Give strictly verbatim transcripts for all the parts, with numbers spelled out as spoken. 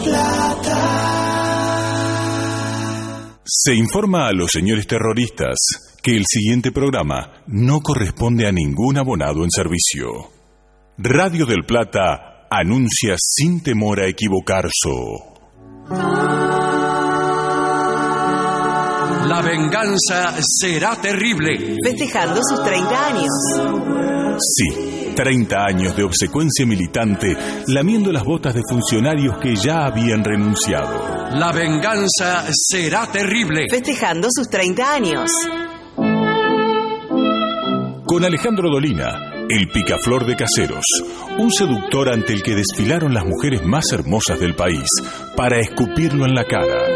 Plata. Se informa a los señores terroristas que el siguiente programa no corresponde a ningún abonado en servicio. Radio del Plata anuncia sin temor a equivocarse. La venganza será terrible. Festejando sus treinta años. Sí, treinta años de obsecuencia militante, lamiendo las botas de funcionarios que ya habían renunciado. La venganza será terrible. Festejando sus treinta años. Con Alejandro Dolina, el picaflor de Caseros, un seductor ante el que desfilaron las mujeres más hermosas del país para escupirlo en la cara.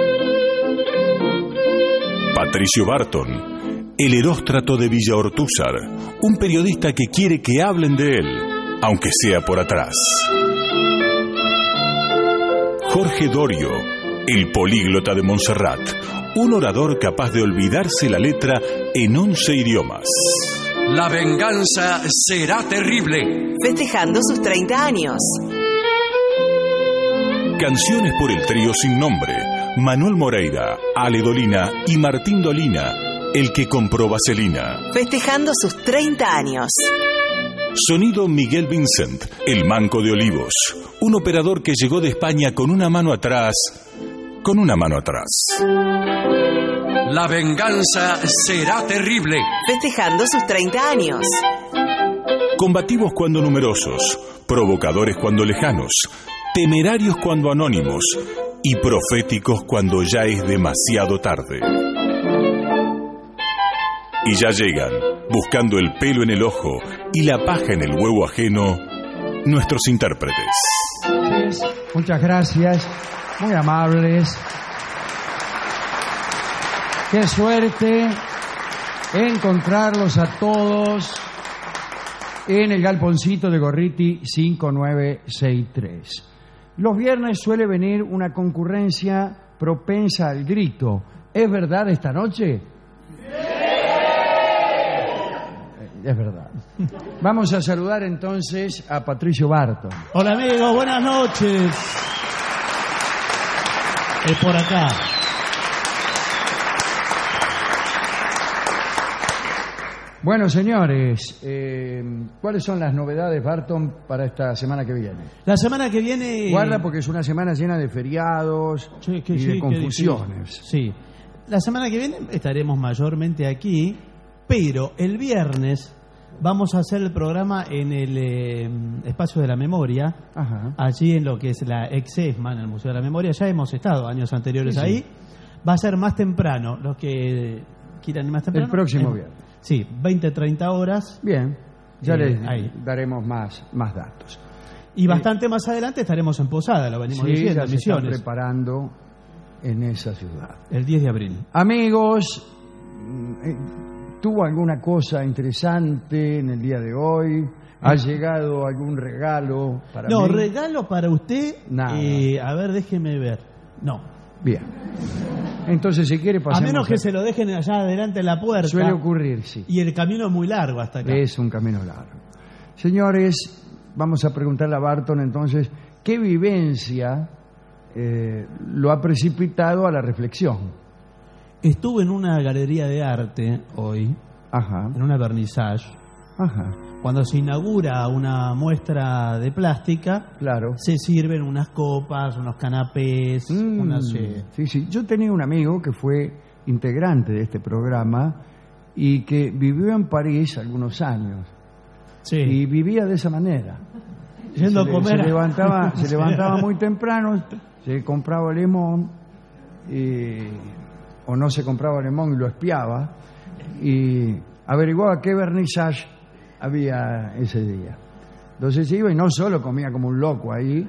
Patricio Barton, el heróstrato de Villa Ortúzar, un periodista que quiere que hablen de él, aunque sea por atrás. Jorge Dorio, el políglota de Montserrat, un orador capaz de olvidarse la letra en once idiomas. La venganza será terrible. Festejando sus treinta años. Canciones por el trío sin nombre, Manuel Moreira, Ale Dolina y Martín Dolina, el que compró vaselina. Festejando sus treinta años. Sonido Miguel Vincent, el manco de Olivos, un operador que llegó de España con una mano atrás, con una mano atrás. La venganza será terrible. Festejando sus treinta años. Combativos cuando numerosos, provocadores cuando lejanos, temerarios cuando anónimos y proféticos cuando ya es demasiado tarde. Y ya llegan, buscando el pelo en el ojo y la paja en el huevo ajeno, nuestros intérpretes. Muchas gracias, muy amables. Qué suerte encontrarlos a todos en el galponcito de Gorriti cinco nueve seis tres. Los viernes suele venir una concurrencia propensa al grito. ¿Es verdad esta noche? Es verdad. Vamos a saludar entonces a Patricio Barton. Hola amigos, buenas noches. Es por acá. Bueno, señores, eh, ¿cuáles son las novedades, Barton, para esta semana que viene? La semana que viene... Guarda, porque es una semana llena de feriados sí, que y sí, de confusiones. Sí, la semana que viene estaremos mayormente aquí, pero el viernes vamos a hacer el programa en el eh, Espacio de la Memoria, Ajá. allí en lo que es la ex-ESMA, en el Museo de la Memoria. Ya hemos estado años anteriores sí, ahí. Sí. Va a ser más temprano, los que quieran ir más temprano. El próximo en, viernes. Sí, veinte, treinta horas. Bien, ya eh, les ahí. daremos más, más datos. Y bastante eh, más adelante estaremos en Posada, lo venimos sí, diciendo, ya se Misiones. están preparando en esa ciudad. El diez de abril. Amigos, eh, ¿tuvo alguna cosa interesante en el día de hoy? ¿Ha llegado algún regalo para no, mí? No, regalo para usted. Nada. Eh, a ver, déjeme ver. No. Bien. Entonces, si quiere, pasemos. A menos que a... se lo dejen allá adelante en la puerta. Suele ocurrir, sí. Y el camino es muy largo hasta acá. Es un camino largo. Señores, vamos a preguntarle a Barton entonces, ¿qué vivencia eh, lo ha precipitado a la reflexión? Estuve en una galería de arte hoy, Ajá. en una vernissage. Ajá. Cuando se inaugura una muestra de plástica, claro, se sirven unas copas, unos canapés, mm, unas... Eh... Sí, sí. Yo tenía un amigo que fue integrante de este programa y que vivió en París algunos años. Sí. Y vivía de esa manera. Yendo se a comer. Se levantaba, se levantaba muy temprano, se compraba limón, y, o no se compraba limón y lo espiaba, y averiguaba qué vernissage había ese día. Entonces iba y no solo comía como un loco ahí,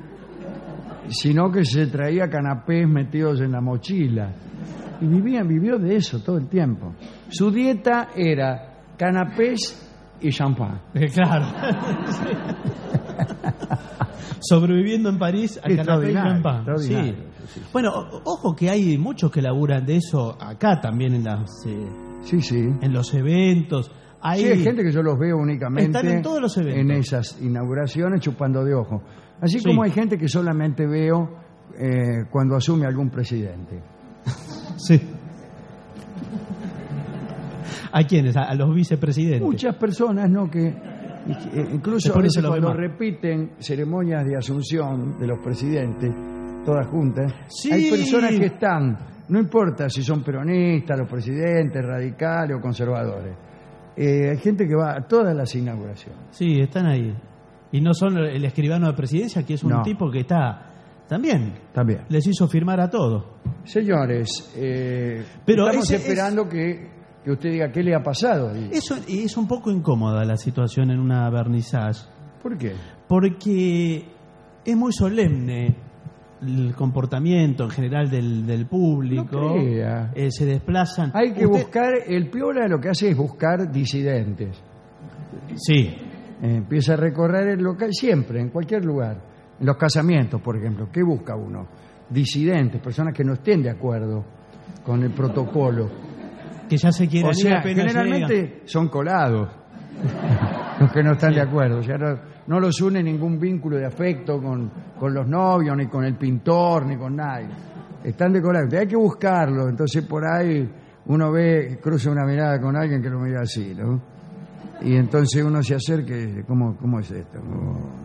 sino que se traía canapés metidos en la mochila. Y vivía, vivió de eso todo el tiempo. Su dieta era canapés y champán. Claro. Sobreviviendo en París a canapé y champán. Sí. Sí. Bueno, ojo que hay muchos que laburan de eso acá también en las eh, sí, sí. en los eventos. Hay... Sí, hay gente que yo los veo únicamente están en todos los eventos, en esas inauguraciones chupando de ojo. Así sí. como hay gente que solamente veo eh, cuando asume algún presidente. Sí. ¿A quiénes? ¿A, a los vicepresidentes? Muchas personas, ¿no? Que eh, incluso a veces cuando repiten ceremonias de asunción de los presidentes, todas juntas, sí. Hay personas que están, no importa si son peronistas, los presidentes, radicales o conservadores, eh, hay gente que va a todas las inauguraciones. Sí, están ahí. Y no son el escribano de presidencia, que es un no. tipo que está... También. También. Les hizo firmar a todo. Señores, eh, Pero estamos ese, esperando es... que, que usted diga qué le ha pasado. Y... Eso es un poco incómoda la situación en una vernissage. ¿Por qué? Porque es muy solemne el comportamiento en general del, del público. No crea. Eh, se desplazan. Hay que Usted... buscar, el piola lo que hace es buscar disidentes. Sí. Eh, empieza a recorrer el local siempre, en cualquier lugar. En los casamientos, por ejemplo, ¿qué busca uno? Disidentes, personas que no estén de acuerdo con el protocolo. Que ya se quieren o sea, ir apenas generalmente llegan. Son colados los que no están Sí. de acuerdo. O sea, no, no los une ningún vínculo de afecto con, con los novios, ni con el pintor, ni con nadie. Están decorados. Hay que buscarlos. Entonces, por ahí uno ve, cruza una mirada con alguien que lo mira así, ¿no? Y entonces uno se acerca y dice, ¿cómo, cómo es esto? ¿Cómo...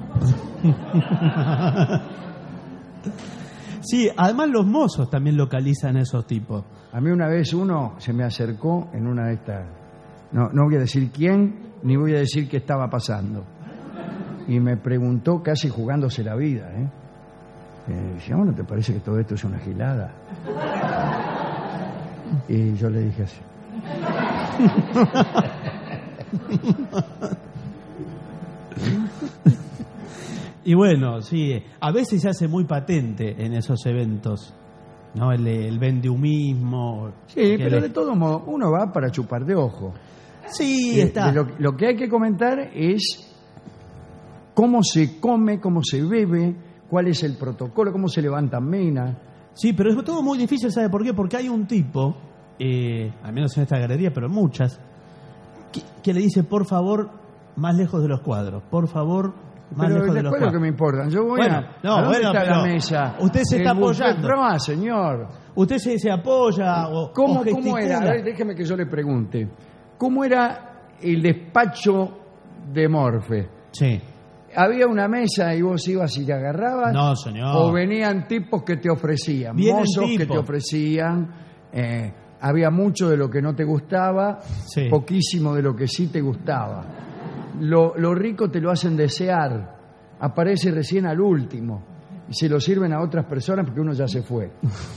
Sí, además los mozos también localizan a esos tipos. A mí una vez uno se me acercó en una de estas, no, no voy a decir quién, ni voy a decir qué estaba pasando, y me preguntó casi jugándose la vida, ¿eh? Eh, decía, ¿no te parece que todo esto es una gilada? Y yo le dije así. Y bueno, sí, a veces se hace muy patente en esos eventos, ¿no? El, el vendehumismo. Sí, pero le... de todo modo, uno va para chupar de ojo. Sí, De- está. de lo, lo que hay que comentar es cómo se come, cómo se bebe, cuál es el protocolo, cómo se levantan minas. Sí, pero es todo muy difícil, ¿sabe por qué? Porque hay un tipo, eh, al menos en esta galería, pero en muchas, que, que le dice, por favor, más lejos de los cuadros, por favor, más Pero lejos de los después lo que cuadros. me importa. Yo voy Bueno, a... no, ¿a dónde bueno, está la pero mesa? usted se El está buffet apoyando. Froid, señor. Usted se, se apoya o, ¿Cómo, o ¿Cómo era? A gesticula. ver, déjeme que yo le pregunte. ¿Cómo era el despacho de Morfe? Sí. ¿Había una mesa y vos ibas y te agarrabas? No, señor. ¿O venían tipos que te ofrecían? Vienen Mozos que tipos. te ofrecían. Eh, había mucho de lo que no te gustaba, Sí. poquísimo de lo que sí te gustaba. Lo, lo rico te lo hacen desear. Aparece recién al último. Y se lo sirven a otras personas porque uno ya se fue.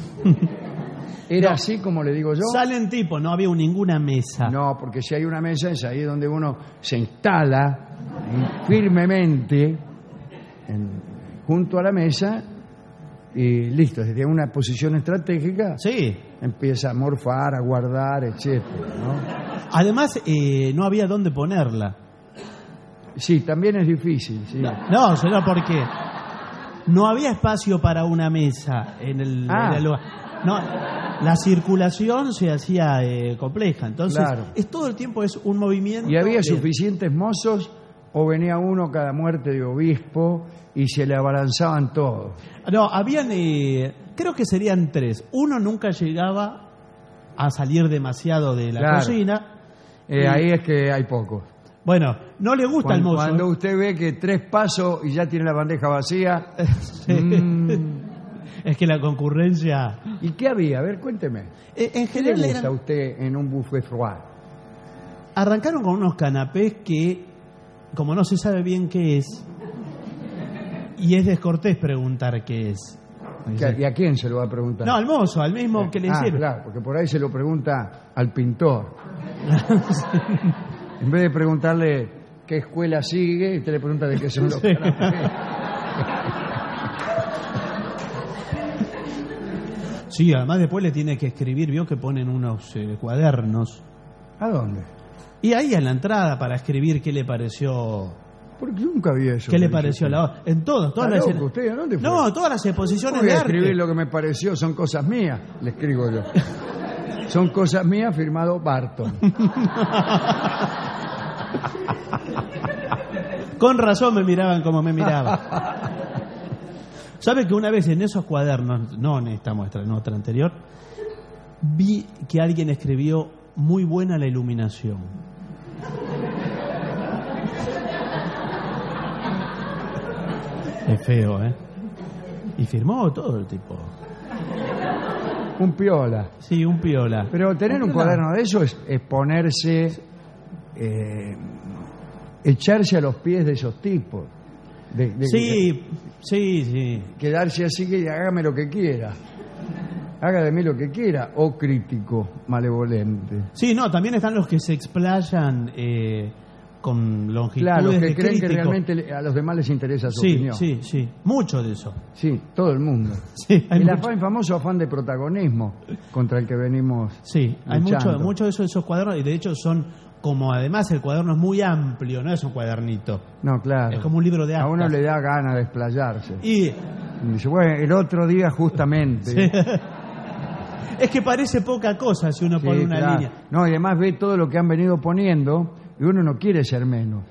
¿Era No. así como le digo yo? Salen tipos, no había ninguna mesa. No, porque si hay una mesa es ahí donde uno se instala eh, firmemente en- junto a la mesa y listo, desde una posición estratégica Sí. empieza a morfar, a guardar, etcétera, ¿no? Además, eh, no había dónde ponerla. Sí, también es difícil, sí. No, señor, porque no había espacio para una mesa en el, Ah. en el lugar. No, la circulación se hacía eh, compleja. Entonces, Claro. es todo el tiempo es un movimiento. ¿Y había de- suficientes mozos o venía uno cada muerte de obispo y se le abalanzaban todos? No, habían, eh, creo que serían tres. Uno nunca llegaba a salir demasiado de la Claro. cocina. Eh, Y- ahí es que hay pocos. Bueno, no le gusta Cuando, el mozo. cuando usted ve que tres pasos y ya tiene la bandeja vacía. Sí. mm, Es que la concurrencia. ¿Y qué había? A ver, cuénteme. Eh, en ¿Qué le general gusta a eran- usted en un buffet froid? arrancaron con unos canapés que, como no se sabe bien qué es, y es descortés preguntar qué es. ¿Qué- ¿Y a quién se lo va a preguntar? No, al mozo, al mismo que le ah, sirve. claro, porque por ahí se lo pregunta al pintor. En vez de preguntarle qué escuela sigue, usted le pregunta de qué son los Sí. canapés. Sí, además después le tiene que escribir, vio que ponen unos eh, cuadernos. ¿A dónde? Y ahí en la entrada para escribir qué le pareció, Porque yo nunca vi eso. qué le que pareció dice la usted. obra. En todas, todas ¿Está las loco escenas- usted? ¿A dónde fue? No, todas las exposiciones Voy de a arte. escribir lo que me pareció, son cosas mías, le escribo yo. Son cosas mías, firmado Barton. Con razón me miraban como me miraban. ¿Sabe que una vez en esos cuadernos, no en esta muestra, en otra anterior, vi que alguien escribió muy buena la iluminación? Es feo, ¿eh? Y firmó todo el tipo. Un piola. Sí, un piola. Pero tener un cuaderno de eso es, es ponerse, eh, echarse a los pies de esos tipos. De, de, Sí, de, sí, sí. quedarse así que hágame lo que quiera. Haga de mí lo que quiera, o crítico, malevolente. Sí, no, también están los que se explayan eh, con longitudes Claro, los que de creen que crítico. realmente le- a los demás les interesa su Sí, opinión. sí, sí. Mucho de eso. Sí, todo el mundo. Sí, hay El mucho. afán, famoso afán de protagonismo contra el que venimos Sí, hay mucho, luchando. mucho de eso, de esos cuadernos, y de hecho son, como además el cuaderno es muy amplio, no es un cuadernito. No, claro. Es como un libro de A uno actas. le da ganas de explayarse. Y Y dice, bueno, el otro día justamente... sí. Es que parece poca cosa si uno Sí, pone una claro. línea. No, y además ve todo lo que han venido poniendo y uno no quiere ser menos.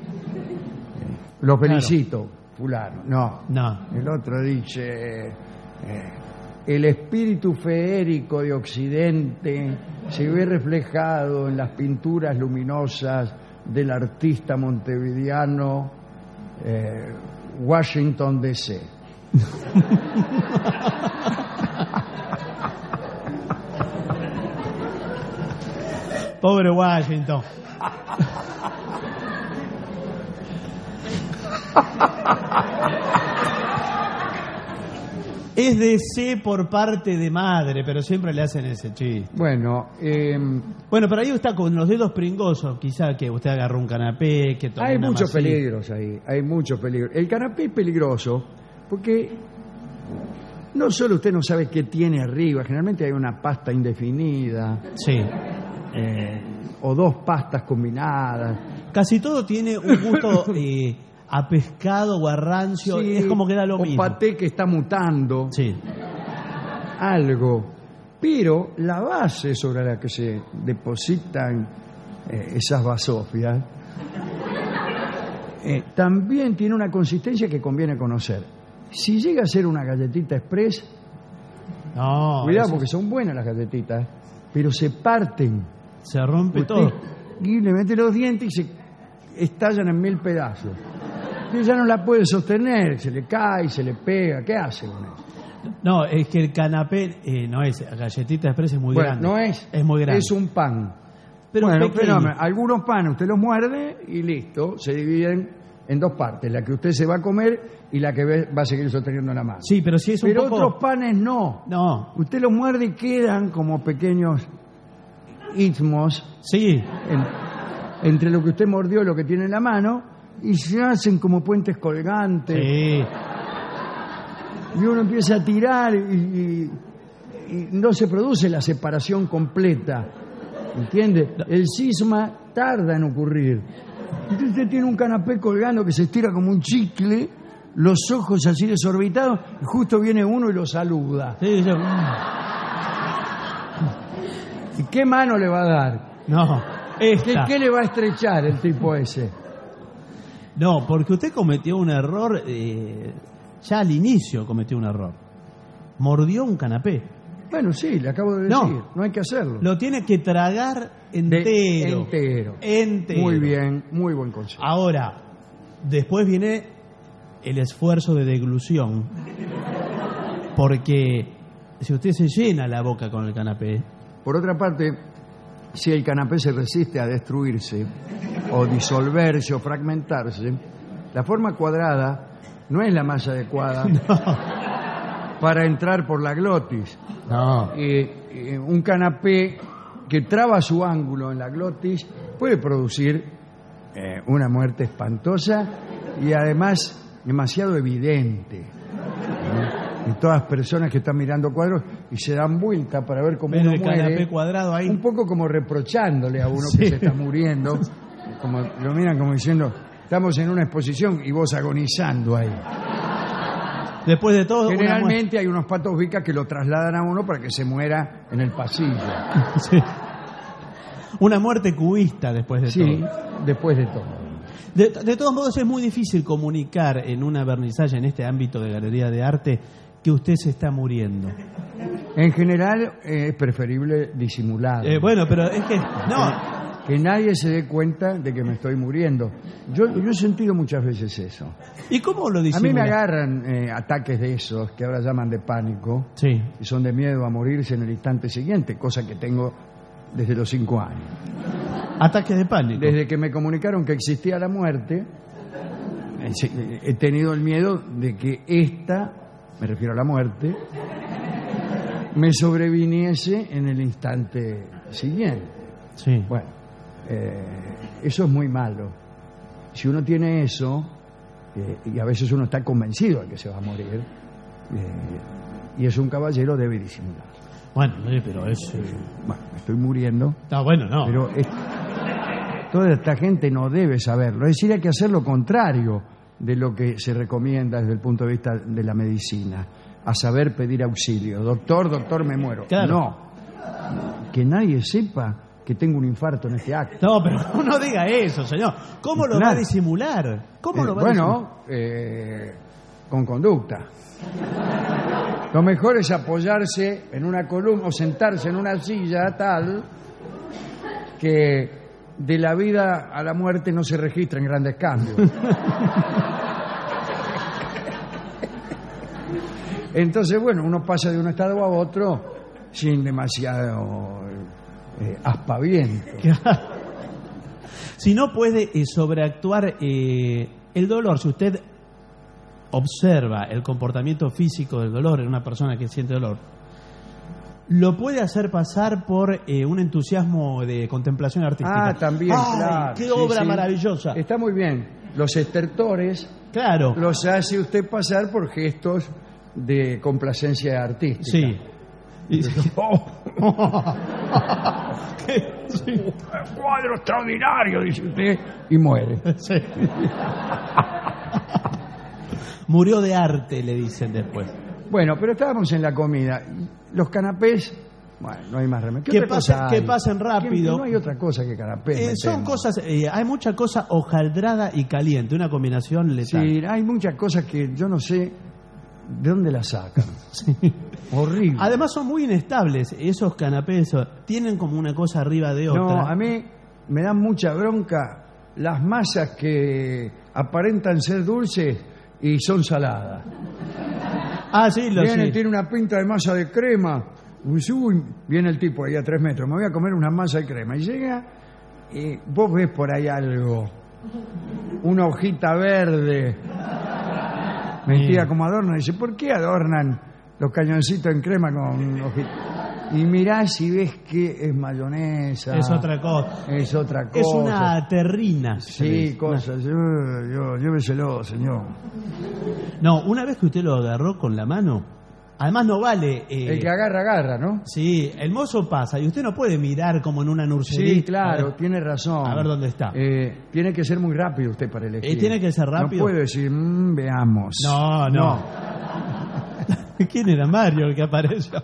Lo felicito, fulano. No. No. El otro dice, eh, el espíritu feérico de Occidente se ve reflejado en las pinturas luminosas del artista montevideano eh, Washington D C Pobre Washington. Es D C por parte de madre, pero siempre le hacen ese chiste. Bueno, eh, Bueno, pero ahí está con los dedos pringosos, quizá que usted agarró un canapé, que tomó hay una muchos masita. peligros ahí, hay muchos peligros. El canapé es peligroso porque no solo usted no sabe qué tiene arriba, generalmente hay una pasta indefinida Sí. eh, o dos pastas combinadas. Casi todo tiene un gusto eh, a pescado o a rancio, Sí, es como que da lo o mismo. paté que está mutando, Sí. algo. Pero la base sobre la que se depositan eh, esas basofias eh, también tiene una consistencia que conviene conocer. Si llega a ser una galletita express, No, cuidado eso porque son buenas las galletitas, pero se parten. se rompe Usted todo. y le mete los dientes y se estallan en mil pedazos. Usted ya no la puede sostener, se le cae, se le pega. ¿Qué hace con eso? No, es que el canapé eh, no es, galletita express es muy Bueno, grande. no es. Es muy grande. Es un pan. Pero bueno, pequeño. fenómeno. Algunos panes usted los muerde y listo, se dividen en dos partes, la que usted se va a comer y la que ve- va a seguir sosteniendo en la mano. Sí, pero si es un Pero poco... otros panes no. No, Usted los muerde y quedan como pequeños istmos sí, en- entre lo que usted mordió y lo que tiene en la mano y se hacen como puentes colgantes. sí. Y uno empieza a tirar y, y- y no se produce la separación completa. ¿Entiende? El cisma tarda en ocurrir. Entonces usted tiene un canapé colgando que se estira como un chicle, los ojos así desorbitados, y justo viene uno y lo saluda. Sí, yo- ¿Y qué mano le va a dar? No, ¿Qué, esta. qué le va a estrechar el tipo ese? No, porque usted cometió un error, eh, ya al inicio cometió un error. Mordió un canapé. Bueno, sí, le acabo de No. decir, no, hay que hacerlo. Lo tiene que tragar De- entero. entero. Entero. Muy bien, muy buen consejo. Ahora, después viene el esfuerzo de deglución. Porque si usted se llena la boca con el canapé, Por otra parte, si el canapé se resiste a destruirse o disolverse o fragmentarse, la forma cuadrada no es la más adecuada para entrar por la glotis. no. Eh, eh, un canapé que traba su ángulo en la glotis puede producir eh, una muerte espantosa y además demasiado evidente. ¿no? Y todas las personas que están mirando cuadros y se dan vuelta para ver cómo Ven uno el muere, canapé cuadrado ahí. un poco como reprochándole a uno Sí. que se está muriendo, como lo miran como diciendo, estamos en una exposición y vos agonizando ahí. Después de todo, una Generalmente hay unos patos vicas que lo trasladan a uno para que se muera en el pasillo. muerte, sí. Una muerte cubista después de Sí, todo. después de todo. De, de todos modos, es muy difícil comunicar en una vernisaje, en este ámbito de galería de arte, que usted se está muriendo. En general eh, es preferible disimular. Eh, bueno, pero es que... No, Que nadie se dé cuenta de que me estoy muriendo. Yo, yo he sentido muchas veces eso. ¿y cómo lo A disimula? mí me agarran eh, ataques de esos, que ahora llaman de pánico, Sí. y son de miedo a morirse en el instante siguiente, cosa que tengo desde los cinco años. Ataques de pánico. Desde que me comunicaron que existía la muerte, eh, he tenido el miedo de que esta, me refiero a la muerte, me sobreviniese en el instante siguiente. Sí. Bueno, eh, eso es muy malo. Si uno tiene eso, eh, y a veces uno está convencido de que se va a morir, eh, y es un caballero, debe disimular. Bueno, eh, pero es... eh, Bueno, me estoy muriendo, No, bueno, no. pero es- toda esta gente no debe saberlo. Es decir, hay que hacer lo contrario de lo que se recomienda desde el punto de vista de la medicina, a saber pedir auxilio. Doctor, doctor, me muero. Claro. No, que nadie sepa que tengo un infarto en este acto. No, pero no diga eso, señor. ¿Cómo lo va a Claro. disimular? ¿Cómo Eh, lo va a disimular? bueno, eh, con conducta. Lo mejor es apoyarse en una columna o sentarse en una silla tal que de la vida a la muerte no se registren grandes cambios. Entonces, bueno, uno pasa de un estado a otro sin demasiado eh, aspaviento. Si no puede eh, sobreactuar eh, el dolor, si usted observa el comportamiento físico del dolor en una persona que siente dolor, lo puede hacer pasar por eh, un entusiasmo de contemplación artística. Ah, también, ¡Ay, claro. ¡Qué Sí, obra sí. maravillosa! Está muy bien. Los estertores Claro. los hace usted pasar por gestos de complacencia artística. Sí. Y- Oh, ¿Qué? Sí. cuadro extraordinario, dice usted, y muere. Sí. Murió de arte, le dicen después. Bueno, pero estábamos en la comida. Los canapés, bueno, no hay más remedio. ¿Qué Que otra pasen- cosa hay? que pasen rápido. ¿Qué- No hay otra cosa que canapés. Eh, me son temo. cosas, eh, hay mucha cosa hojaldrada y caliente, una combinación letal. Sí, hay muchas cosas que yo no sé de dónde las sacan. Horrible. Además son muy inestables, esos canapés eh, tienen como una cosa arriba de otra. No, a mí me dan mucha bronca las masas que aparentan ser dulces y son saladas. Ah, sí, lo Viene, sé. tiene una pinta de masa de crema. Uy, uy, viene el tipo ahí a tres metros. Me voy a comer una masa de crema. Y llega y vos ves por ahí algo. Una hojita verde. Metida como adorno. Dice, ¿por qué adornan los cañoncitos en crema con hojitas? Y mirás y ves que es mayonesa. Es otra cosa. Es otra cosa. Es una terrina. se le Sí, dice. cosas. Yo, yo, lléveselo, señor. No, una vez que usted lo agarró con la mano, además no vale... eh, El que agarra, agarra, ¿no? Sí, el mozo pasa y usted no puede mirar como en una nursería. Sí, claro, A ver, tiene razón. a ver dónde está. Eh, tiene que ser muy rápido usted para elegir. Eh, tiene que ser rápido. No puede decir, "Mm, veamos. No, no. ¿Quién era Mario el que apareció?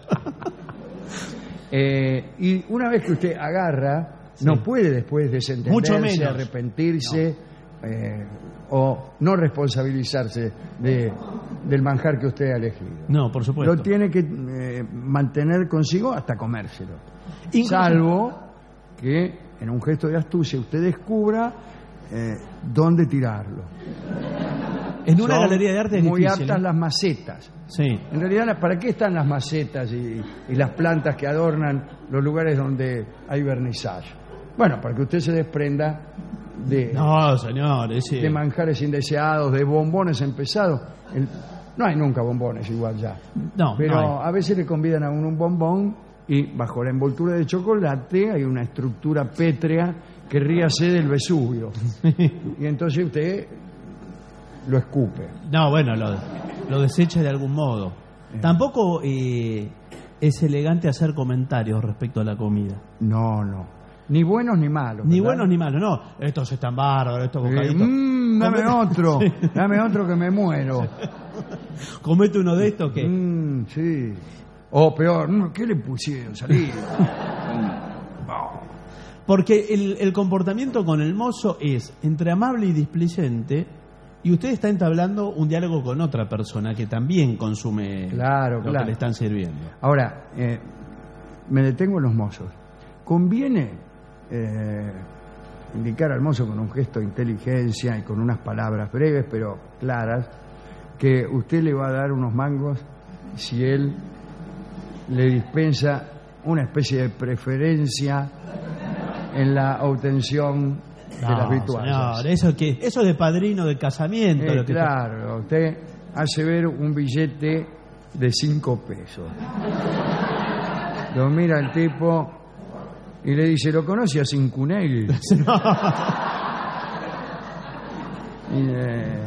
Eh, y una vez que usted agarra, Sí. no puede después desentenderse, Mucho menos. arrepentirse eh, o no responsabilizarse de, del manjar que usted ha elegido. No, por supuesto. Lo tiene que eh, mantener consigo hasta comérselo. Incluso- Salvo que en un gesto de astucia usted descubra eh, dónde tirarlo. En una Son galería de arte es muy difícil. aptas ¿eh? las macetas. Sí. En realidad, ¿para qué están las macetas y, y las plantas que adornan los lugares donde hay vernizaje? Bueno, para que usted se desprenda de, No, señor. ese- de manjares indeseados, de bombones empezados. El- no hay nunca bombones igual ya. No, Pero no hay. a veces le convidan a uno un bombón y bajo la envoltura de chocolate hay una estructura pétrea que ríase del Vesubio. Y entonces usted lo escupe. No, bueno, lo, lo desecha de algún modo. Tampoco eh, es elegante hacer comentarios respecto a la comida. No, no. Ni buenos ni malos. Ni ¿verdad? buenos ni malos, no. Estos están bárbaros, estos Eh, bocaditos. mm, dame Comete- otro, Sí. dame otro que me muero. Comete uno de estos que... Mm, sí. O peor, mm, ¿qué le pusieron? Salí. Mm, oh. Porque el, el comportamiento con el mozo es entre amable y displicente, y usted está entablando un diálogo con otra persona que también consume Claro, lo claro. que le están sirviendo. Ahora, eh, me detengo en los mozos. ¿Conviene eh, indicar al mozo con un gesto de inteligencia y con unas palabras breves pero claras que usted le va a dar unos mangos si él le dispensa una especie de preferencia en la obtención de las vituallas? Señor, eso que eso de padrino de casamiento. Eh, lo que claro, usted hace ver un billete de cinco pesos. Lo mira el tipo y le dice, ¿lo conoce a Cincunel? Y, eh,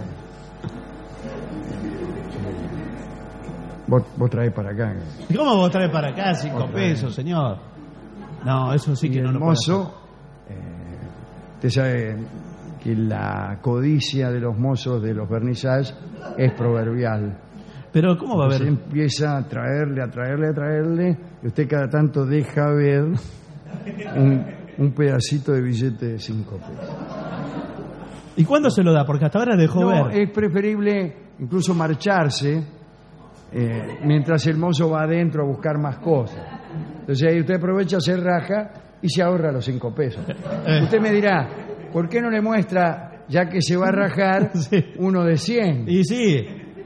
vos, vos traés para acá. ¿Cómo vos traes para acá cinco Vos traes. pesos, señor? No, eso sí Y que no el lo puedo hacer. mozo, eh, usted sabe que la codicia de los mozos de los vernizajes es proverbial. Pero ¿cómo va a Se haber? empieza a traerle, a traerle, a traerle, y usted cada tanto deja ver un, un pedacito de billete de cinco pesos. ¿Y cuándo se lo da? Porque hasta ahora dejó No, ver. es preferible incluso marcharse eh, mientras el mozo va adentro a buscar más cosas. Entonces ahí usted aprovecha, se raja y se ahorra los cinco pesos. Eh. Usted me dirá, ¿por qué no le muestra, ya que se va a rajar, Sí. uno de cien? Y sí.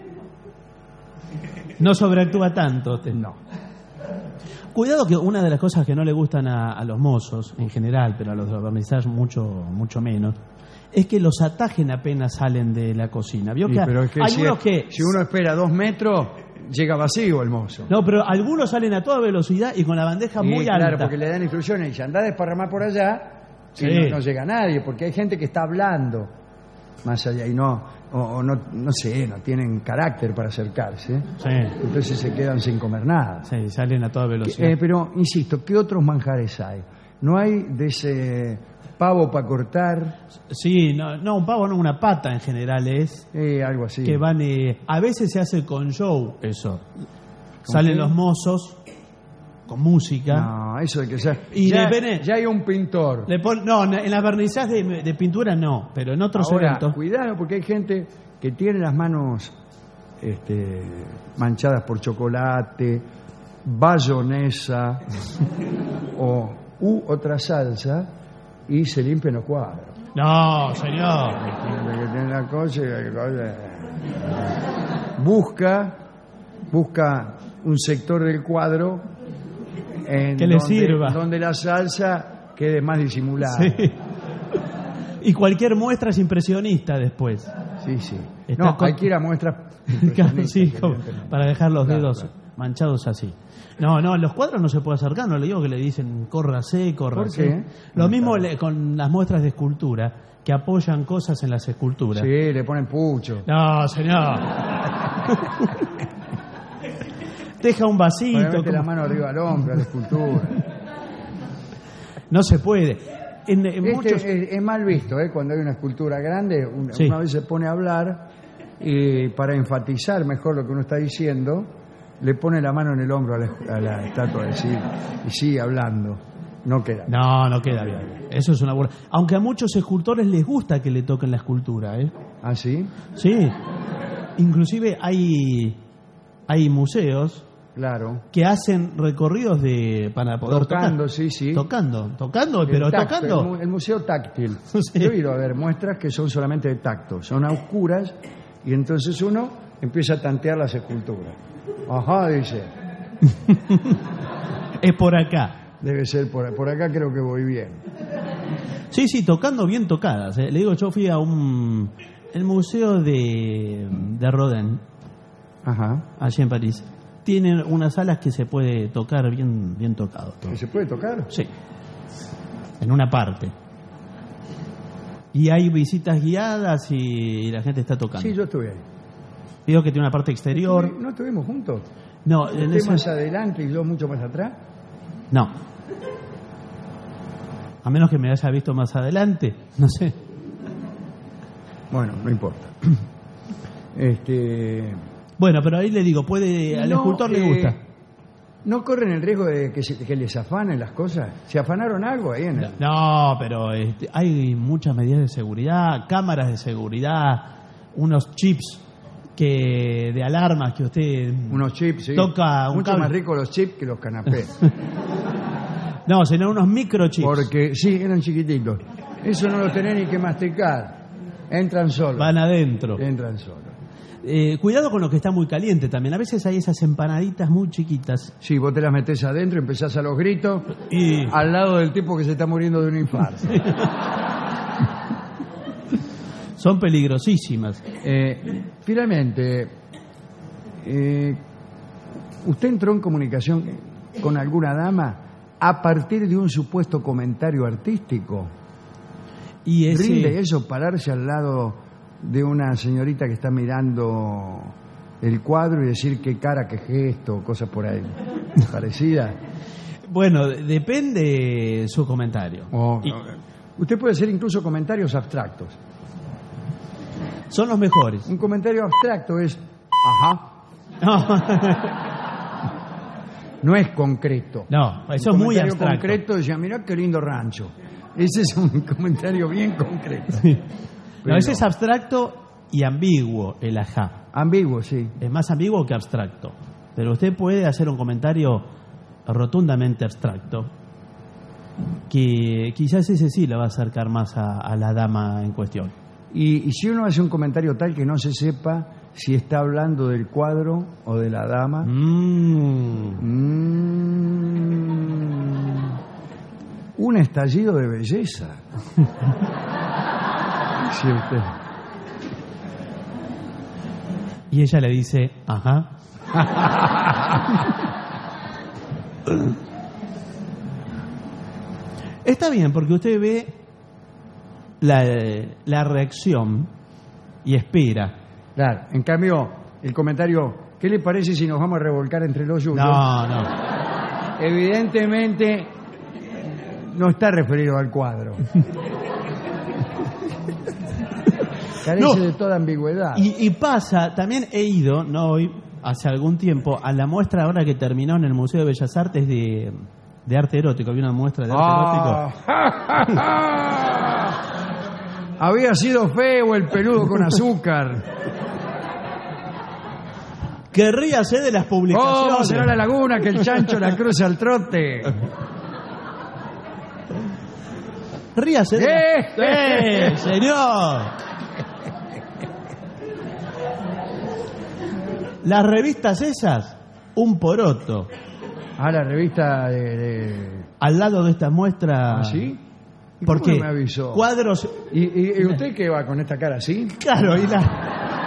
No sobreactúa tanto. usted. No. Cuidado que una de las cosas que no le gustan a, a los mozos en general, pero a los de los vernizajes mucho, mucho menos, es que los atajen apenas salen de la cocina. ¿Vio Sí, que pero es que hay si, unos que... si uno espera dos metros, llega vacío el mozo. No, pero algunos salen a toda velocidad y con la bandeja Sí, muy claro, alta. porque le dan instrucciones y dice, andá a desparramar por allá, Sí. y no, no llega nadie, porque hay gente que está hablando más allá y no, o, o no, no sé, no tienen carácter para acercarse, Sí, entonces se quedan sin comer nada. sí, salen a toda velocidad. Eh, pero, insisto, ¿qué otros manjares hay? ¿No hay de ese pavo para cortar? Sí, no, no, un pavo no, una pata en general es... Eh, algo así. Que van... eh, a veces se hace con show eso. Salen qué? los mozos con música. No, eso de que sea... Y ya, depende- ya hay un pintor. Le pon- no, en las vernizas de, de pintura no, pero en otros Ahora, eventos... cuidado, porque hay gente que tiene las manos este, manchadas por chocolate, bayonesa o u otra salsa y se limpian los cuadros. No, señor. Que tiene la cosa y la cosa. Busca, busca un sector del cuadro en Que le donde, sirva. donde la salsa quede más disimulada. Sí. Y cualquier muestra es impresionista después. Sí, sí. Está No, con- hay que ir a muestras Claro, impresionistas, sí, como evidentemente. para dejar los Claro, dedos claro. manchados así. No, no, los cuadros no se puede acercar, no le digo que le dicen córrase, córrase. ¿Por qué? Lo No, mismo claro. le- con las muestras de escultura, que apoyan cosas en las esculturas. Sí, le ponen pucho. No, señor. Deja un vasito. Para meter la como- mano arriba al hombro, a la escultura. No se puede. En, en Este muchos... es, es mal visto, ¿eh? Cuando hay una escultura grande, un- Sí. una vez se pone a hablar y para enfatizar mejor lo que uno está diciendo, le pone la mano en el hombro a la, a la estatua de sí, y sigue hablando. No queda. No, no queda bien. Eso es una burla. Aunque a muchos escultores les gusta que le toquen la escultura, ¿eh? ¿Ah, sí? Sí. Inclusive hay, hay museos Claro. que hacen recorridos de para poder Tocando, tocar. sí, sí. Tocando, tocando, El pero tacto, tocando. El, mu- el museo táctil. Sí. Yo he ido a ver muestras que son solamente de tacto, son a oscuras, y entonces uno empieza a tantear las esculturas. Ajá, dice. Es por acá. Debe ser por, por acá, creo que voy bien. Sí, sí, tocando bien tocadas. eh. Le digo, yo fui a un el museo de, de Rodin, Ajá. allí en París. Tienen unas salas que se puede tocar bien, bien tocado. todo. ¿Que se puede tocar? Sí. En una parte. Y hay visitas guiadas y la gente está tocando. Sí, yo estuve ahí. Digo que tiene una parte exterior. ¿No estuvimos juntos? No, en ¿Usted ese- más adelante y yo mucho más atrás? no. A menos que me haya visto más adelante, no sé. Bueno, no importa. Este, Bueno, pero ahí le digo, puede al no, escultor le eh, gusta. ¿No corren el riesgo de que, se, que les afanen las cosas? ¿Se afanaron algo ahí en el...? No, pero este, hay muchas medidas de seguridad, cámaras de seguridad, unos chips que de alarmas que usted Unos chips, sí. toca un Mucho cable. más ricos los chips que los canapés. No, sino unos microchips. Porque, sí, eran chiquititos. Eso no lo tenés ni que masticar. Entran solos. Van adentro. Entran solos. Eh, cuidado con lo que está muy caliente también. A veces hay esas empanaditas muy chiquitas. Sí, vos te las metés adentro, empezás a los gritos Y al lado del tipo que se está muriendo de un infarto. son peligrosísimas. Eh, finalmente, eh, ¿usted entró en comunicación con alguna dama a partir de un supuesto comentario artístico? Y ese, ¿Rinde eso pararse al lado de una señorita que está mirando el cuadro y decir qué cara, qué gesto, cosas por ahí parecidas? Bueno, de- depende su comentario. O- Y Usted puede hacer incluso comentarios abstractos. son los mejores. Un comentario abstracto es, ajá, No, no es concreto. no, eso es Un muy comentario abstracto. concreto decía, mirá qué lindo rancho. Ese es un comentario bien concreto. No, Pero- ese es abstracto y ambiguo, el ajá. Ambiguo, sí. Es más ambiguo que abstracto. Pero usted puede hacer un comentario rotundamente abstracto, que quizás ese sí le va a acercar más a, a la dama en cuestión. Y, y si uno hace un comentario tal que no se sepa si está hablando del cuadro o de la dama. Mm. Mm, un estallido de belleza. Sí, usted. Y ella le dice, ajá. Está bien, porque usted ve la, la reacción y espera. Claro, en cambio, el comentario, ¿qué le parece si nos vamos a revolcar entre los yuyos? No, no. Evidentemente no está referido al cuadro. Carece No. de toda ambigüedad. Y, y pasa, también he ido, no hoy, hace algún tiempo, a la muestra ahora que terminó en el Museo de Bellas Artes de, de arte erótico. Había una muestra de arte erótico. Ah. Había sido feo el peludo con azúcar. Querría ser de las publicaciones. Oh, será la laguna que el chancho la cruza al trote. Ríase de ¡Eh! las- ¡Eh, señor! Las revistas esas, un poroto. Ah, la revista de... de- Al lado de esta muestra. ¿Ah, sí? ¿Y Porque cómo no me avisó? cuadros. ¿Y, y, y usted qué va con esta cara así? Claro, y la.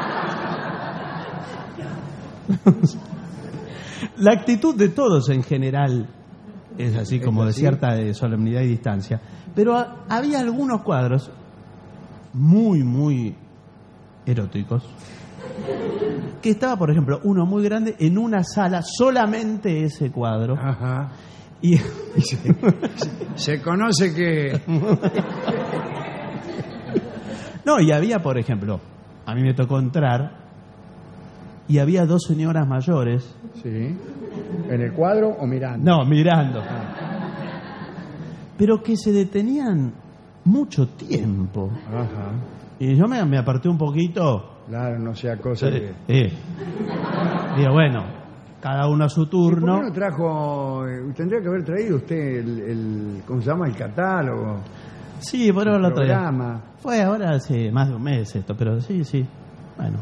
La actitud de todos en general es así como ¿Es de así? cierta eh, solemnidad y distancia. Pero a- había algunos cuadros muy, muy eróticos. Que estaba, por ejemplo, uno muy grande en una sala, solamente ese cuadro. Ajá. Y Se conoce que... no, y había, por ejemplo, a mí me tocó entrar y había dos señoras mayores. Sí. ¿En el cuadro o mirando? No, mirando. Pero que se detenían mucho tiempo. Ajá. Y yo me, me aparté un poquito. Claro, no sea cosa Eh, que... eh. Digo, bueno, cada uno a su ¿Y por turno. qué no trajo... eh, tendría que haber traído usted el... el- ¿cómo se llama? El catálogo. Sí, por ahora el lo traía. programa. Fue ahora hace más de un mes esto, pero sí, sí. Bueno.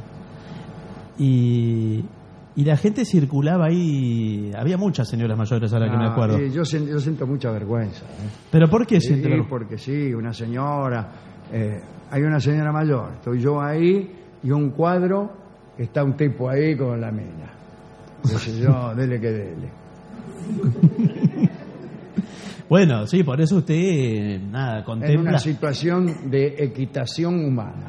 Y, y la gente circulaba ahí. Había muchas señoras mayores, ahora que me Ah, acuerdo. eh, yo, sen- yo siento mucha vergüenza. ¿eh? ¿Pero por qué Sí, siente vergüenza? porque sí, una señora, eh, hay una señora mayor, estoy yo ahí y un cuadro, está un tipo ahí con la mina. Entonces yo, dele que dele. Bueno, sí, por eso usted, eh, nada, En contempla. una situación de equitación humana.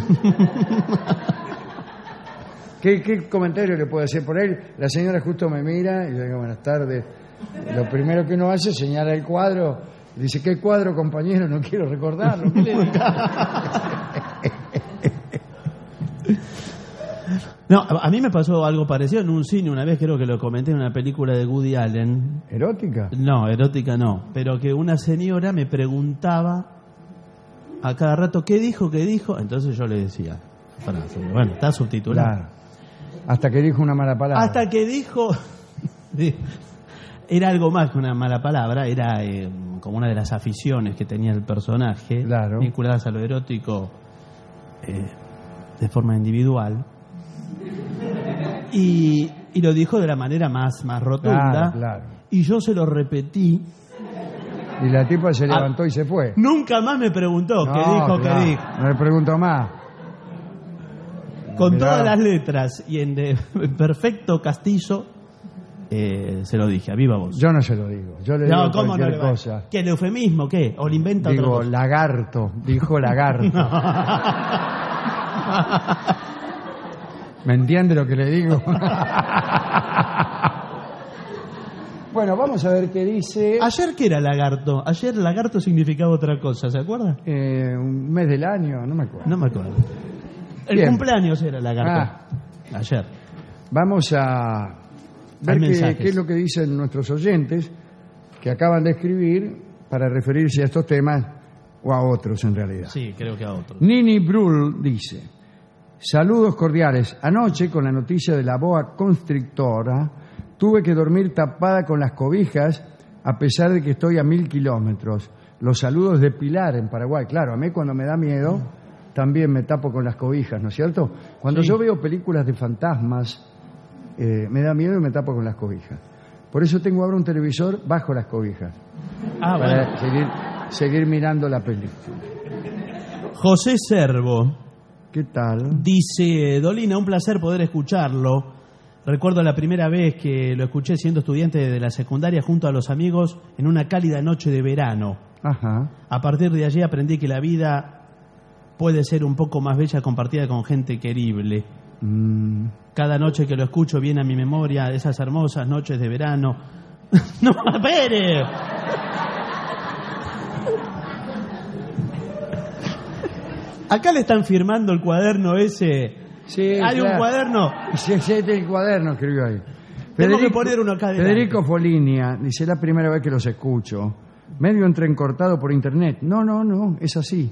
¿Qué, ¿Qué comentario le puedo hacer por él? La señora justo me mira y yo digo, buenas tardes. Lo primero que uno hace es señala el cuadro. Dice, ¿qué cuadro, compañero? No quiero recordarlo. ¿Qué le digo? No, a a mí me pasó algo parecido en un cine una vez, creo que lo comenté en una película de Woody Allen. ¿Erótica? No, erótica no, pero que una señora me preguntaba a cada rato qué dijo, qué dijo, entonces yo le decía, frase. Bueno, está subtitulado. Claro. Hasta que dijo una mala palabra. Hasta que dijo, era algo más que una mala palabra, era eh, como una de las aficiones que tenía el personaje, Claro. vinculadas a lo erótico eh, de forma individual. Y, y lo dijo de la manera más, más rotunda. Claro, claro. Y yo se lo repetí. Y la tipa se Ah, levantó y se fue. Nunca más me preguntó qué No, dijo, claro, qué dijo. No le pregunto más. Con Mirá. todas las letras y en, de, en perfecto castizo, eh, se lo dije, a viva voz. Yo no se lo digo. Yo le digo No, ¿cómo no cualquier le va? cosa. ¿Qué, el eufemismo, qué? ¿O le inventa otra Digo, cosa? lagarto. Dijo lagarto. ¿Me entiende lo que le digo? Bueno, vamos a ver qué dice. ¿Ayer qué era lagarto? Ayer lagarto significaba otra cosa, ¿se acuerda? Eh, un mes del año, no me acuerdo. No me acuerdo. El Bien. cumpleaños era lagarto. Ayer. Vamos a ver Hay qué, mensajes. qué es lo que dicen nuestros oyentes que acaban de escribir para referirse a estos temas o a otros en realidad. Sí, creo que a otro. Nini Brul dice: saludos cordiales. Anoche, con la noticia de la boa constrictora, tuve que dormir tapada con las cobijas a pesar de que estoy a mil kilómetros. Los saludos de Pilar en Paraguay. Claro, a mí cuando me da miedo también me tapo con las cobijas, ¿no es cierto? Cuando Sí. yo veo películas de fantasmas, eh, me da miedo y me tapo con las cobijas. Por eso tengo ahora un televisor bajo las cobijas, Ah, para bueno. seguir, seguir mirando la película. José Servo ¿Qué tal? dice: Dolina, un placer poder escucharlo. Recuerdo la primera vez que lo escuché siendo estudiante de la secundaria junto a los amigos en una cálida noche de verano. Ajá. A partir de allí aprendí que la vida puede ser un poco más bella compartida con gente querible. Mm. Cada noche que lo escucho viene a mi memoria esas hermosas noches de verano. ¡No, espere! Acá le están firmando el cuaderno ese. Sí, Hay un claro. cuaderno. Sí, sí, el cuaderno escribió ahí. Tengo que poner uno acá adelante. Federico Folinia dice: la primera vez que los escucho. Medio entrecortado por internet. No, no, no, es así.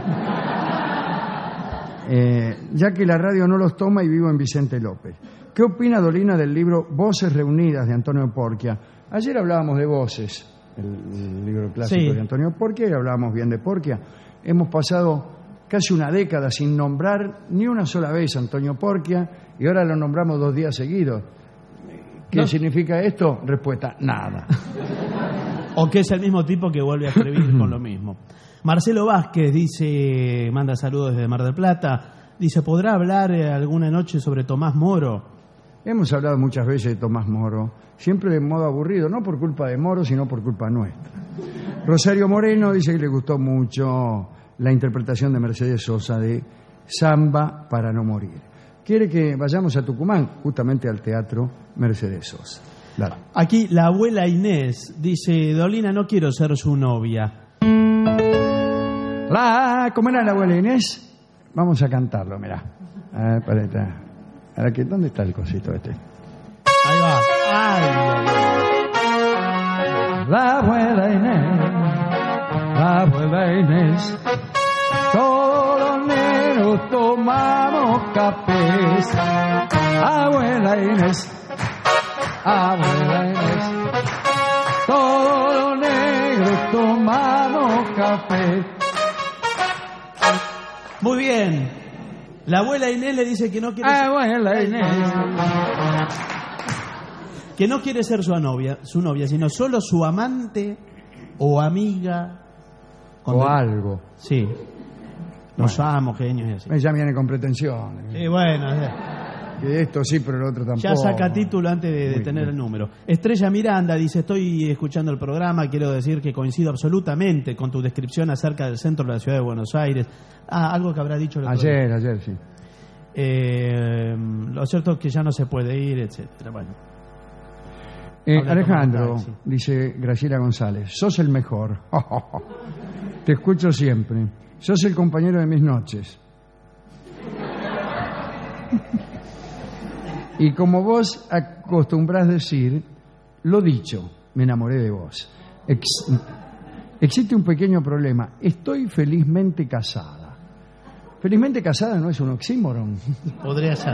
Eh, ya que la radio no los toma y vivo en Vicente López. ¿Qué opina Dolina del libro Voces Reunidas de Antonio Porquia? Ayer hablábamos de Voces, el, el libro clásico Sí. de Antonio Porquia, y hablábamos bien de Porquia. Hemos pasado casi una década sin nombrar ni una sola vez a Antonio Porquia y ahora lo nombramos dos días seguidos. ¿Qué No. significa esto? Respuesta: nada. O que es el mismo tipo que vuelve a escribir con lo mismo. Marcelo Vázquez dice, manda saludos desde Mar del Plata, dice: ¿podrá hablar eh, alguna noche sobre Tomás Moro? Hemos hablado muchas veces de Tomás Moro, siempre de modo aburrido, no por culpa de Moro, sino por culpa nuestra. Rosario Moreno dice que le gustó mucho la interpretación de Mercedes Sosa de Samba para no morir. Quiere que vayamos a Tucumán, justamente al Teatro Mercedes Sosa. Dale. Aquí la abuela Inés dice: Dolina, no quiero ser su novia. La, ¿cómo era la abuela Inés? Vamos a cantarlo, mirá. A ver, para esta. A ver, ¿qué- ¿dónde está el cosito este? Ahí va. Ay, ay, ay. La abuela Inés, la abuela Inés, todos los negros tomamos cafés. Abuela Inés, abuela Inés, todos los negros tomamos café. Muy bien. La abuela Inés le dice que no quiere, Abuela Inés. que no quiere ser su novia, su novia, sino solo su amante o amiga. O Cuando- algo. Sí. Los amo, genios y así. Ella viene con pretensiones. Sí, bueno, eh, Que esto sí, pero el otro tampoco. ya saca título antes de, de Muy tener bien. el número. Estrella Miranda dice: estoy escuchando el programa, quiero decir que coincido absolutamente con tu descripción acerca del centro de la ciudad de Buenos Aires. Ah, algo que habrá dicho el otro día. Ayer, ayer, sí. Eh, lo cierto es que ya no se puede ir, etcétera. Bueno, Eh, Habla Alejandro, como taxi. dice Graciela González, sos el mejor. Te escucho siempre. Sos el compañero de mis noches. Y como vos acostumbrás decir, lo dicho, me enamoré de vos. Ex- existe un pequeño problema. Estoy felizmente casada. Felizmente casada no es un oxímoron. Podría ser.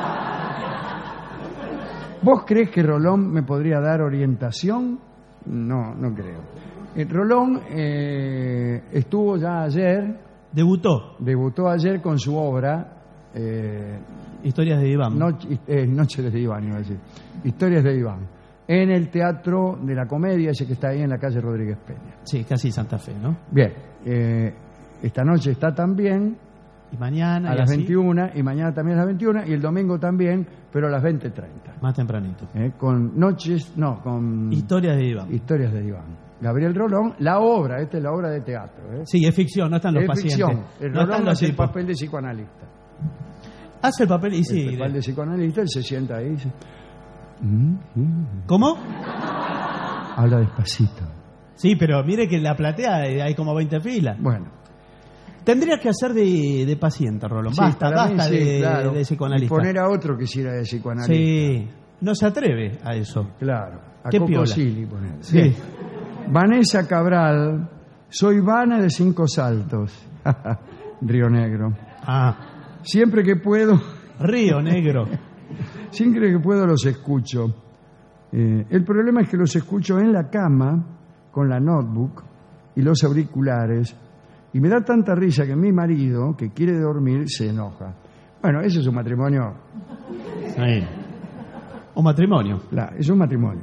¿Vos crees que Rolón me podría dar orientación? No, no creo. Eh, Rolón eh, estuvo ya ayer, Debutó. debutó ayer con su obra eh, Historias de Iván. Noche, eh, Noches de Iván, iba a decir. Historias de Iván. En el Teatro de la Comedia, ese que está ahí en la calle Rodríguez Peña. Sí, casi Santa Fe, ¿no? Bien, eh, esta noche está también Y mañana. a y las así, veintiuna, y mañana también a las veintiuna, y el domingo también, pero a las veinte treinta. Más tempranito. Eh, con Noches, no, con Historias de Iván. Historias de Iván. Gabriel Rolón, la obra, esta es la obra de teatro. ¿eh? Sí, es ficción, no están los es pacientes. ficción. El No están Rolón los hace el tipos. papel de psicoanalista. Hace el papel y el sí. papel de psicoanalista, él se sienta ahí y dice, "Mm, mm". ¿Cómo? Habla despacito. Sí, pero mire que en la platea hay como veinte filas. Bueno. Tendrías que hacer de, de paciente, Rolón. Sí, Basta, para mí basta sí, de, claro. de psicoanalista. Y poner a otro que hiciera de psicoanalista. Sí, no se atreve a eso. Claro. A Qué Coco piola. Silly, poner. Sí. Bien. Vanessa Cabral, soy Vana de Cinco Saltos. Río Negro. Ah, Siempre que puedo, Río Negro. siempre que puedo los escucho. Eh, el problema es que los escucho en la cama, con la notebook y los auriculares, y me da tanta risa que mi marido, que quiere dormir, se enoja. Bueno, ese es un matrimonio. Sí. Un matrimonio. La- es un matrimonio.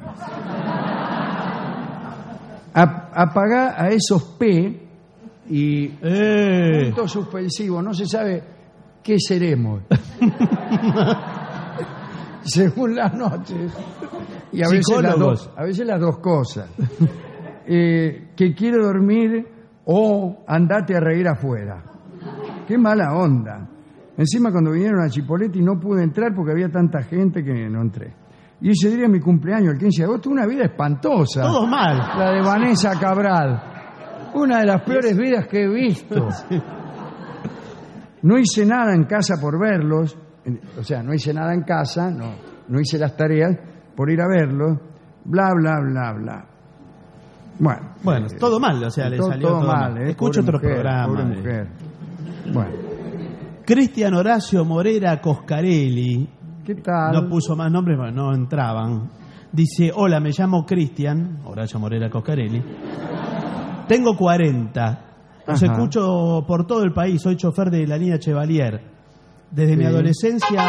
A- apagá a esos P y Eh. punto suspensivo, no se sabe qué seremos. Según las noches. Y a veces las Psicólogos. dos, a veces las dos cosas. Eh, que quiere dormir o andate a reír afuera. Qué mala onda. Encima cuando vinieron a Chipolletti no pude entrar porque había tanta gente que no entré. Y ese día es mi cumpleaños, el quince de agosto, una vida espantosa. Todo mal. La de Vanessa Cabral. Una de las peores vidas que he visto. No hice nada en casa por verlos. O sea, no hice nada en casa, no, no hice las tareas por ir a verlos. Bla, bla, bla, bla. Bueno. Bueno, eh, todo mal, o sea, le todo, salió todo todo mal. mal. eh, Escucho pobre otros mujer, programas. Pobre de- mujer. Bueno, Cristian Horacio Morera Coscarelli. ¿qué tal? No puso más nombres, bueno, no entraban. Dice, hola, me llamo Cristian, Horacio Morera Coscarelli. Tengo cuarenta. Los Ajá. escucho por todo el país. Soy chofer de la línea Chevalier. Desde mi Sí. adolescencia...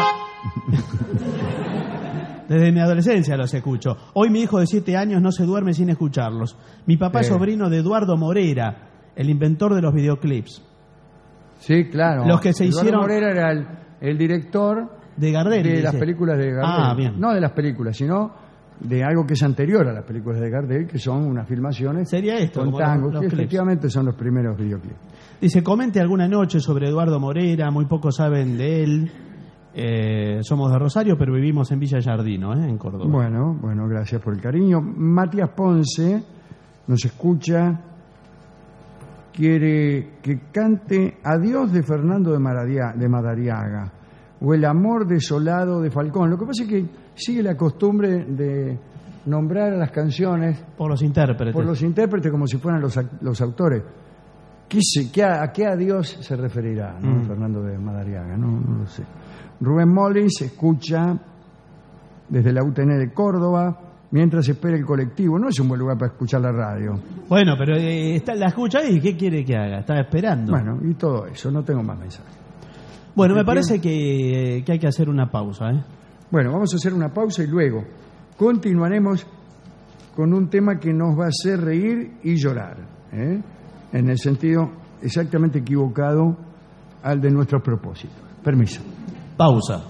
Desde mi adolescencia los escucho. Hoy mi hijo de siete años no se duerme sin escucharlos. Mi papá es Sí. sobrino de Eduardo Morera, el inventor de los videoclips. Sí, claro. Los que se Eduardo hicieron- Morera era el, el director De Gardel. de dice. las películas de Gardel. Ah, bien. No de las películas, sino de algo que es anterior a las películas de Gardel, que son unas filmaciones Sería esto, con como los- tangos, los que clips. efectivamente son los primeros videoclips. Dice, comente alguna noche sobre Eduardo Morera, muy pocos saben de él. Eh, somos de Rosario, pero vivimos en Villa Yardino, ¿eh? En Córdoba. Bueno, bueno, gracias por el cariño. Matías Ponce nos escucha, quiere que cante Adiós de Fernando de, Maradia- de Madariaga o El amor desolado de Falcón. Lo que pasa es que sigue la costumbre de nombrar a las canciones Por los intérpretes. por los intérpretes como si fueran los, ac- los autores. ¿Qué sé, qué a, a qué adiós se referirá, ¿no? Mm. Fernando de Madariaga? No, no lo sé. Rubén Mollis escucha desde la U T N de Córdoba mientras espera el colectivo. No es un buen lugar para escuchar la radio. Bueno, pero eh, está, la escucha y ¿qué quiere que haga? Está esperando. Bueno, y todo eso. No tengo más mensajes. Bueno, me ¿Usted parece que, que hay que hacer una pausa, ¿eh? Bueno, vamos a hacer una pausa y luego continuaremos con un tema que nos va a hacer reír y llorar, ¿eh? En el sentido exactamente equivocado al de nuestros propósitos. Permiso. Pausa.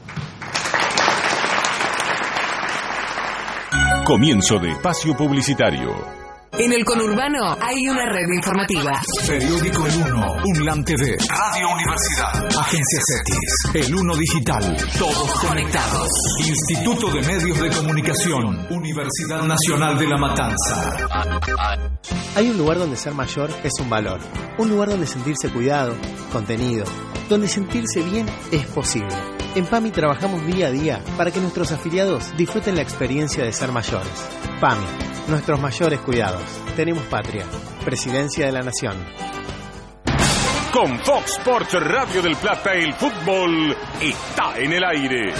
Comienzo de espacio publicitario. En el conurbano hay una red informativa. Periódico El Uno, Unlam T V, Radio Universidad, Agencia CETIS, El Uno Digital, todos conectados. Instituto de Medios de Comunicación, Universidad Nacional de La Matanza. Hay un lugar donde ser mayor es un valor. Un lugar donde sentirse cuidado, contenido, donde sentirse bien es posible. En PAMI trabajamos día a día para que nuestros afiliados disfruten la experiencia de ser mayores. PAMI, nuestros mayores cuidados. Tenemos patria. Presidencia de la Nación. Con Fox Sports Radio del Plata, el fútbol está en el aire.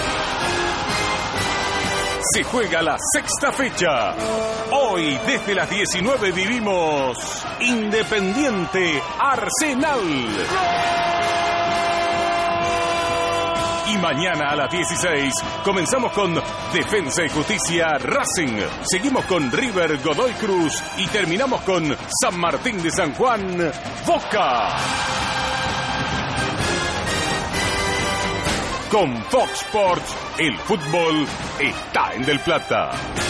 Se juega la sexta fecha. Hoy, desde las diecinueve, vivimos Independiente Arsenal. Y mañana a las dieciséis comenzamos con Defensa y Justicia Racing. Seguimos con River Godoy Cruz y terminamos con San Martín de San Juan Boca. Con Fox Sports, el fútbol está en Del Plata.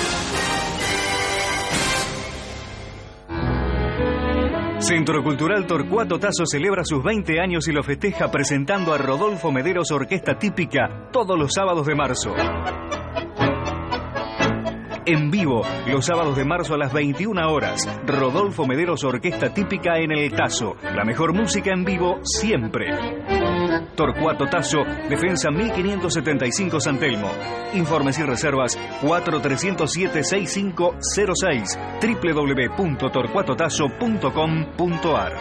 Centro Cultural Torcuato Tasso celebra sus veinte años y lo festeja presentando a Rodolfo Mederos Orquesta Típica todos los sábados de marzo. En vivo, los sábados de marzo a las veintiuna horas, Rodolfo Mederos Orquesta Típica en el Tasso. La mejor música en vivo siempre. Torcuato Tasso, Defensa mil quinientos setenta y cinco San Telmo. Informes y reservas cuatro tres cero siete seis cinco cero seis, doble u doble u doble u punto torcuato tasso punto com punto a r.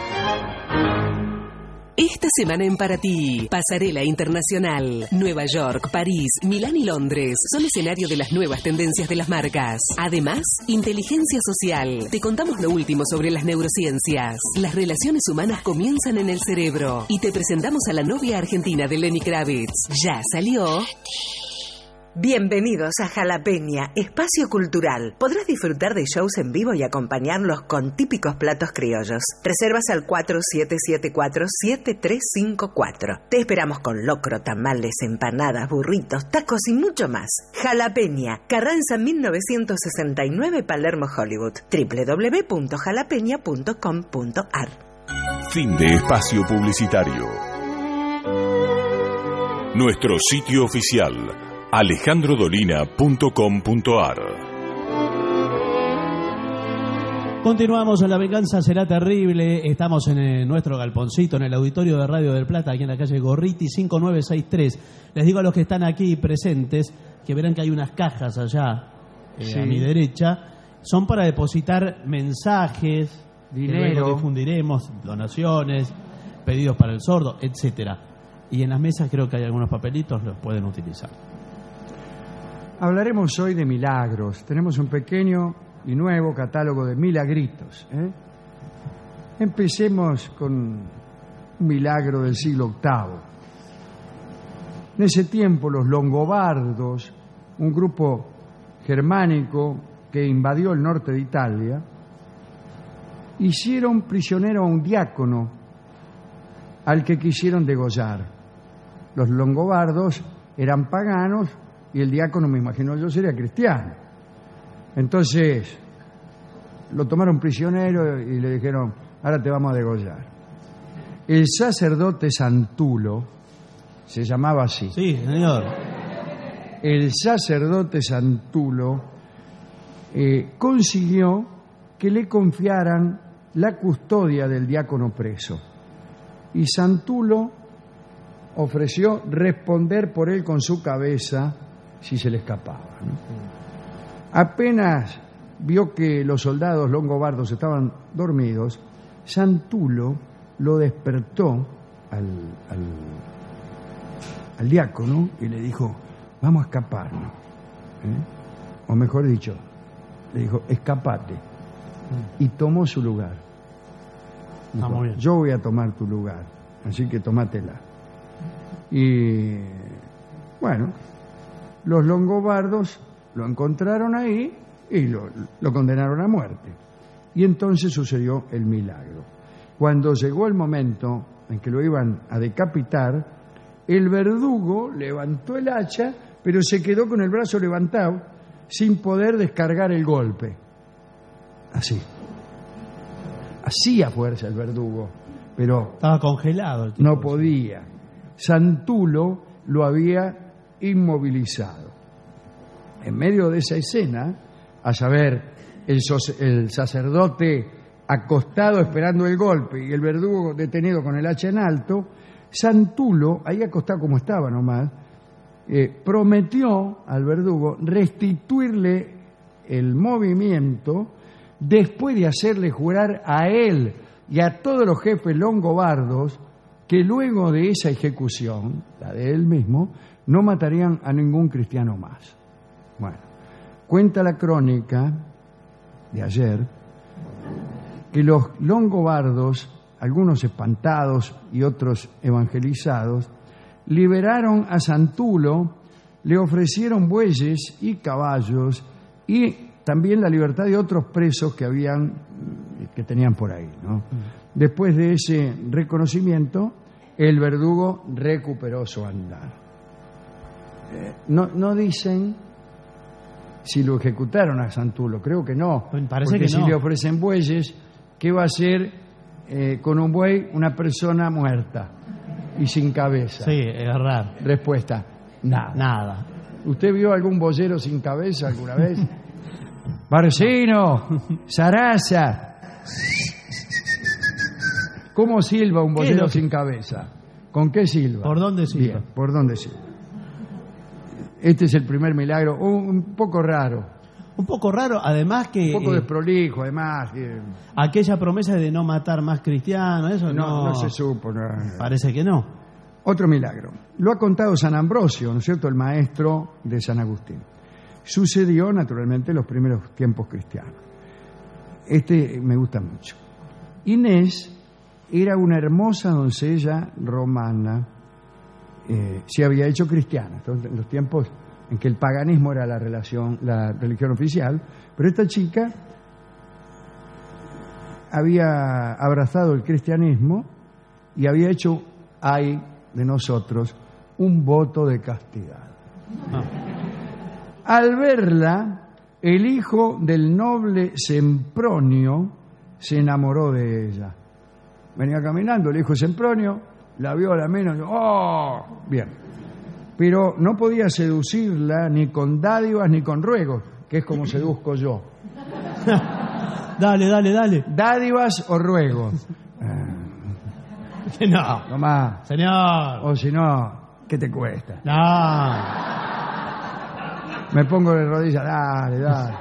Esta semana en Para Ti, Pasarela Internacional. Nueva York, París, Milán y Londres son escenario de las nuevas tendencias de las marcas. Además, inteligencia social. Te contamos lo último sobre las neurociencias. Las relaciones humanas comienzan en el cerebro. Y te presentamos a la novia argentina de Lenny Kravitz. Ya salió... Bienvenidos a Jalapeña, espacio cultural. Podrás disfrutar de shows en vivo y acompañarlos con típicos platos criollos. Reservas al cuatro siete siete cuatro siete tres cinco cuatro. Te esperamos con locro, tamales, empanadas, burritos, tacos y mucho más. Jalapeña, Carranza mil novecientos sesenta y nueve, Palermo, Hollywood. doble u doble u doble u punto jalapeña punto com punto a r. Fin de espacio publicitario. Nuestro sitio oficial alejandro dolina punto com punto a r. Continuamos en La Venganza Será Terrible. Estamos en el, nuestro galponcito, en el auditorio de Radio del Plata, aquí en la calle Gorriti cinco nueve seis tres. Les digo a los que están aquí presentes que verán que hay unas cajas allá eh, sí. a mi derecha. Son para depositar mensajes, dinero, que luego difundiremos, donaciones, pedidos para el sordo, etcétera. Y en las mesas creo que hay algunos papelitos, los pueden utilizar. Hablaremos hoy de milagros. Tenemos un pequeño y nuevo catálogo de milagritos. ¿eh? Empecemos con un milagro del siglo octavo. En ese tiempo los longobardos, un grupo germánico que invadió el norte de Italia, hicieron prisionero a un diácono al que quisieron degollar. Los longobardos eran paganos y el diácono, me imagino yo, sería cristiano. Entonces, lo tomaron prisionero y le dijeron, ahora te vamos a degollar. El sacerdote Santulo, se llamaba así. Sí, señor. El sacerdote Santulo eh, consiguió que le confiaran la custodia del diácono preso. Y Santulo ofreció responder por él con su cabeza si se le escapaba, ¿no? Apenas vio que los soldados longobardos estaban dormidos, Santulo lo despertó al, al, al diácono y le dijo, vamos a escaparnos. ¿Eh? O mejor dicho, le dijo, escapate. Y tomó su lugar. Dijo, muy bien. yo voy a tomar tu lugar, así que tomátela. Y bueno, los longobardos lo encontraron ahí y lo, lo condenaron a muerte. Y entonces sucedió el milagro. Cuando llegó el momento en que lo iban a decapitar, el verdugo levantó el hacha, pero se quedó con el brazo levantado sin poder descargar el golpe. Así. Hacía fuerza el verdugo, pero estaba congelado el tipo. No podía. Santulo lo había inmovilizado. En medio de esa escena, a saber, el, so- el sacerdote acostado esperando el golpe y el verdugo detenido con el hacha en alto, Santulo, ahí acostado como estaba nomás, eh, prometió al verdugo restituirle el movimiento después de hacerle jurar a él y a todos los jefes longobardos que luego de esa ejecución, la de él mismo, no matarían a ningún cristiano más. Bueno, cuenta la crónica de ayer que los longobardos, algunos espantados y otros evangelizados, liberaron a Santulo, le ofrecieron bueyes y caballos y también la libertad de otros presos que habían, que tenían por ahí, ¿no? Después de ese reconocimiento, el verdugo recuperó su andar. Eh, no, no dicen si lo ejecutaron a Santulo, creo que no. Parece porque que si no. le ofrecen bueyes, ¿qué va a hacer eh, con un buey una persona muerta y sin cabeza? Sí, es raro. Respuesta, nada. Nada. ¿Usted vio algún boyero sin cabeza alguna vez? Barcino, Sarasa. ¿Cómo silba un ¿Qué es boyero lo que- sin cabeza? ¿Con qué silba? ¿Por dónde silba? Bien, ¿por dónde silba? Este es el primer milagro, un, un poco raro, Un poco raro, además que un poco eh, desprolijo, además. que aquella promesa de no matar más cristianos, eso no, no, no se supo. no. Parece que no. Otro milagro. Lo ha contado San Ambrosio, ¿no es cierto?, el maestro de San Agustín. Sucedió, naturalmente, en los primeros tiempos cristianos. Este me gusta mucho. Inés era una hermosa doncella romana, eh, se había hecho cristiana, entonces, en los tiempos en que el paganismo era la, relación, la religión oficial, pero esta chica había abrazado el cristianismo y había hecho, ay de nosotros, un voto de castidad. No. Al verla, el hijo del noble Sempronio se enamoró de ella. Venía caminando el hijo de Sempronio, la vio a la mena y dijo, ¡oh! Bien. Pero no podía seducirla ni con dádivas ni con ruegos, que es como seduzco yo. Dale, dale, dale. ¿Dádivas o ruegos? Que no. Tomá. Señor. O si no, ¿qué te cuesta? No. Me pongo de rodillas, dale, dale.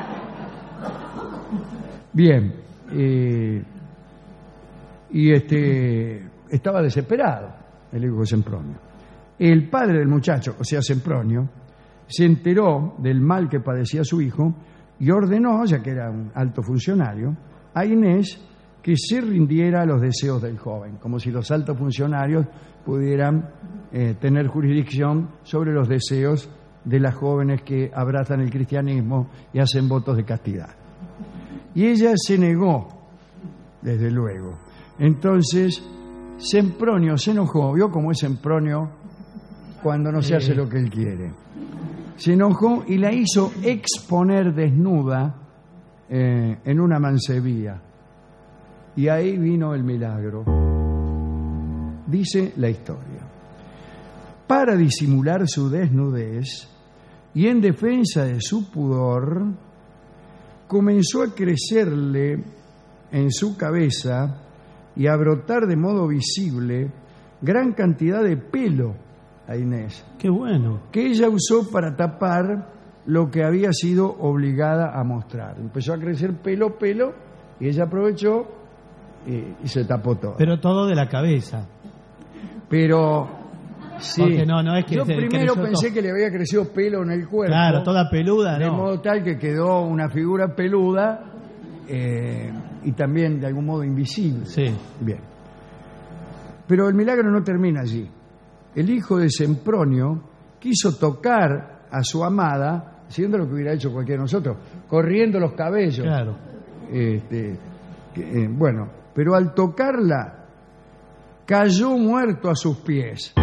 Bien. Eh, y este estaba desesperado el hijo de Sempronio. El padre del muchacho, o sea, Sempronio, se enteró del mal que padecía su hijo y ordenó, ya que era un alto funcionario, a Inés que se rindiera a los deseos del joven, como si los altos funcionarios pudieran eh, tener jurisdicción sobre los deseos de las jóvenes que abrazan el cristianismo y hacen votos de castidad. Y ella se negó, desde luego. Entonces, Sempronio se enojó, vio cómo es Sempronio cuando no se hace lo que él quiere. Se enojó y la hizo exponer desnuda eh, en una mancebía. Y ahí vino el milagro. Dice la historia. Para disimular su desnudez y en defensa de su pudor, comenzó a crecerle en su cabeza y a brotar de modo visible gran cantidad de pelo a Inés. Qué bueno. Que ella usó para tapar lo que había sido obligada a mostrar. Empezó a crecer pelo, pelo, y ella aprovechó y, y se tapó todo. Pero todo de la cabeza. Pero sí. Porque no, no es que yo se primero creció pensé todo. que le había crecido pelo en el cuerpo. Claro, toda peluda, de no. modo tal que quedó una figura peluda eh, y también de algún modo invisible. Sí. Bien. Pero el milagro no termina allí. El hijo de Sempronio quiso tocar a su amada, haciendo lo que hubiera hecho cualquiera de nosotros, corriendo los cabellos. Claro. Este, que, eh, bueno, pero al tocarla, cayó muerto a sus pies.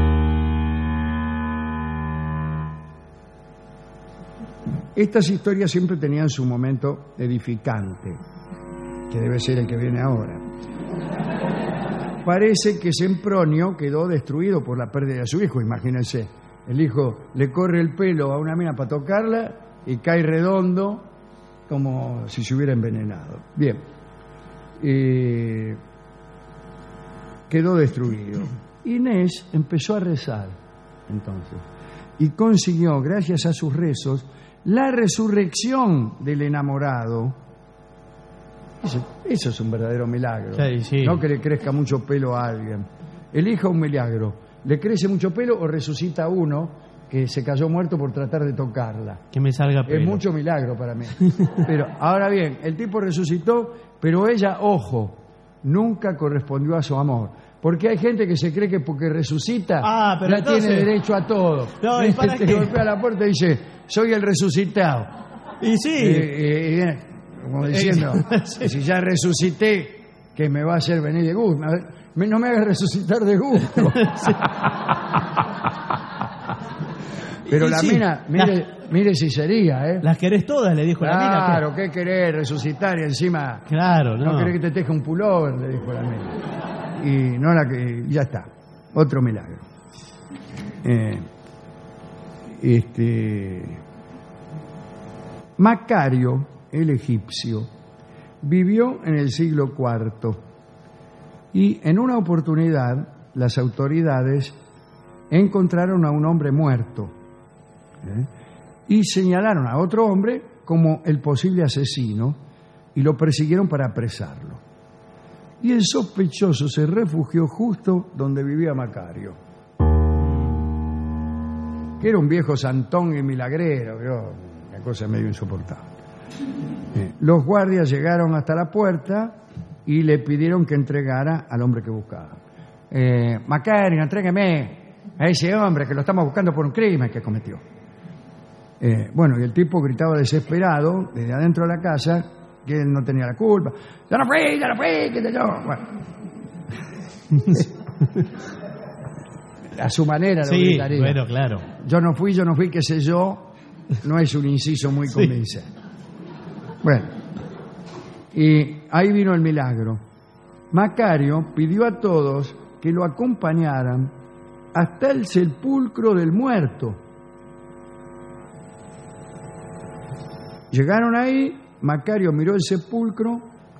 Estas historias siempre tenían su momento edificante, que debe ser el que viene ahora. Parece que Sempronio quedó destruido por la pérdida de su hijo, imagínense. El hijo le corre el pelo a una mina para tocarla y cae redondo como si se hubiera envenenado. Bien. Eh, quedó destruido. Inés empezó a rezar, entonces. y consiguió, gracias a sus rezos, la resurrección del enamorado. Eso, eso es un verdadero milagro. Sí, sí. No que le crezca mucho pelo a alguien. Elija un milagro. ¿Le crece mucho pelo o resucita uno que se cayó muerto por tratar de tocarla? Que me salga pelo. Es mucho milagro para mí. Pero ahora bien, el tipo resucitó, pero ella, ojo, nunca correspondió a su amor. Porque hay gente que se cree que porque resucita ah, pero ya entonces... tiene derecho a todo. No, ¿y para te qué? golpea la puerta y dice, soy el resucitado. Y sí. Eh, eh, como diciendo, sí. si ya resucité, que me va a hacer venir de gusto. Me, no me hagas resucitar de gusto. Sí. Pero y la sí, mina, mire, la, mire si sería, ¿eh? Las querés todas, le dijo claro, la mina. Claro, ¿qué querés? Resucitar y encima... Claro, no. No querés que te teje un pullover, le dijo la mina. Y no la que... Ya está. Otro milagro. Eh, este... Macario, el egipcio, vivió en el siglo cuarto y en una oportunidad las autoridades encontraron a un hombre muerto, ¿eh? y señalaron a otro hombre como el posible asesino y lo persiguieron para apresarlo. Y el sospechoso se refugió justo donde vivía Macario, que era un viejo santón y milagrero, ¿no? Una cosa medio insoportable. Eh, los guardias llegaron hasta la puerta y le pidieron que entregara al hombre que buscaba. Eh, Macario, entrégueme a ese hombre que lo estamos buscando por un crimen que cometió. Eh, bueno, y el tipo gritaba desesperado desde adentro de la casa que él no tenía la culpa. Yo no fui, yo no fui, qué sé yo. Bueno. A su manera lo sí, gritaría. Bueno, claro. Yo no fui, yo no fui, qué sé yo. No es un inciso muy sí. convincente. Bueno, y ahí vino el milagro. Macario pidió a todos que lo acompañaran hasta el sepulcro del muerto. Llegaron ahí, Macario miró el sepulcro,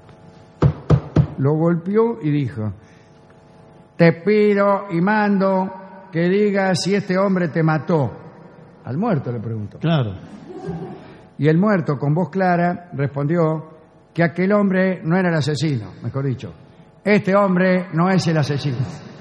lo golpeó y dijo: te pido y mando que digas si este hombre te mató. Al muerto le preguntó. Claro. Y el muerto, con voz clara, respondió que aquel hombre no era el asesino, mejor dicho. Este hombre no es el asesino.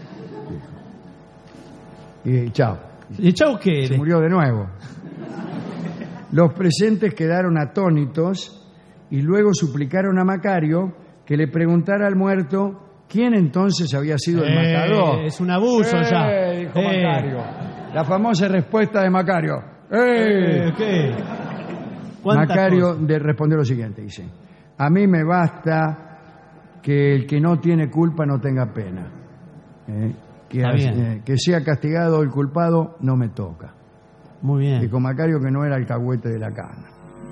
Y chao. ¿Y chao qué? Se murió de nuevo. Los presentes quedaron atónitos y luego suplicaron a Macario que le preguntara al muerto quién entonces había sido el eh, matador. Es un abuso eh, ya. Dijo eh. Macario. La famosa respuesta de Macario. ¡Eh! Eh, ¿Qué? Macario de, respondió lo siguiente, dice: a mí me basta que el que no tiene culpa no tenga pena. Eh, que, eh, que sea castigado el culpado no me toca. Muy bien. Dijo Macario que no era alcahuete de la cana.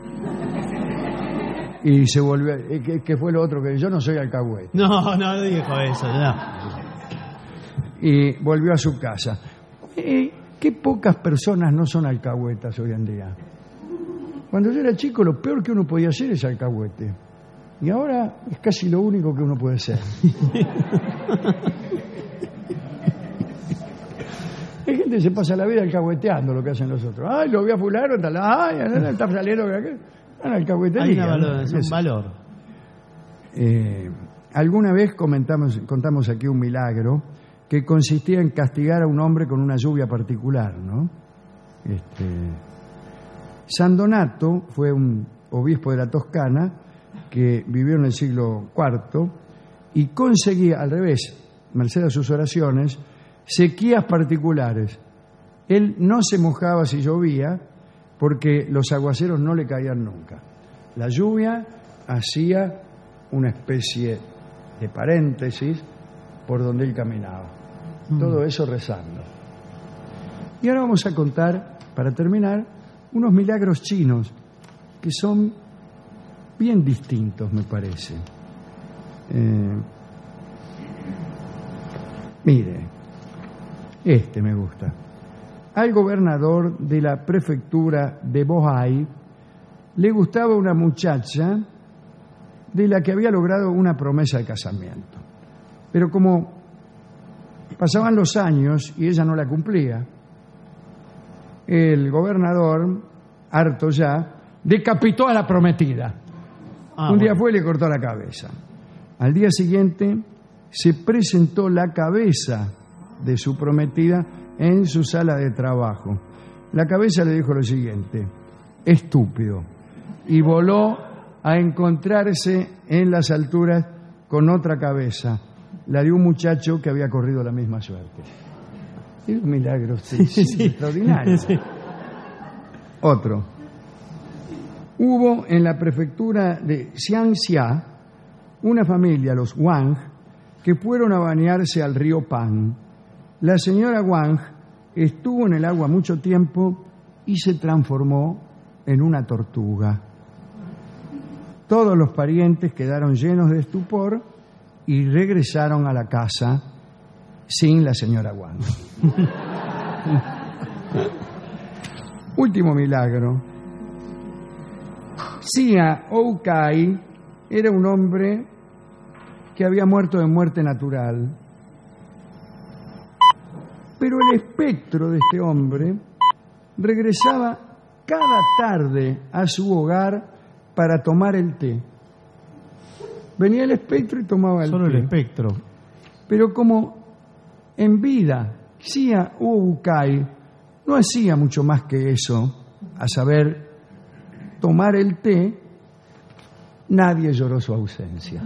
Y se volvió... ¿Qué, qué fue lo otro? Que yo no soy alcahuete. No, no dijo eso, no. Y volvió a su casa. Eh, qué pocas personas no son alcahuetas hoy en día. Cuando yo era chico, lo peor que uno podía hacer es alcahuete. Y ahora es casi lo único que uno puede ser. Hay gente que se pasa la vida alcahueteando lo que hacen los otros. Ay, lo vi a fulano, tal, ay, está saliendo de aquí. Alcahuetería. Hay una valor, ¿no? es un valor. Eh, alguna vez comentamos, contamos aquí un milagro que consistía en castigar a un hombre con una lluvia particular, ¿no? Este, San Donato fue un obispo de la Toscana que vivió en el siglo cuarto y conseguía, al revés, merced a sus oraciones, sequías particulares. Él no se mojaba si llovía porque los aguaceros no le caían nunca. La lluvia hacía una especie de paréntesis por donde él caminaba. Mm. Todo eso rezando. Y ahora vamos a contar, para terminar, unos milagros chinos que son bien distintos, me parece. Eh, mire, este me gusta. Al gobernador de la prefectura de Bohai le gustaba una muchacha de la que había logrado una promesa de casamiento. Pero como pasaban los años y ella no la cumplía, el gobernador, harto ya, decapitó a la prometida. Ah, Un día bueno. fue y le cortó la cabeza. Al día siguiente se presentó la cabeza de su prometida en su sala de trabajo. La cabeza le dijo lo siguiente: estúpido. Y voló a encontrarse en las alturas con otra cabeza, la de un muchacho que había corrido la misma suerte. Es un milagro, sí, sí, sí. extraordinario. Sí. Otro. Hubo en la prefectura de Xianxia una familia, los Wang, que fueron a bañarse al río Pan. La señora Wang estuvo en el agua mucho tiempo y se transformó en una tortuga. Todos los parientes quedaron llenos de estupor y regresaron a la casa sin la señora Wang. Último milagro. Xia Oukai era un hombre que había muerto de muerte natural. Pero el espectro de este hombre regresaba cada tarde a su hogar para tomar el té. Venía el espectro y tomaba el Solo té. el espectro. Pero como en vida Xia Oukai no hacía mucho más que eso, a saber, tomar el té, nadie lloró su ausencia.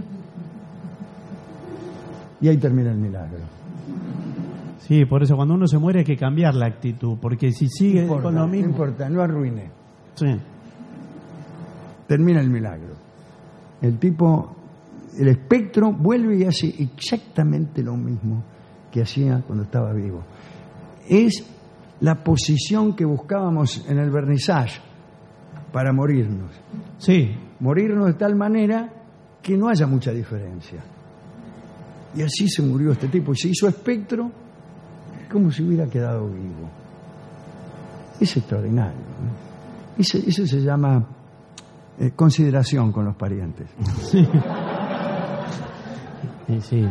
Y ahí termina el milagro. Sí, por eso cuando uno se muere hay que cambiar la actitud, porque si sigue No importa, con lo mismo... no importa, no arruiné. Sí. Termina el milagro. El tipo, el espectro vuelve y hace exactamente lo mismo que hacía cuando estaba vivo. Es la posición que buscábamos en el vernissage para morirnos. Sí. Morirnos de tal manera que no haya mucha diferencia. Y así se murió este tipo. Y se hizo espectro como si hubiera quedado vivo. Es extraordinario, ¿no? Eso, eso se llama eh, consideración con los parientes. Sí. Sí, sí.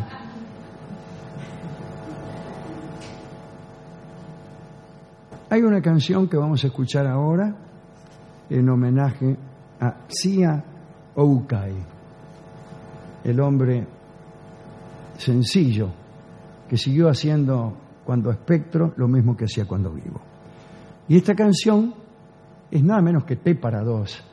Hay una canción que vamos a escuchar ahora en homenaje a Xia Oukai, el hombre sencillo que siguió haciendo cuando espectro lo mismo que hacía cuando vivo. Y esta canción es nada menos que Té para dos,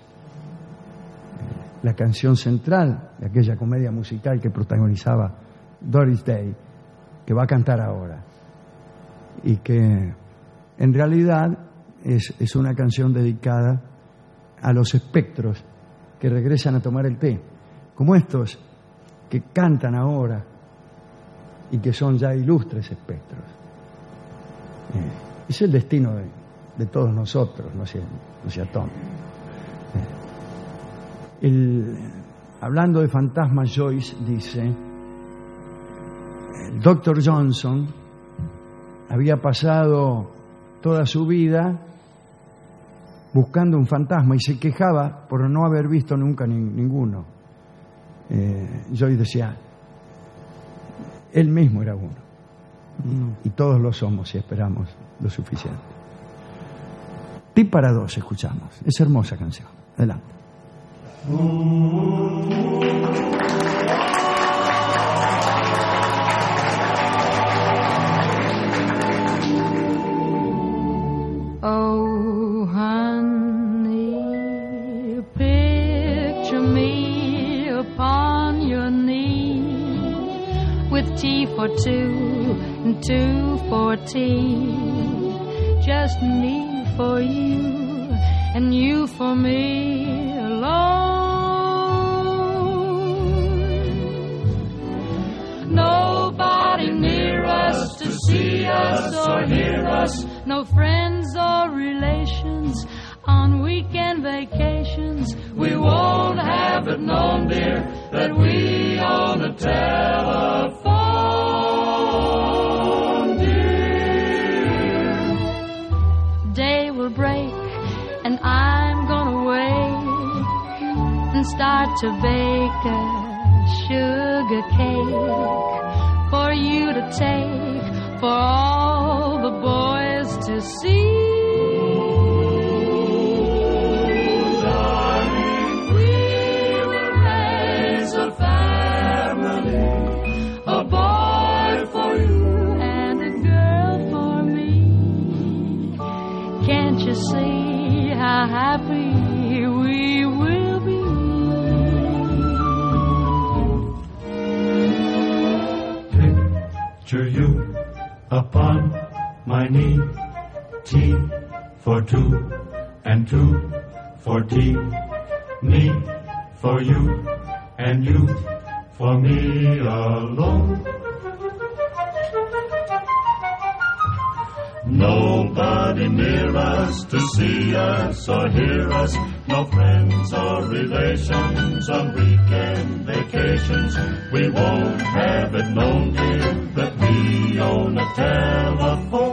la canción central de aquella comedia musical que protagonizaba Doris Day, que va a cantar ahora, y que en realidad es, es una canción dedicada a los espectros que regresan a tomar el té, como estos que cantan ahora y que son ya ilustres espectros. Eh, es el destino de, de todos nosotros, no sea, no sea tonto. Eh, el, hablando de fantasmas, Joyce dice: el doctor Johnson había pasado toda su vida buscando un fantasma y se quejaba por no haber visto nunca ni, ninguno. Eh, Joyce decía, él mismo era uno. Mm. Y todos lo somos si esperamos lo suficiente. Té para dos escuchamos. Es hermosa canción. Adelante. Oh, honey, picture me upon your knee with tea for two and two for tea, just me for you and you for me alone. Nobody near us to see us or hear us, no friends or relations on weekend vacations. We won't have it known, dear, that we own a telephone, dear. Day will break and I'm gonna wake and start to bake a sugar cake for you to take, for all the boys to see. picture you upon my knee. T for two and two for tea. Me for you and you for me alone. Nobody near us to see us or hear us. No friends or relations on weekend vacations. We won't have it known, dear, that we own a telephone.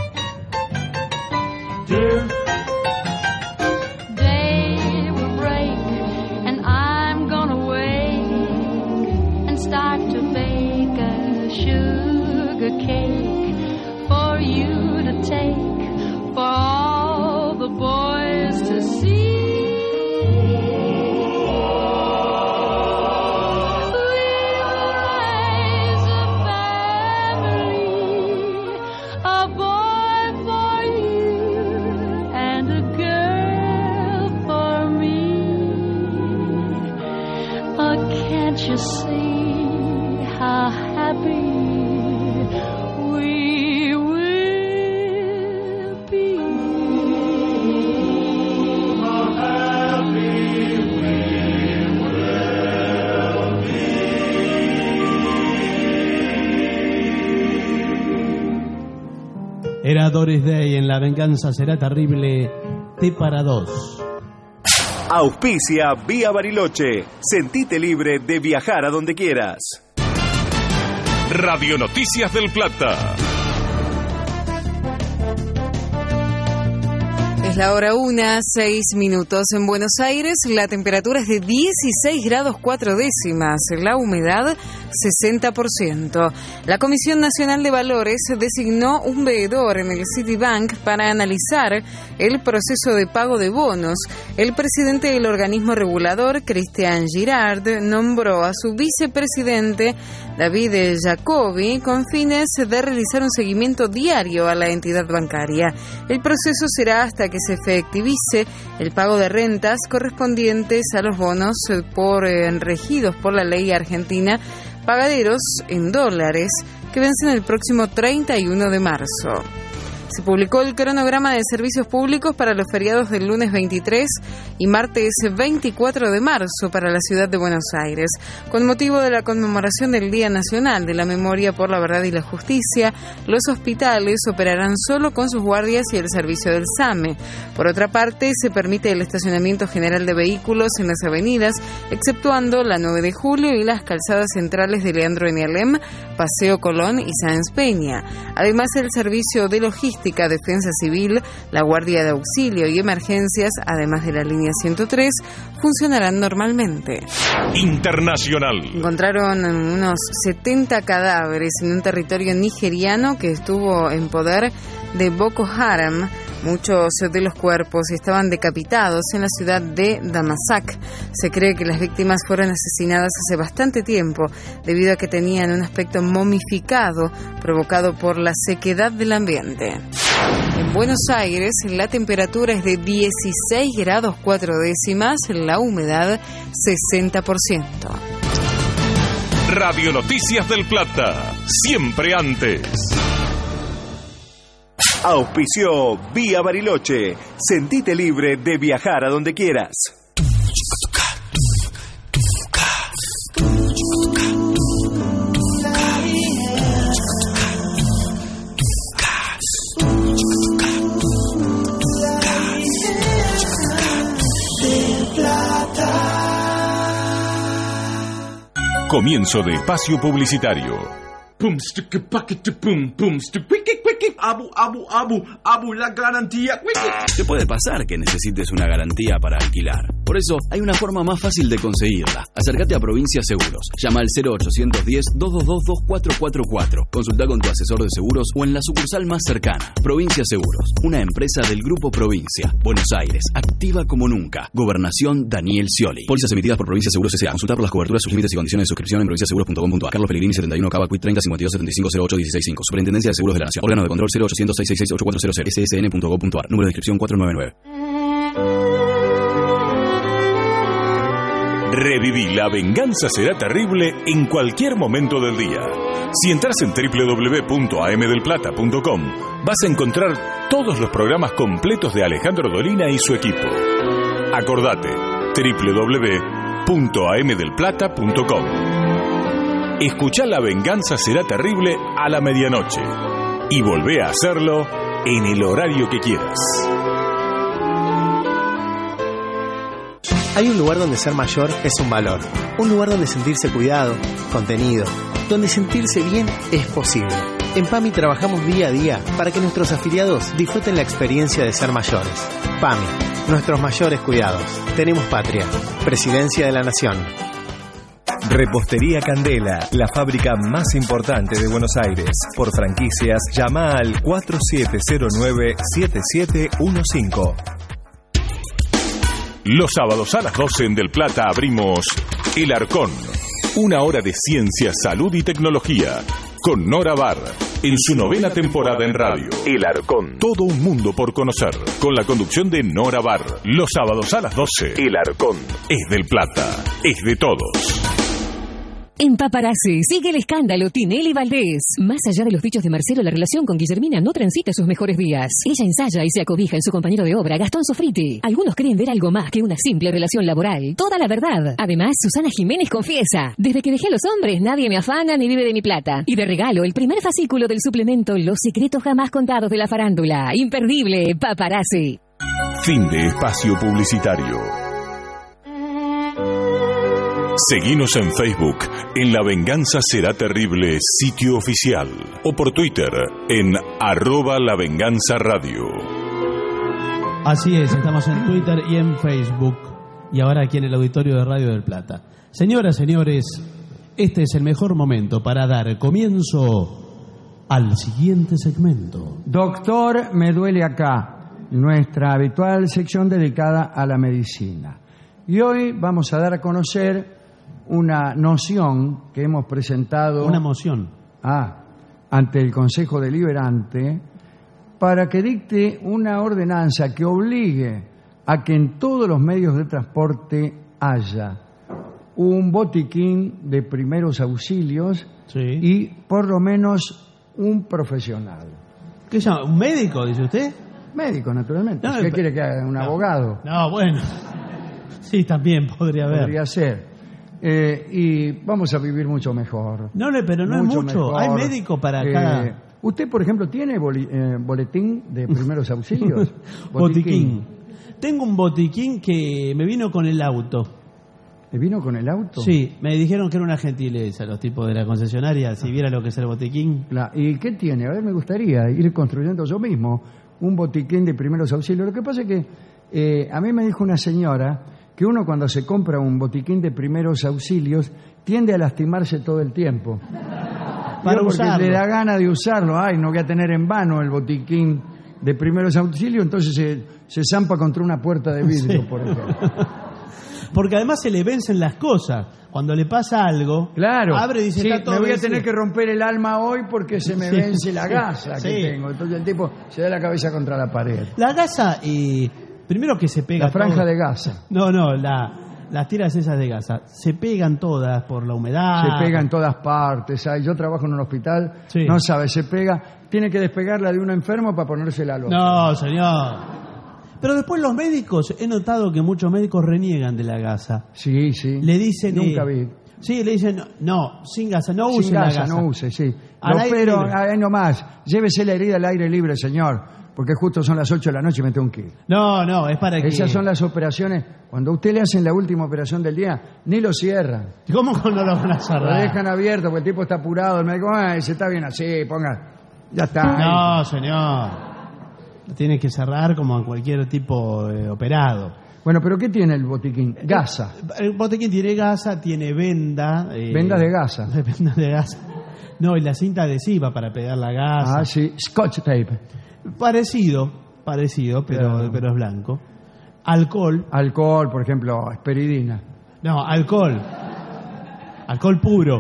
Dear, day will break and I'm gonna wake and start to bake a sugar cake for you to take, for all the boys to see. You see how happy we will be. How happy we will be. Era Doris Day en La Venganza Será Terrible, T para dos. Auspicia Vía Bariloche. Sentite libre de viajar a donde quieras. Radio Noticias del Plata. Es la hora una, seis minutos. En Buenos Aires la temperatura es de dieciséis grados cuatro décimas, la humedad sesenta por ciento. La Comisión Nacional de Valores designó un veedor en el Citibank para analizar el proceso de pago de bonos. El presidente del organismo regulador, Cristian Girard, nombró a su vicepresidente, David Jacobi, con fines de realizar un seguimiento diario a la entidad bancaria. El proceso será hasta que se efectivice el pago de rentas correspondientes a los bonos por eh, regidos por la ley argentina, pagaderos en dólares, que vencen el próximo treinta y uno de marzo. Se publicó el cronograma de servicios públicos para los feriados del lunes veintitrés y martes veinticuatro de marzo para la ciudad de Buenos Aires. Con motivo de la conmemoración del Día Nacional de la Memoria por la Verdad y la Justicia, los hospitales operarán solo con sus guardias y el servicio del SAME. Por otra parte, se permite el estacionamiento general de vehículos en las avenidas, exceptuando la nueve de julio y las calzadas centrales de Leandro N. Alem, Paseo Colón y Sáenz Peña. Además, el servicio de logística, Defensa Civil, la Guardia de Auxilio y Emergencias, además de la línea ciento tres, funcionarán normalmente. Internacional. Encontraron unos setenta cadáveres en un territorio nigeriano que estuvo en poder de Boko Haram. Muchos de los cuerpos estaban decapitados en la ciudad de Damasak. Se cree que las víctimas fueron asesinadas hace bastante tiempo debido a que tenían un aspecto momificado provocado por la sequedad del ambiente. En Buenos Aires la temperatura es de dieciséis grados cuatro décimas, la humedad sesenta por ciento. Radio Noticias del Plata, siempre antes. Auspició Vía Bariloche. Sentite libre de viajar a donde quieras. Comienzo de espacio publicitario. Pum, stick, paquete, pum, pum, stick, wiki, wiki, abu, abu, abu, abu, la garantía, wiki. Te puede pasar que necesites una garantía para alquilar. Por eso, hay una forma más fácil de conseguirla. Acércate a Provincia Seguros. Llama al cero ochocientos diez, dos dos dos, dos cuatro cuatro cuatro. Consulta con tu asesor de seguros o en la sucursal más cercana. Provincia Seguros, una empresa del Grupo Provincia. Buenos Aires, activa como nunca. Gobernación Daniel Scioli. Pólizas emitidas por Provincia Seguros S A. Consultar por las coberturas, sus límites y condiciones de suscripción en provincia seguros punto com punto a r. Carlos Pellegrini, setenta y uno, Cava, Quit treinta, cincuenta y dos, setenta y cinco, cero ocho, dieciséis cinco. Superintendencia de Seguros de la Nación. Órgano de control cero ochocientos, seiscientos sesenta y seis, ochenta y cuatro cero cero. s s n punto gov punto a r. Número de inscripción cuatrocientos noventa y nueve. Reviví La Venganza Será Terrible en cualquier momento del día. Si entras en doble u doble u doble u punto a m del plata punto com, vas a encontrar todos los programas completos de Alejandro Dolina y su equipo. Acordate, doble u doble u doble u punto a m del plata punto com. Escuchá La Venganza Será Terrible a la medianoche y volvé a hacerlo en el horario que quieras. Hay un lugar donde ser mayor es un valor. Un lugar donde sentirse cuidado, contenido, donde sentirse bien es posible. En PAMI trabajamos día a día para que nuestros afiliados disfruten la experiencia de ser mayores. PAMI, nuestros mayores cuidados. Tenemos patria. Presidencia de la Nación. Repostería Candela, la fábrica más importante de Buenos Aires. Por franquicias, llama al cuatro siete cero nueve siete siete uno cinco. Los sábados a las doce en Del Plata abrimos El Arcón. Una hora de ciencia, salud y tecnología. Con Nora Bar. En su novena temporada en radio. El Arcón. Todo un mundo por conocer. Con la conducción de Nora Bar. Los sábados a las doce. El Arcón. Es del Plata. Es de todos. En Paparazzi sigue el escándalo Tinelli Valdés. Más allá de los dichos de Marcelo, la relación con Guillermina no transita sus mejores días. Ella ensaya y se acobija en su compañero de obra, Gastón Sofriti. Algunos creen ver algo más que una simple relación laboral. Toda la verdad. Además, Susana Jiménez confiesa: desde que dejé a los hombres, nadie me afana ni vive de mi plata. Y de regalo, el primer fascículo del suplemento Los secretos jamás contados de la farándula. Imperdible, Paparazzi. Fin de espacio publicitario. Seguinos en Facebook, en La Venganza Será Terrible, sitio oficial. O por Twitter, en arroba La Venganza Radio. Así es, estamos en Twitter y en Facebook. Y ahora aquí en el auditorio de Radio del Plata. Señoras, señores, este es el mejor momento para dar comienzo al siguiente segmento. Doctor, me duele acá. Nuestra habitual sección dedicada a la medicina. Y hoy vamos a dar a conocer una noción que hemos presentado... Una moción. Ah, ante el Consejo Deliberante para que dicte una ordenanza que obligue a que en todos los medios de transporte haya un botiquín de primeros auxilios, sí, y por lo menos un profesional. ¿Qué se llama? ¿Un médico, dice usted? Médico, naturalmente. No, ¿Qué pero, quiere que haga? ¿Un no, abogado? No, bueno. Sí, también podría haber. Podría ser. Eh, y vamos a vivir mucho mejor. No, no, pero no mucho es mucho. Mejor. Hay médico para eh, cada... ¿Usted, por ejemplo, tiene boli, eh, boletín de primeros auxilios? Botiquín. Tengo un botiquín que me vino con el auto. ¿Me vino con el auto? Sí, me dijeron que era una gentileza los tipos de la concesionaria, si viera lo que es el botiquín. ¿Y qué tiene? A ver, me gustaría ir construyendo yo mismo un botiquín de primeros auxilios. Lo que pasa es que eh, a mí me dijo una señora que uno cuando se compra un botiquín de primeros auxilios tiende a lastimarse todo el tiempo. Para porque usarlo. Le da gana de usarlo. Ay, no voy a tener en vano el botiquín de primeros auxilios, entonces se, se zampa contra una puerta de vidrio, sí, por ejemplo. Porque además se le vencen las cosas. Cuando le pasa algo, claro, abre y dice, sí, está todo me voy a vencido. tener que romper el alma hoy porque se me sí, vence la gasa sí, que tengo. Entonces el tipo se da la cabeza contra la pared. La gasa... y primero que se pega... La franja todo. de gasa. No, no, la, las tiras esas de gasa. Se pegan todas por la humedad. Se pega en todas partes. Ay, yo trabajo en un hospital, sí, no sabe, se pega. Tiene que despegarla de un enfermo para ponérsela al otro. No, señor. Pero después los médicos, he notado que muchos médicos reniegan de la gasa. Sí, sí. Le dicen... Nunca eh, vi. Sí, le dicen, no, sin gasa, no use sin la gasa. gasa. no use, sí. Al aire pero libre. ahí nomás, llévese la herida al aire libre, señor. Porque justo son las ocho de la noche y me tengo que ir. No, no, es para que... Esas son las operaciones. Cuando a usted le hacen la última operación del día, ni lo cierran. ¿Cómo no lo van a cerrar? Lo dejan abierto porque el tipo está apurado. El médico, ay, se está bien así, ponga. Ya está. No, señor. Lo tiene que cerrar como en cualquier tipo de operado. Bueno, pero ¿qué tiene el botiquín? Gasa. El botiquín tiene gasa, tiene venda. Eh, Vendas de gasa. Vendas de gasa. No, y la cinta adhesiva para pegar la gasa. Ah, sí. Scotch tape. Parecido, parecido, pero, claro, pero es blanco. Alcohol. Alcohol, por ejemplo, esperidina. No, alcohol. Alcohol puro.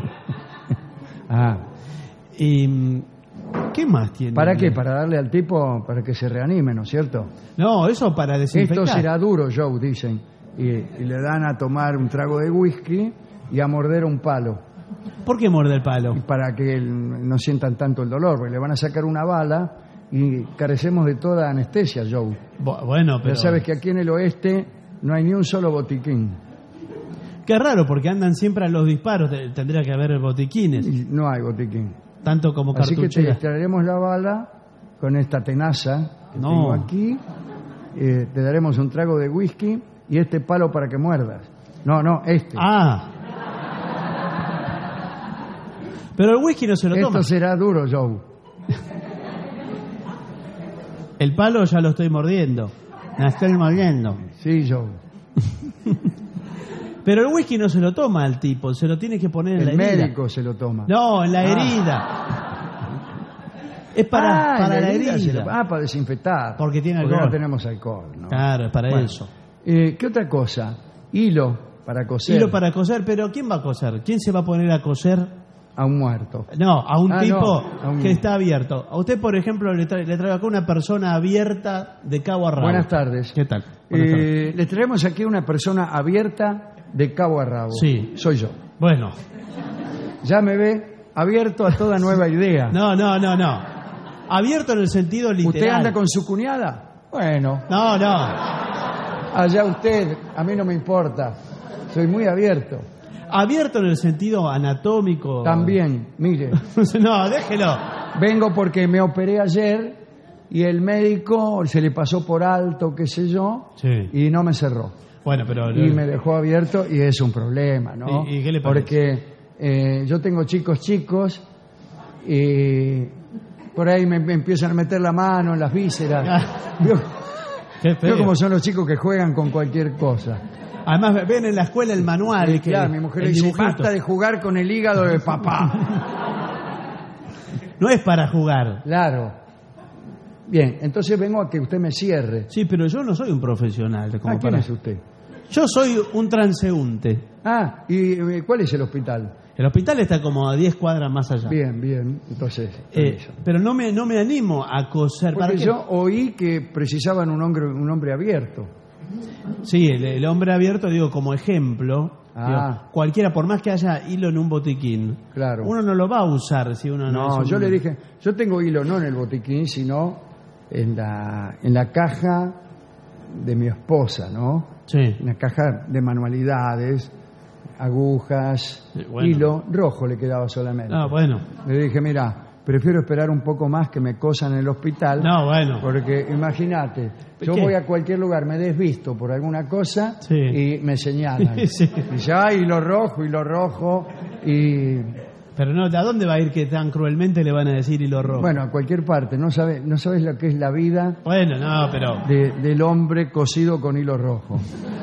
Ah. Y... ¿qué más tiene? ¿Para qué? Para darle al tipo, para que se reanime, ¿no es cierto? No, eso para desinfectar. Esto será duro, Joe, dicen. y, y le dan a tomar un trago de whisky y a morder un palo. ¿Por qué muerde el palo? Y para que el- no sientan tanto el dolor, porque le van a sacar una bala y carecemos de toda anestesia, Joe. Bu- bueno, pero... Ya sabes que aquí en el oeste no hay ni un solo botiquín. Qué raro, porque andan siempre a los disparos. te- Tendría que haber botiquines. Y no hay botiquín. Tanto como Así que te cartucheras. extraeremos la bala con esta tenaza que No. tengo aquí. Eh, te daremos un trago de whisky y este palo para que muerdas. No, no, este. Ah. Pero el whisky no se lo Esto toma. será duro, Joe. El palo ya lo estoy mordiendo. La estoy mordiendo. Sí, Joe. Pero el whisky no se lo toma al tipo, se lo tiene que poner en El la herida. médico se lo toma. No, en la Ah. herida. Es para, Ah, para en la herida herida. se lo- Ah, para desinfectar. Porque tiene Porque alcohol. no tenemos alcohol, ¿no? Claro, es para Bueno, eso. eh, ¿Qué otra cosa? Hilo para coser. Hilo para coser, pero ¿quién va a coser? ¿Quién se va a poner a coser? A un muerto. No, a un Ah, tipo no, a un- que está abierto. A usted, por ejemplo, le, tra- le traigo acá una persona abierta de cabo a rabo. Buenas tardes. ¿Qué tal? Buenas tardes. Eh, les traemos aquí una persona abierta de cabo a rabo. Sí. Soy yo. Bueno. Ya me ve abierto a toda nueva idea. No, no, no, no. Abierto en el sentido literal. ¿Usted anda con su cuñada? Bueno. No, no. Allá usted, a mí no me importa. Soy muy abierto. Abierto en el sentido anatómico. También, mire. No, déjelo. Vengo porque me operé ayer y el médico se le pasó por alto, qué sé yo, Sí. y no me cerró. Bueno, pero... Y me dejó abierto y es un problema, ¿no? ¿Y- y qué le parece? Porque eh, yo tengo chicos chicos y por ahí me, me empiezan a meter la mano en las vísceras. ¿Vio, Qué feo. vio cómo son los chicos que juegan con cualquier cosa? Además, ven en la escuela el manual. Sí, que- claro, mi mujer el le dice, dibujito. basta de jugar con el hígado de papá. No es para jugar. Claro. Bien, entonces vengo a que usted me cierre. Sí, pero yo no soy un profesional. Como Ah, ¿quién para... es usted? Yo soy un transeúnte. Ah, ¿y eh, cuál es el hospital? El hospital está como a diez cuadras más allá. Bien, bien, entonces. Eh, permiso. pero no me, no me animo a coser. ¿Para Porque qué? yo oí que precisaban un hombre, un hombre abierto. Sí, el, el hombre abierto, digo, como ejemplo. Ah. Digo, cualquiera, por más que haya hilo en un botiquín, Claro. uno no lo va a usar si uno no, No, es un- yo le dije, yo tengo hilo no en el botiquín, sino en la, en la caja de mi esposa, ¿no? Sí. Una caja de manualidades, agujas, Sí, bueno. hilo rojo le quedaba solamente. Ah, bueno. Le dije, mira, prefiero esperar un poco más que me cosan en el hospital. No, bueno. Porque imagínate, yo ¿Qué? voy a cualquier lugar, me desvisto por alguna cosa Sí. y me señalan. Sí. Dice, ay, hilo rojo, hilo rojo. Y Pero no, ¿a dónde va a ir que tan cruelmente le van a decir hilo rojo? bueno, a cualquier parte. No sabes, no sabes lo que es la vida Bueno, no, pero... de- del hombre cosido con hilo rojo.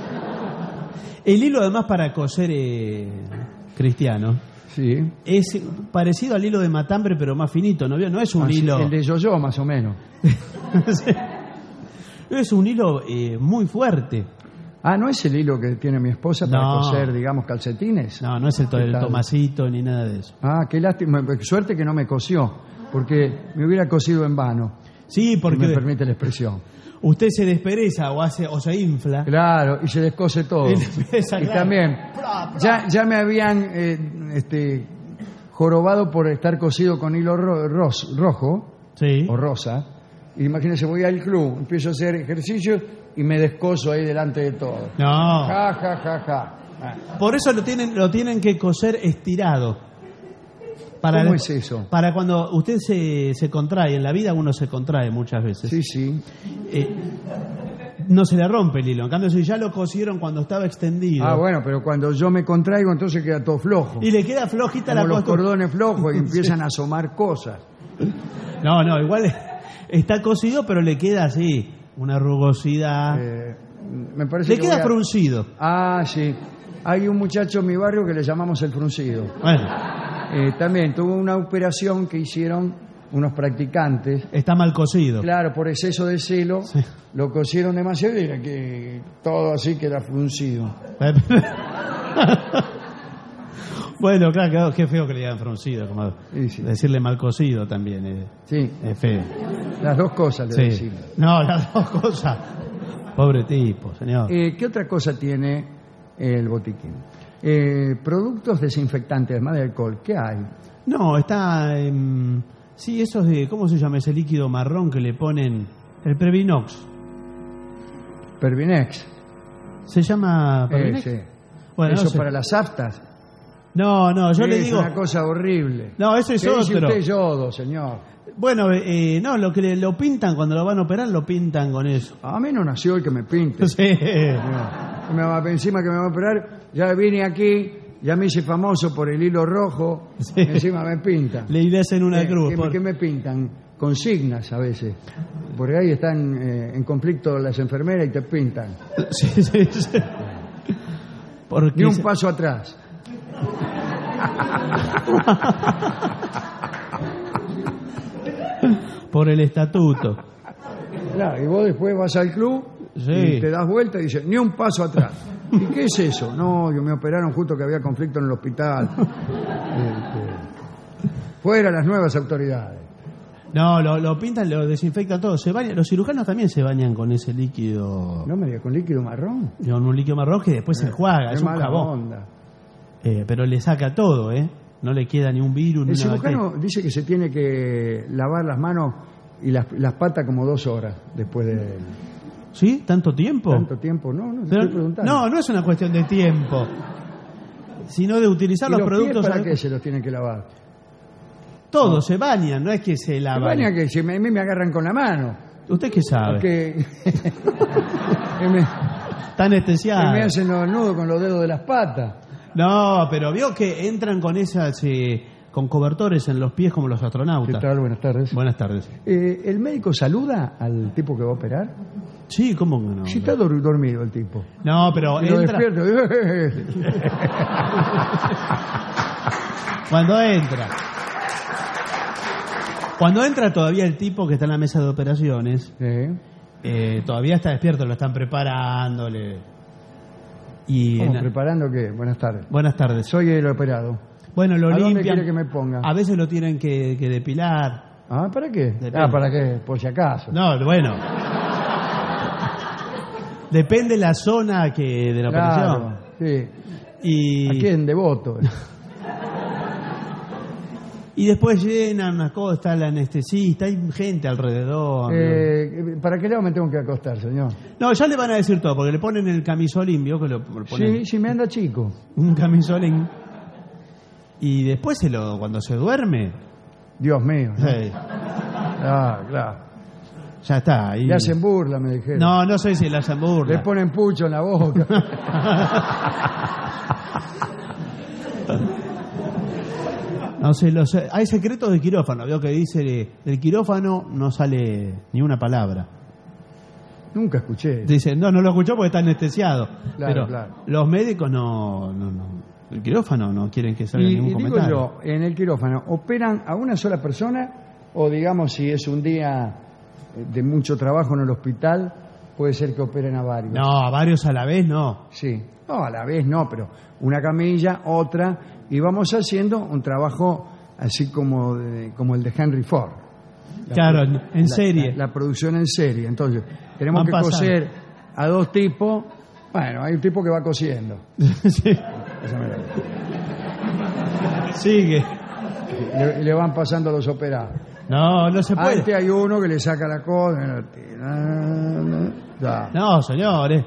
El hilo, además, para coser eh, cristiano, Sí. es parecido al hilo de matambre, pero más finito, ¿no? No es un Así, hilo... El de yo-yo, más o menos. Sí. Es un hilo eh, muy fuerte. Ah, ¿no es el hilo que tiene mi esposa para No. coser, digamos, calcetines? No, no es el, to- ¿Qué el tal? Tomasito ni nada de eso. Ah, qué lástima. Suerte que no me cosió, porque me hubiera cosido en vano. Sí, Si porque me permite la expresión. usted se despereza o hace o se infla. Claro, y se descose todo. Y empieza, Y claro. también, ya, ya me habían eh, este, jorobado por estar cosido con hilo ro- ros- rojo Sí. o rosa. Imagínense, voy al club, empiezo a hacer ejercicios y me descoso ahí delante de todo. No. Ja, ja, ja, ja. Ah, Por eso lo tienen lo tienen que coser estirado. Para ¿Cómo es eso? Para cuando usted se, se contrae, en la vida uno se contrae muchas veces. Sí, sí. Eh, no se le rompe el hilo. En cambio, si ya lo cosieron cuando estaba extendido. Ah, bueno, pero cuando yo me contraigo, entonces queda todo flojo. Y le queda flojita Como la los costura. cordones flojos y Sí. empiezan a asomar cosas. No, no, igual está cosido, pero le queda así, una rugosidad. Eh, me parece le que queda voy a- fruncido. Ah, sí. Hay un muchacho en mi barrio que le llamamos el fruncido. Bueno, Eh, también tuvo una operación que hicieron unos practicantes. está mal cosido. Claro, por exceso de celo, lo cosieron demasiado y era que todo así queda fruncido. Bueno, claro, claro, qué feo que le digan fruncido, como Sí, sí. decirle mal cosido también, eh, Sí, es feo. las dos cosas le Sí. decimos. No, las dos cosas. Pobre tipo, señor. Eh, ¿Qué otra cosa tiene el botiquín? Eh, productos desinfectantes, además de alcohol, ¿qué hay? No, está... Eh, sí, esos de... ¿Cómo se llama ese líquido marrón que le ponen? El Previnox. Pervinex. ¿Se llama Pervinex? Ese. Bueno, Eso no sé. para las aftas. No, no, yo es le digo... una cosa horrible. No, eso es ¿Qué dice otro. usted yodo, señor? Bueno, eh, no, lo que le- lo pintan cuando lo van a operar, lo pintan con eso. A mí no nació el que me pinte. Sí. No, me va- encima que me va a operar, ya vine aquí, ya me hice famoso por el hilo rojo, Sí. encima me pintan. Le hacen una Eh, cruz. ¿qué, por- qué me pintan? Consignas a veces. Porque ahí están eh, en conflicto las enfermeras y te pintan. Sí, sí, sí. Porque Ni un se- paso atrás. Por el estatuto. Claro, y vos después vas al club Sí. y te das vuelta y dices, ni un paso atrás. ¿Y qué es eso? No, yo me operaron justo que había conflicto en el hospital. Este, fuera las nuevas autoridades. No, lo, lo pintan, lo desinfectan todo. Se bañan, los cirujanos también se bañan con ese líquido. No me digas, con líquido marrón. Con un líquido marrón que después se enjuaga, Qué es un mala jabón. onda. Eh, pero le saca todo, ¿eh? No le queda ni un virus, ni El una cirujano bacteria. dice que se tiene que lavar las manos y las, las patas como dos horas después de ¿Sí? ¿Tanto tiempo? tanto tiempo. No, no, te Pero- estoy preguntando. no, no es una cuestión de tiempo, sino de utilizar ¿Y los, los pies productos. para al- qué se los tienen que lavar? Todos se bañan, no es que se Se lavan. baña que si me- a mí me agarran con la mano. ¿Usted qué sabe? Que, que me, Está que me anestesiado. hacen los nudos con los dedos de las patas. No, pero vio que entran con esas, eh, con cobertores en los pies como los astronautas. ¿Qué tal? Buenas tardes. Buenas tardes. Eh, ¿El médico saluda al tipo que va a operar? Sí, ¿cómo que no? Si está dor- dormido el tipo. No, pero Y lo entra... despierto. Cuando entra. Cuando entra todavía el tipo que está en la mesa de operaciones, eh, todavía está despierto, lo están preparándole. Y ¿Cómo, en- preparando qué? Buenas tardes. Buenas tardes. Soy el operado. Bueno, lo ¿A dónde limpian. quiere que me ponga? A veces lo tienen que, que depilar. Ah, ¿para qué? Depende. Ah, ¿para qué? Por si acaso. No, bueno. Depende la zona que de la Claro, operación. sí. Y, Aquí en Devoto. y después llenan una cosa, está el anestesista, hay gente alrededor. Eh, ¿Para qué lado me tengo que acostar, señor? No, ya le van a decir todo, porque le ponen el camisolín, ¿vio? Que lo, lo ponen Sí, sí, me anda chico. un camisolín. Y después se lo, cuando se duerme, Dios mío. ¿no? sí, Ah, claro. ya está. Ahí. Le hacen burla, me dijeron. No, no sé si le hacen burla. Le ponen pucho en la boca. No sé, los, hay secretos de quirófano, veo que dice del quirófano no sale ni una palabra. Nunca escuché. Dice, no, no lo escuchó porque está anestesiado. Claro, Pero claro. los médicos no, no, no, el quirófano no quieren que salga Y, ningún y digo comentario. yo, en el quirófano, ¿operan a una sola persona? O digamos, si es un día de mucho trabajo en el hospital, puede ser que operen a varios. No, a varios a la vez no. Sí. No, a la vez no, pero una camilla, otra, y vamos haciendo un trabajo así como, de- como el de Henry Ford. La Claro, pro- en la- serie. La, la producción en serie. Entonces, tenemos Van que pasando. coser a dos tipos. Bueno, hay un tipo que va cosiendo. Sí. Esa me la- Sigue. Le, le van pasando los operados. No, no se puede. Antes hay uno que le saca la cosa. Ya. No, señores.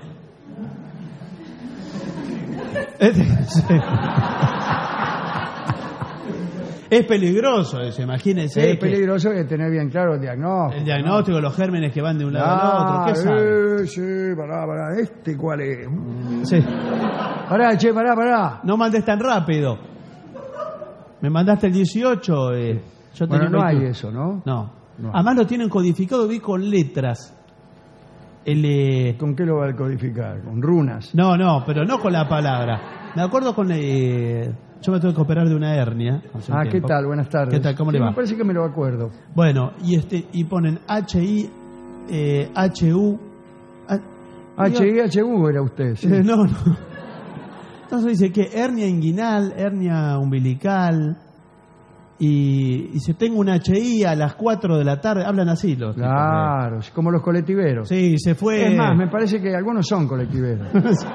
Este- sí. Es peligroso eso, imagínense. Es que peligroso que tener bien claro el diagnóstico. el diagnóstico, los gérmenes que van de un lado Ah, al otro, ¿qué sabe? eh, sí, pará, pará. ¿Este cuál es? Sí. Pará, che, pará, pará. No mandes tan rápido. Me mandaste el dieciocho. Eh. Yo Bueno, tenía no hay veintiuno. eso, ¿no? No. No hay. Además lo tienen codificado, vi con letras. El, eh, ¿Con qué lo va a codificar? ¿Con runas? No, no, pero no con la palabra. Me acuerdo con... Eh, yo me tuve que operar de una hernia. hace un Ah, ¿qué tiempo. tal? Buenas tardes. ¿Qué tal? ¿Cómo Sí, le va? Me parece que me lo acuerdo. Bueno, y este y ponen H I eh, H U ah, H I H U era usted, sí. eh, no, no. Entonces dice que hernia inguinal, hernia umbilical y, y si tengo un H I a las cuatro de la tarde, hablan así los tipos, Claro, como los colectiveros. Sí, se fue. Es más, me parece que algunos son colectiveros.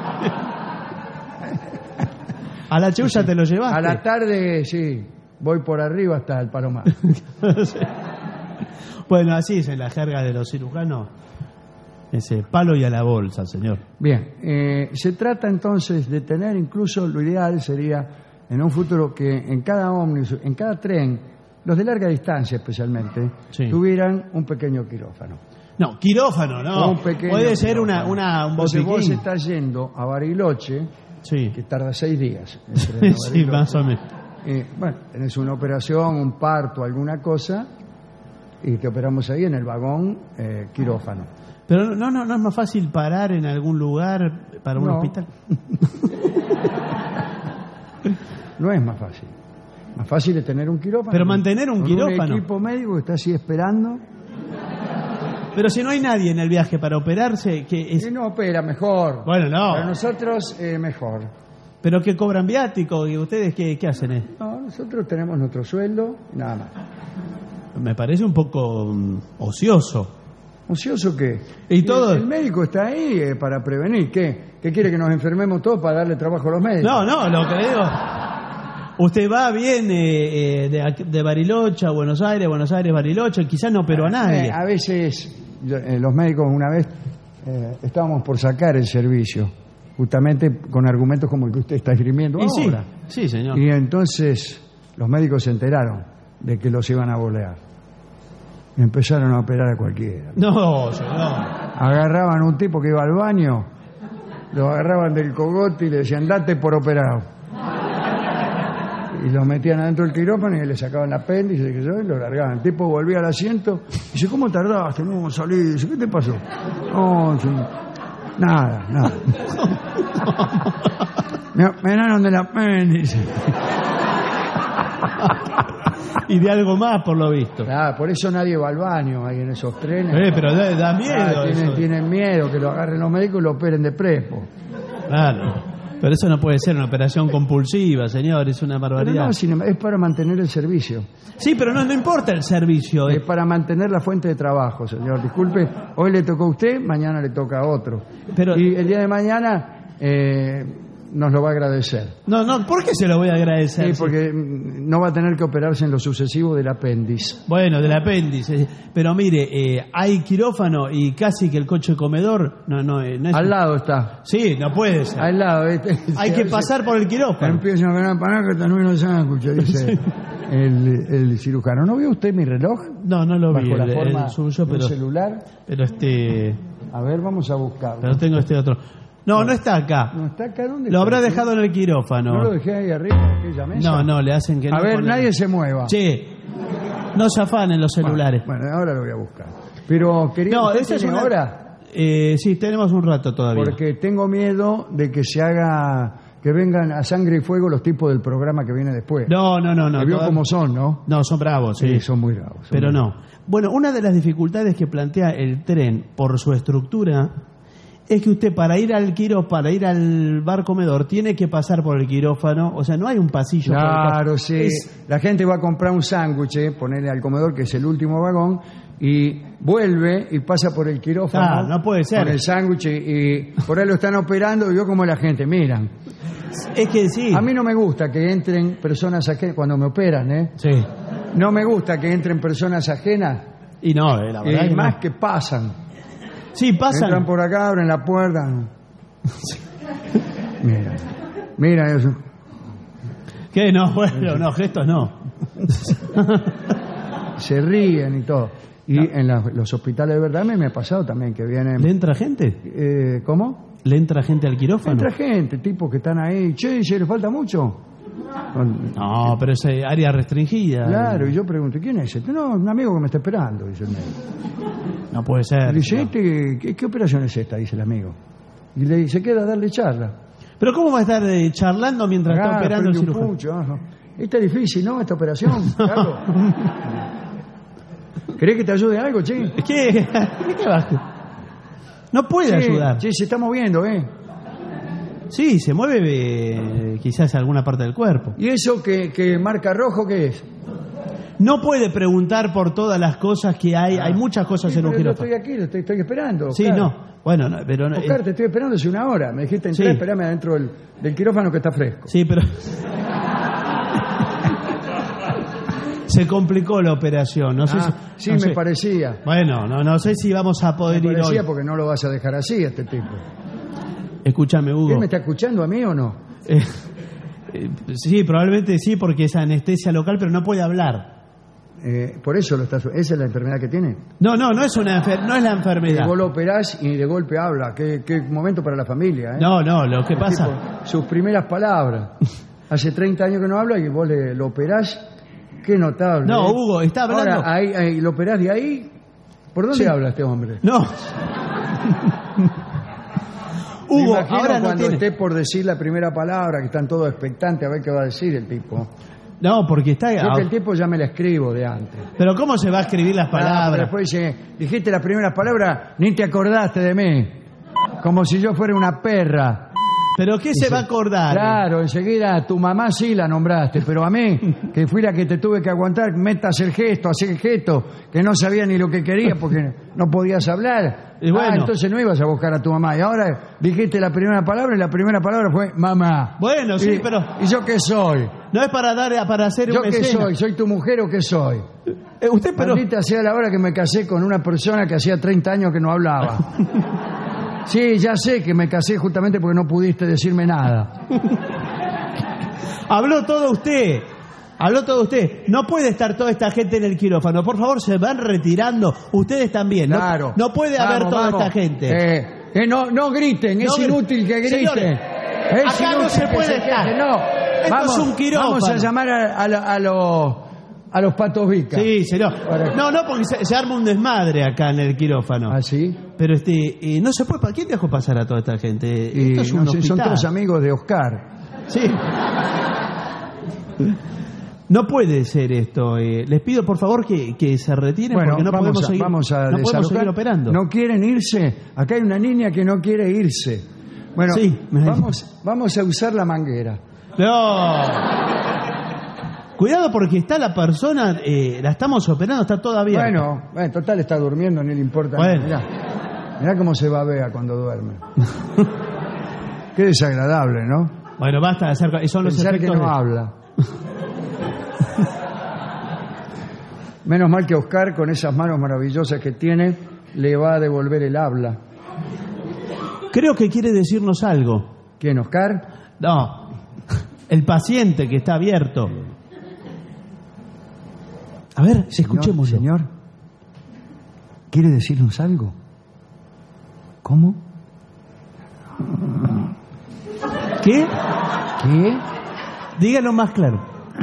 A la cheulla te lo llevaste. A la tarde, sí, voy por arriba hasta el Palomar. Sí. Bueno, así es en la jerga de los cirujanos. Ese palo y a la bolsa, señor. Bien, eh, se trata entonces de tener, incluso lo ideal sería en un futuro que en cada ómnibus, en cada tren, los de larga distancia especialmente, Sí. tuvieran un pequeño quirófano. No, quirófano, no. Un pequeño Puede ser una, quirófano. una, un Entonces vos botiquín. estás yendo a Bariloche, Sí. que tarda seis días. el tren a Sí, Bariloche. más o menos. Eh, bueno, tenés una operación, un parto, alguna cosa, y te operamos ahí en el vagón eh, quirófano. Pero no, no, no es más fácil parar en algún lugar para un No. hospital. No es más fácil. Más fácil es tener un quirófano. Pero mantener un con quirófano. Un equipo médico que está así esperando. Pero si no hay nadie en el viaje para operarse, que es... Y no opera, mejor. Bueno, no. Para nosotros, eh, mejor. Pero que cobran viático, y ustedes qué, qué hacen, eh? No, nosotros tenemos nuestro sueldo y nada más. Me parece un poco mm, ocioso. ¿Ocioso qué? Y todo- El, el médico está ahí eh, para prevenir. ¿Qué? ¿Qué quiere que nos enfermemos todos para darle trabajo a los médicos? No, no, lo que digo... Usted va, viene eh, de, aquí- de Bariloche a Buenos Aires, Buenos Aires, Bariloche, quizás no operó a nadie. Eh, a veces, yo- eh, los médicos una vez eh, estábamos por sacar el servicio, justamente con argumentos como el que usted está esgrimiendo Y sí, ahora. sí, señor. Y entonces los médicos se enteraron de que los iban a bolear. Y empezaron a operar a cualquiera. No, señor. Agarraban a un tipo que iba al baño, lo agarraban del cogote y le decían, date por operado. Y lo metían adentro del quirófano y le sacaban el apéndice que yo, y lo largaban. El tipo volvía al asiento y dice, ¿cómo tardaste? No, salí. Dice, ¿qué te pasó? No, sí. Nada, nada. Me operaron del apéndice. Y de algo más, por lo visto. Ah, por eso nadie va al baño ahí en esos trenes. Eh, pero da, da miedo Ah, tienen, eso. tienen miedo que lo agarren los médicos y lo operen de prepo. Claro. Pero eso no puede ser una operación compulsiva, señor, es una Pero barbaridad. no, sin embargo, es para mantener el servicio. Sí, pero no, no importa el servicio. Es eh. para mantener la fuente de trabajo, señor. Disculpe, hoy le tocó a usted, mañana le toca a otro. Pero- y el día de mañana eh, nos lo va a agradecer. No, no, ¿por qué se lo voy a agradecer? Sí, porque mm, no va a tener que operarse en lo sucesivo del apéndice. Bueno, del apéndice. Pero mire, eh, hay quirófano y casi que el coche comedor no, no, eh, no es... Al lado está. Sí, no puede ser. Al lado. ¿viste? Hay que pasar por el quirófano. Empiezan a ganar para que también los sándwiches, dice el, el cirujano. ¿No vio usted mi reloj? No, no lo vi, Bajo la el, forma el suyo, de un pero, celular. pero este... A ver, vamos a buscarlo. Pero tengo este otro. No, no está acá. ¿No está acá? ¿Dónde Lo está? habrá dejado en el quirófano. ¿No lo dejé ahí arriba, en aquella mesa? No, no, le hacen que no. A ver, con nadie el- se mueva. Che, no se afanen los celulares. Bueno, ahora lo voy a buscar. Pero, querido, No, ¿usted esa es tiene una... hora? Eh, sí, tenemos un rato todavía. Porque tengo miedo de que se haga... Que vengan a sangre y fuego los tipos del programa que viene después. No, no, no, no. Que vio toda- cómo son, ¿no? No, son bravos, sí. Sí, son muy bravos. son Pero muy no. Bueno, una de las dificultades que plantea el tren por su estructura es que usted para ir al quiro, para ir al bar comedor, tiene que pasar por el quirófano. O sea, no hay un pasillo. por el Claro, cual- sí. Es- La gente va a comprar un sándwich, eh, ponerle al comedor, que es el último vagón, y vuelve y pasa por el quirófano. Ah, no puede ser. Con el sándwich y, y por ahí lo están operando y vio como la gente, miran. Es que sí. A mí no me gusta que entren personas ajenas cuando me operan, ¿eh? Sí. No me gusta que entren personas ajenas, Y no, eh, la verdad y que más no. que pasan. Sí, pasan. Entran por acá, abren la puerta. Mira, mira eso. ¿Qué? No, bueno, no, gestos no. Se ríen y todo. Y en la- los hospitales de verdad me, me ha pasado también que vienen... ¿Le entra gente? Eh, ¿Cómo? ¿Le entra gente al quirófano? Entra gente, tipos que están ahí. Che, ¿se le falta mucho? Con- No, pero es eh, área restringida. Claro, y yo pregunto, ¿quién es este? No, un amigo que me está esperando, dice el médico. No puede ser. Y dice, no. este, ¿qué, qué operación es esta? Dice el amigo. Y le dice, queda a darle charla. Pero ¿cómo va a estar eh, charlando mientras está Ah, operando el prende un cirujano? pucho, ajá. Esta es difícil, ¿no? Esta operación, Carlos. ¿Querés que te ayude en algo, che? ¿Qué? ¿Qué va? No puede Sí, ayudar. Sí, se está moviendo, ¿eh? Sí, se mueve eh, quizás alguna parte del cuerpo. ¿Y eso que, que marca rojo qué es? No puede preguntar por todas las cosas que hay. Ah. Hay muchas cosas sí, en un quirófano. Yo estoy aquí, lo estoy, estoy esperando. Sí, Oscar. no. Bueno, no, pero no. Oscar, te estoy esperando hace una hora. Me dijiste entrar, sí. Esperame adentro del, del quirófano que está fresco. Sí, pero... Se complicó la operación. No sé ah, si, sí, no me sé. parecía. Bueno, no, no sé si vamos a poder me ir parecía hoy. Porque no lo vas a dejar así, este tipo. Escúchame, Hugo. ¿Él me está escuchando a mí o no? Eh, eh, sí, probablemente sí, porque es anestesia local, pero no puede hablar. Eh, por eso lo está. ¿Esa es la enfermedad que tiene? No, no, no es una enfer- no es la enfermedad. Y vos lo operás y de golpe habla. Qué, qué momento para la familia, ¿eh? No, no, lo que El pasa... tipo, sus primeras palabras. Hace treinta años que no habla y vos le, lo operás. Qué notable. No, ¿eh? Hugo, está hablando... Ahora, ahí, ahí, ¿lo operás de ahí? ¿Por dónde sí. habla este hombre? No. Hugo, Hugo, ahora no cuando tiene... esté por decir la primera palabra, que están todos expectantes a ver qué va a decir el tipo. No, porque está... Yo que el tipo ya me la escribo de antes. Pero ¿cómo se va a escribir las palabras? Ah, después dice, dijiste las primeras palabras, ni te acordaste de mí. Como si yo fuera una perra. ¿Pero qué Dice, se va a acordar? Claro, enseguida a tu mamá sí la nombraste, pero a mí, que fui la que te tuve que aguantar, meta a hacer gesto, a hacer gesto, que no sabía ni lo que quería porque no podías hablar. Y bueno. Ah, entonces no ibas a buscar a tu mamá. Y ahora dijiste la primera palabra y la primera palabra fue mamá. Bueno, sí, y, pero... ¿Y yo qué soy? No es para dar para hacer ¿Yo una qué escena. soy? ¿Soy tu mujer o qué soy? Eh, usted, pero... Maldita sea la hora que me casé con una persona que hacía treinta años que no hablaba. Sí, ya sé que me casé justamente porque no pudiste decirme nada. Habló todo usted. Habló todo usted. No puede estar toda esta gente en el quirófano. Por favor, se van retirando. Ustedes también. Claro. No, no puede vamos, haber toda vamos. esta gente. Eh, eh, no, no griten, No es gr- inútil que griten. Señores, es acá inútil no se que puede estar. quejen, no. Esto Vamos, es un quirófano. vamos a llamar a, a, la- a los a los patos Vica. Sí, señor. Para- No, no, porque se, se arma un desmadre acá en el quirófano. ¿Ah, sí? Pero este, eh, no se puede. ¿Para quién dejó pasar a toda esta gente? Y Esto es no un sé, son hospital. todos amigos de Oscar. Sí. No puede ser esto. eh. Les pido por favor que, que se retiren Bueno, porque no vamos, podemos a, seguir, vamos a no podemos desalojar. seguir operando. ¿No quieren irse? Acá hay una niña que no quiere irse. Bueno, Sí, me- vamos, vamos a usar la manguera. No. Cuidado porque está la persona, eh, la estamos operando, está toda abierta. Bueno, bueno, total está durmiendo, ni le importa. Bueno. Mirá, mirá cómo se babea cuando duerme. Qué desagradable, ¿no? Bueno, basta de hacer. Son los Pensar que efectos no de- habla. Menos mal que Oscar, con esas manos maravillosas que tiene, le va a devolver el habla. Creo que quiere decirnos algo. ¿Quién, Oscar? No, el paciente que está abierto. A ver, escuchémoslo. Señor, ¿quiere decirnos algo? ¿Cómo? ¿Qué? ¿Qué? Dígalo más claro.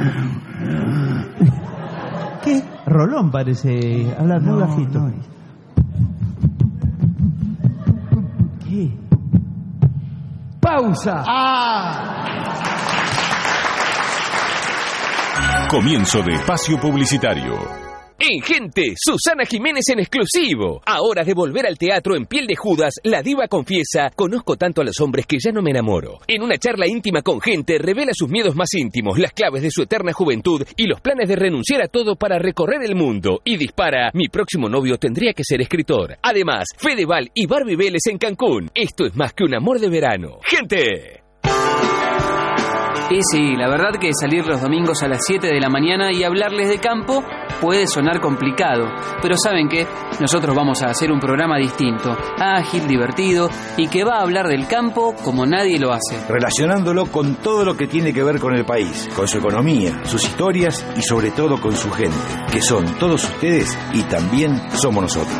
¿Qué? Rolón parece hablar muy No, bajito. no. ¿Qué? ¡Pausa! ¡Ah! Comienzo de espacio publicitario. En Gente, Susana Jiménez en exclusivo. Ahora de volver al teatro en Piel de Judas, la diva confiesa: conozco tanto a los hombres que ya no me enamoro. En una charla íntima con Gente, revela sus miedos más íntimos, las claves de su eterna juventud y los planes de renunciar a todo para recorrer el mundo. Y dispara: mi próximo novio tendría que ser escritor. Además, Fedeval y Barbie Vélez en Cancún. Esto es más que un amor de verano. ¡Gente! Y sí, la verdad que salir los domingos a las siete de la mañana y hablarles de campo puede sonar complicado, pero ¿saben qué? Nosotros vamos a hacer un programa distinto, ágil, divertido y que va a hablar del campo como nadie lo hace. Relacionándolo con todo lo que tiene que ver con el país, con su economía, sus historias y sobre todo con su gente, que son todos ustedes y también somos nosotros.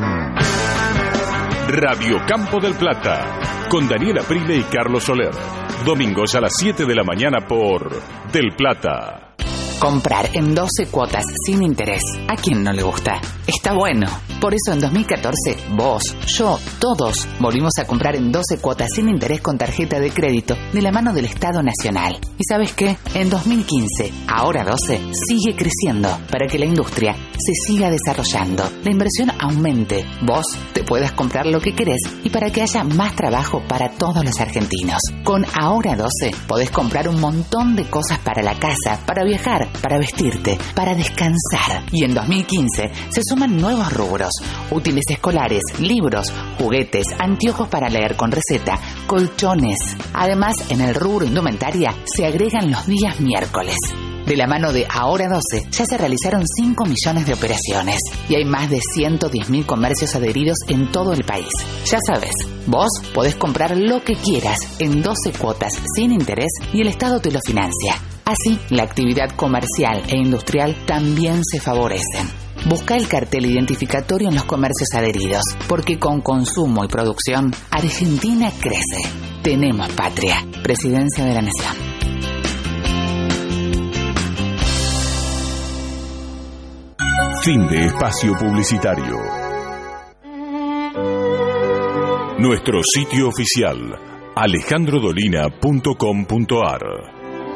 Radio Campo del Plata, con Daniela Prile y Carlos Soler. Domingos a las siete de la mañana por Del Plata. Comprar en doce cuotas sin interés. ¿A quién no le gusta? Está bueno. Por eso en dos mil catorce, vos, yo, todos volvimos a comprar en doce cuotas sin interés con tarjeta de crédito de la mano del Estado Nacional. ¿Y sabes qué? En dos mil quince, ahora doce, sigue creciendo para que la industria se siga desarrollando, la inversión aumente, vos te puedas comprar lo que querés y para que haya más trabajo para todos los argentinos. Con Ahora doce podés comprar un montón de cosas para la casa, para viajar, comer, para vestirte, para descansar. Y en dos mil quince se suman nuevos rubros: útiles escolares, libros, juguetes, anteojos para leer con receta, colchones. Además, en el rubro indumentaria se agregan los días miércoles. De la mano de Ahora doce, ya se realizaron cinco millones de operaciones y hay más de ciento diez mil comercios adheridos en todo el país. Ya sabes, vos podés comprar lo que quieras en doce cuotas sin interés y el Estado te lo financia. Así, la actividad comercial e industrial también se favorecen. Busca el cartel identificatorio en los comercios adheridos, porque con consumo y producción, Argentina crece. Tenemos patria. Presidencia de la Nación. Fin de espacio publicitario. Nuestro sitio oficial, alejandro dolina punto com punto a r.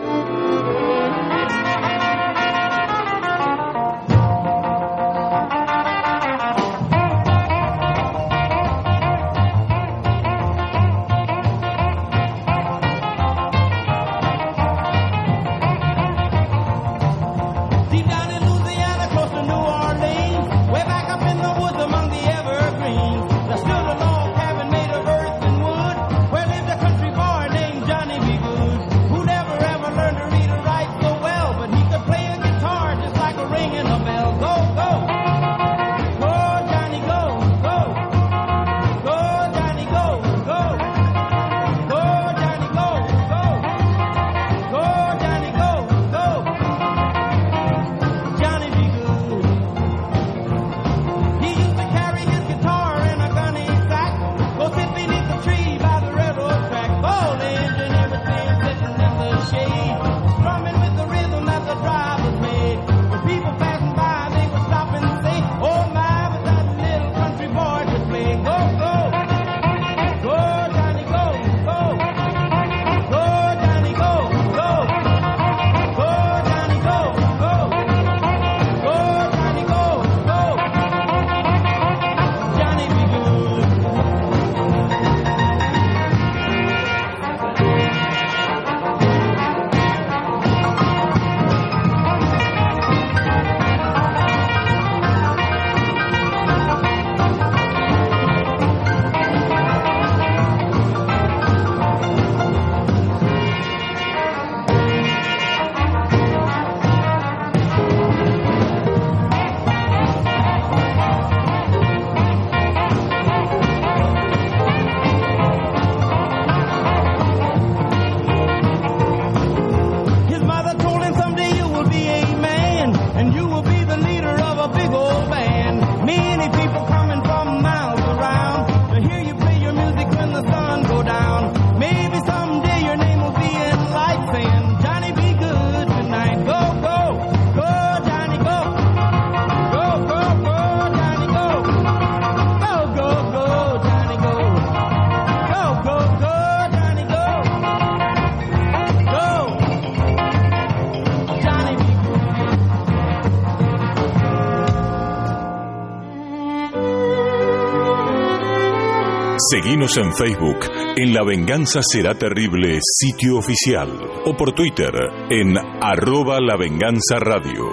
Seguinos en Facebook, en La Venganza Será Terrible, sitio oficial, o por Twitter, en arroba La Venganza Radio.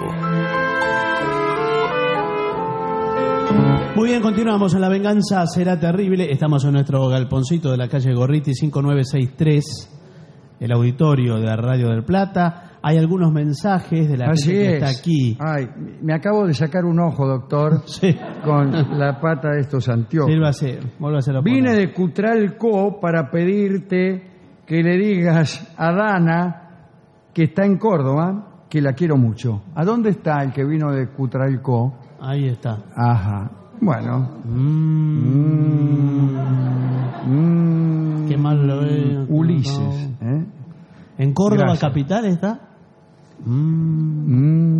Muy bien, continuamos en La Venganza Será Terrible. Estamos en nuestro galponcito de la calle Gorriti cinco nueve seis tres, el auditorio de Radio del Plata. Hay algunos mensajes de la Así gente que es. está aquí. Ay, me acabo de sacar un ojo, doctor, sí. con la pata de estos anteojos. Sírvase, vuélvase a Vine de Cutralcó para pedirte que le digas a Dana, que está en Córdoba, que la quiero mucho. ¿A dónde está el que vino de Cutralcó? Ahí está. Ajá. Bueno. Mm. Mm. Qué mal lo veo. Ulises. ¿eh? ¿En Córdoba Gracias. capital está? Mm.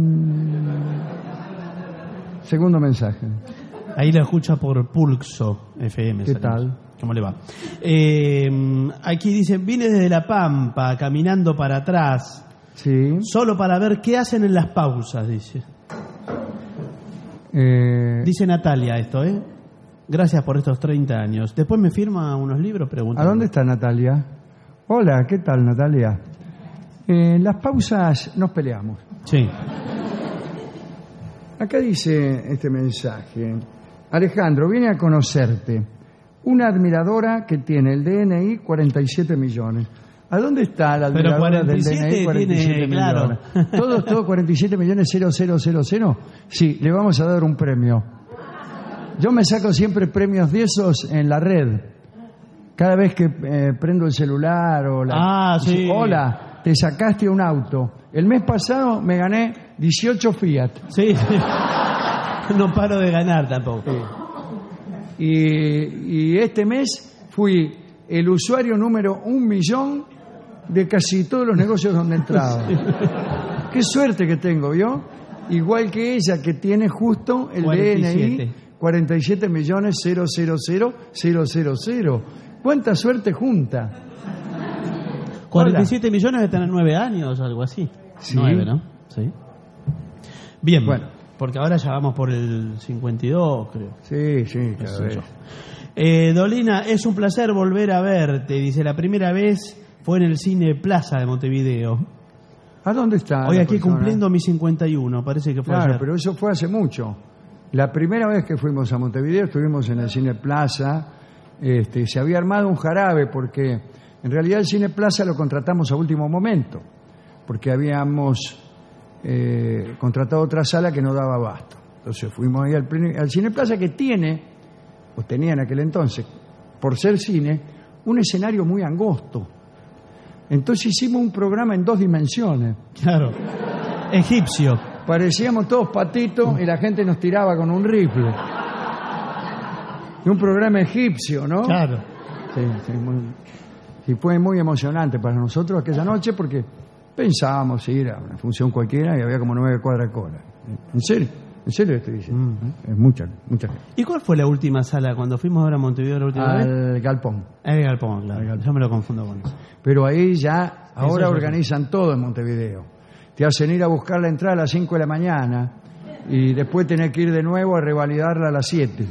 Segundo mensaje. Ahí lo escucha por Pulso F M. ¿Qué salimos. tal? ¿Cómo le va? Eh, aquí dicen, vine desde La Pampa, caminando para atrás. Sí. Solo para ver qué hacen en las pausas, dice. Eh, Dice Natalia esto, ¿eh? Gracias por estos treinta años. Después me firma unos libros, pregunta. ¿A dónde está Natalia? Hola, ¿qué tal, Natalia? En las pausas nos peleamos. Sí. Acá dice este mensaje. Alejandro, viene a conocerte. Una admiradora que tiene el D N I cuarenta y siete millones. ¿A dónde está la Pero admiradora del cuarenta y siete D N I cuarenta y siete tiene, millones? claro. ¿Todo, todo cuarenta y siete millones cero cero cero cero? Sí, le vamos a dar un premio. Yo me saco siempre premios de esos en la red. Cada vez que eh, prendo el celular o la... Ah, sí. Dice, hola, te sacaste un auto. El mes pasado me gané dieciocho Fiat. Sí. No paro de ganar tampoco. Sí. Y, y este mes fui el usuario número un millón de casi todos los negocios donde entraba. Sí. Qué suerte que tengo, ¿vio? Igual que ella, que tiene justo el cuarenta y siete. D N I cuarenta y siete millones cero cero cero cero cero cero. ¿Cuánta suerte junta? cuarenta y siete millones de tener nueve años o algo así. Sí. nueve, ¿no? Sí. Bien, bueno, porque ahora ya vamos por el cincuenta y dos, creo. Sí, sí, cada vez. Eh, Dolina, es un placer volver a verte. Dice, la primera vez fue en el Cine Plaza de Montevideo. ¿A dónde está? Hoy la aquí persona? cumpliendo mi cincuenta y uno, parece que fue Claro, ayer. pero eso fue hace mucho. La primera vez que fuimos a Montevideo estuvimos en el Cine Plaza. Este, se había armado un jarabe porque en realidad el Cine Plaza lo contratamos a último momento porque habíamos eh, contratado otra sala que no daba abasto. Entonces fuimos ahí al, al Cine Plaza, que tiene, o tenía en aquel entonces, por ser cine, un escenario muy angosto. Entonces hicimos un programa en dos dimensiones. Claro, egipcio. Parecíamos todos patitos y la gente nos tiraba con un rifle. Y un programa egipcio, ¿no? Claro. Sí, sí, muy, sí, fue muy emocionante para nosotros aquella noche porque pensábamos ir a una función cualquiera y había como nueve cuadras de cola. ¿En serio? ¿En serio estoy diciendo? Mm. Es mucha, mucha gente. ¿Y cuál fue la última sala cuando fuimos ahora a Montevideo la última vez? Al Galpón. El Galpón, claro. El Galpón. Yo me lo confundo con eso. Pero ahí ya, ahora Eso organizan eso. Todo en Montevideo. Te hacen ir a buscar la entrada a las cinco de la mañana y después tenés que ir de nuevo a revalidarla a las siete.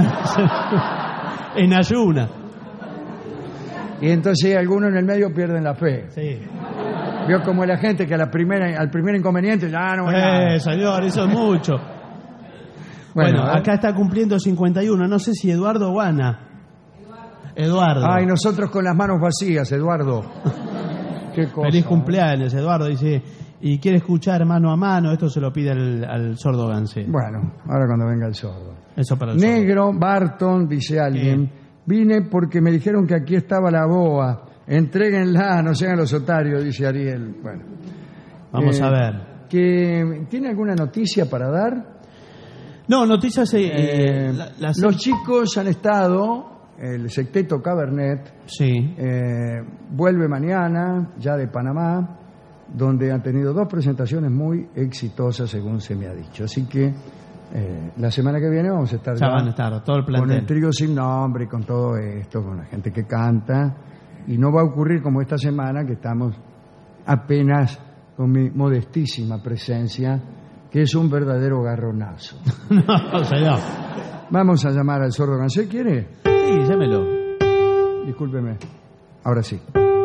En ayuna. Y entonces algunos en el medio pierden la fe. Sí. Vio como la gente que a la primera, al primer inconveniente ya no... Eh, señor, eso es mucho. Bueno, bueno acá está cumpliendo cincuenta y uno. No sé si Eduardo o Ana. Eduardo. Ay, nosotros con las manos vacías, Eduardo. Qué cosa. Feliz cumpleaños, Eduardo. Dice, y quiere escuchar mano a mano. Esto se lo pide al, al sordo Gansé. Bueno, ahora cuando venga el sordo. Eso para el Negro, sordo. Barton, dice alguien. ¿Qué? Vine porque me dijeron que aquí estaba la boa. Entréguenla, no sean los otarios, dice Ariel. Bueno. Vamos eh, a ver. Que, ¿tiene alguna noticia para dar? No, noticias... Eh, eh, la, las... Los chicos han estado, el Secteto Cabernet, sí. eh, vuelve mañana, ya de Panamá, donde han tenido dos presentaciones muy exitosas, según se me ha dicho. Así que eh, la semana que viene vamos a estar ya, ya van a estar todo el plantel, con el trío sin nombre y con todo esto, con la gente que canta. Y no va a ocurrir como esta semana, que estamos apenas con mi modestísima presencia, que es un verdadero garronazo. No, señor. Vamos a llamar al sordo Gansé, ¿quiere? Sí, llámelo. Discúlpeme. Ahora sí.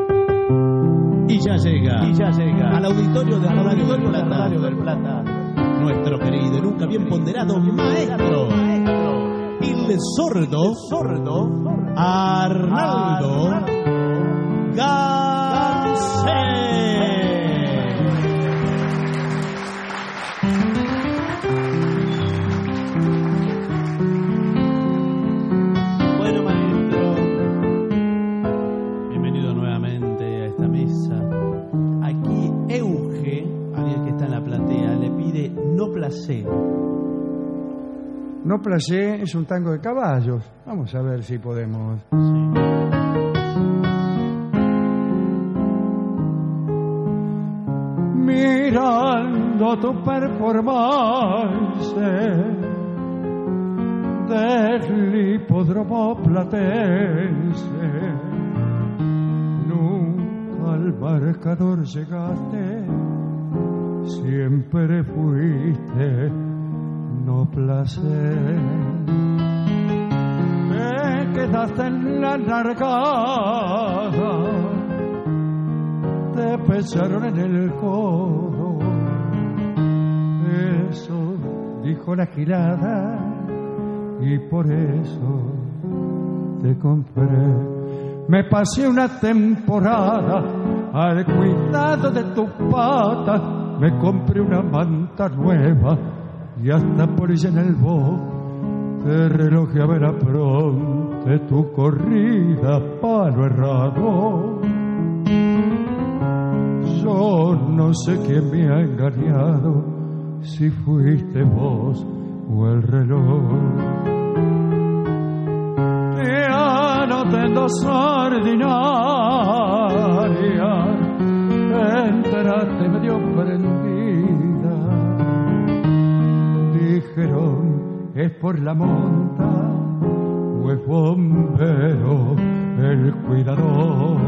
Y ya llega, y ya llega al auditorio de Radio del Plata, Radio del Plata, nuestro querido y nunca bien ponderado maestro, el sordo, sordo Arnaldo Gansé. Bueno, maestro, bienvenido nuevamente a esta mesa. Aquí Euge, alguien que está en la platea, le pide No Placé. No Placé es un tango de caballos. Vamos a ver si podemos. Sí. Mirando tu performance del hipódromo platense, nunca al marcador llegaste, siempre fuiste No Placé. Te quedaste en la largada te pesaron en el codo. Eso dijo la gilada y por eso te compré. Me pasé una temporada al cuidado de tu pata, me compré una manta nueva y hasta por ella en el bo te relojeaba la pronte tu corrida palo errado. Yo no sé quién me ha engañado, si fuiste vos o el reloj. Ya no tengo ordinaria, entraste medio prendida. Dijeron, es por la monta o es bombero el cuidador.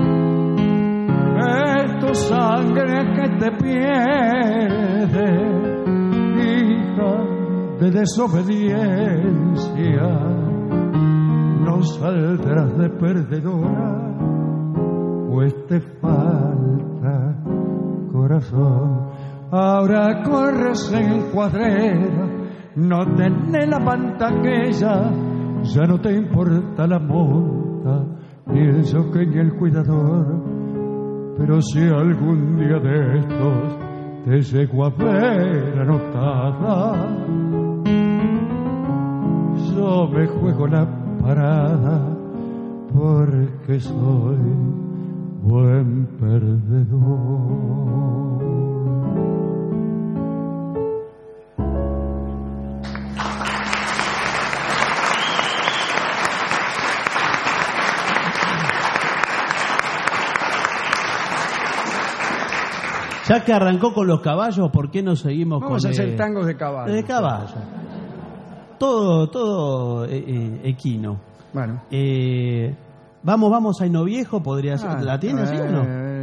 Es tu sangre que te pierde, hija de desobediencia. No saldrás de perdedora, pues te falta corazón. Ahora corres en cuadrera, no tenés la manta aquella, ya no te importa la monta, ni el jockey ni el cuidador. Pero si algún día de estos te llego a ver anotada, yo me juego la parada porque soy buen perdedor. Ya que arrancó con los caballos, ¿por qué no seguimos Vamos con a hacer el... tangos de caballo. De caballo. Todo, todo eh, eh, equino. Bueno. Eh, vamos, vamos a Hino Viejo, podría ser. Ah, ¿La tiene así o no? eh.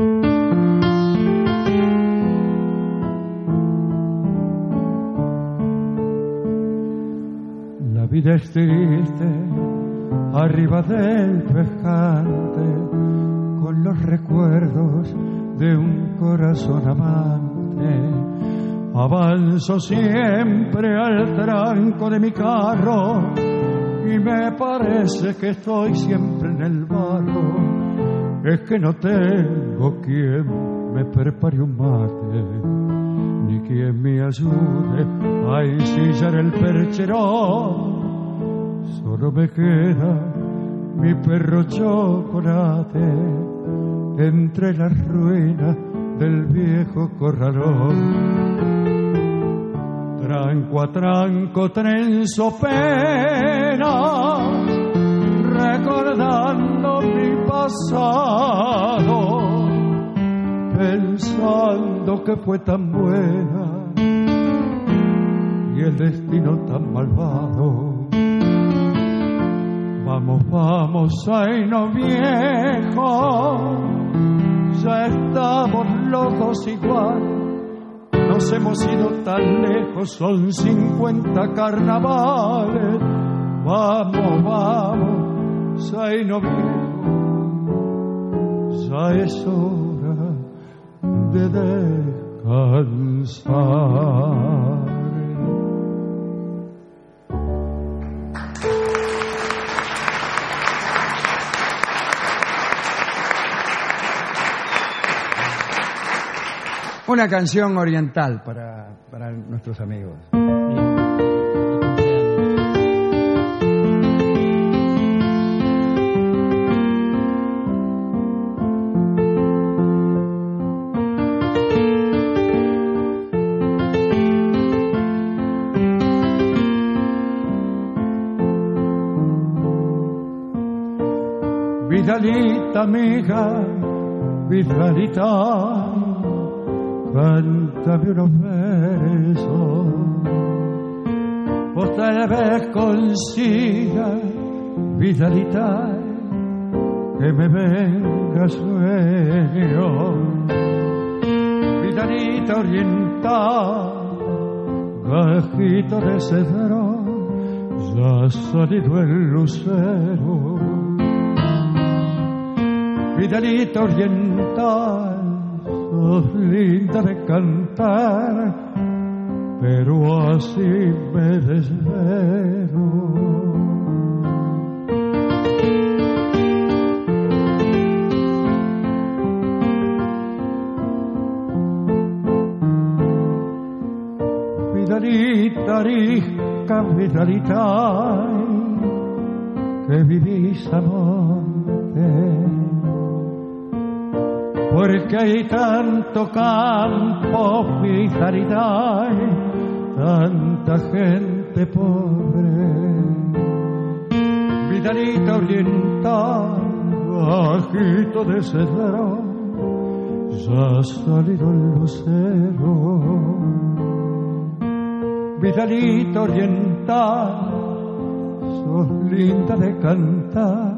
La vida es triste, arriba del pescante, con los recuerdos de un corazón amante. Avanzo siempre al tranco de mi carro y me parece que estoy siempre en el barro. Es que no tengo quien me prepare un mate, ni quien me ayude a ensillar el percherón. Solo me queda mi perro Chocolate entre las ruinas del viejo corralón. Tranco a tranco trenzo pena, recordando mi pasado, pensando que fue tan buena y el destino tan malvado. Vamos, vamos, ay no viejo, ya estamos locos igual, nos hemos ido tan lejos, son cincuenta carnavales. Vamos, vamos, ay no viejo, ya es hora de descansar. Una canción oriental para, para nuestros amigos. Vidalita amiga, Vidalita, cántame unos versos, vos tal vez consiga, Vidalita, que me venga sueño. Vidalita oriental, gajito de cedro, ya ha salido el lucero. Vidalita oriental, sos linda de cantar, pero así me desvelo. Vidalita arisca, Vidalita, que vivís amante, porque hay tanto campo, Vidalita, tanta gente pobre. Vidalita oriental, bajito de cedro, ya ha salido el lucero. Vidalita oriental, sos linda de cantar,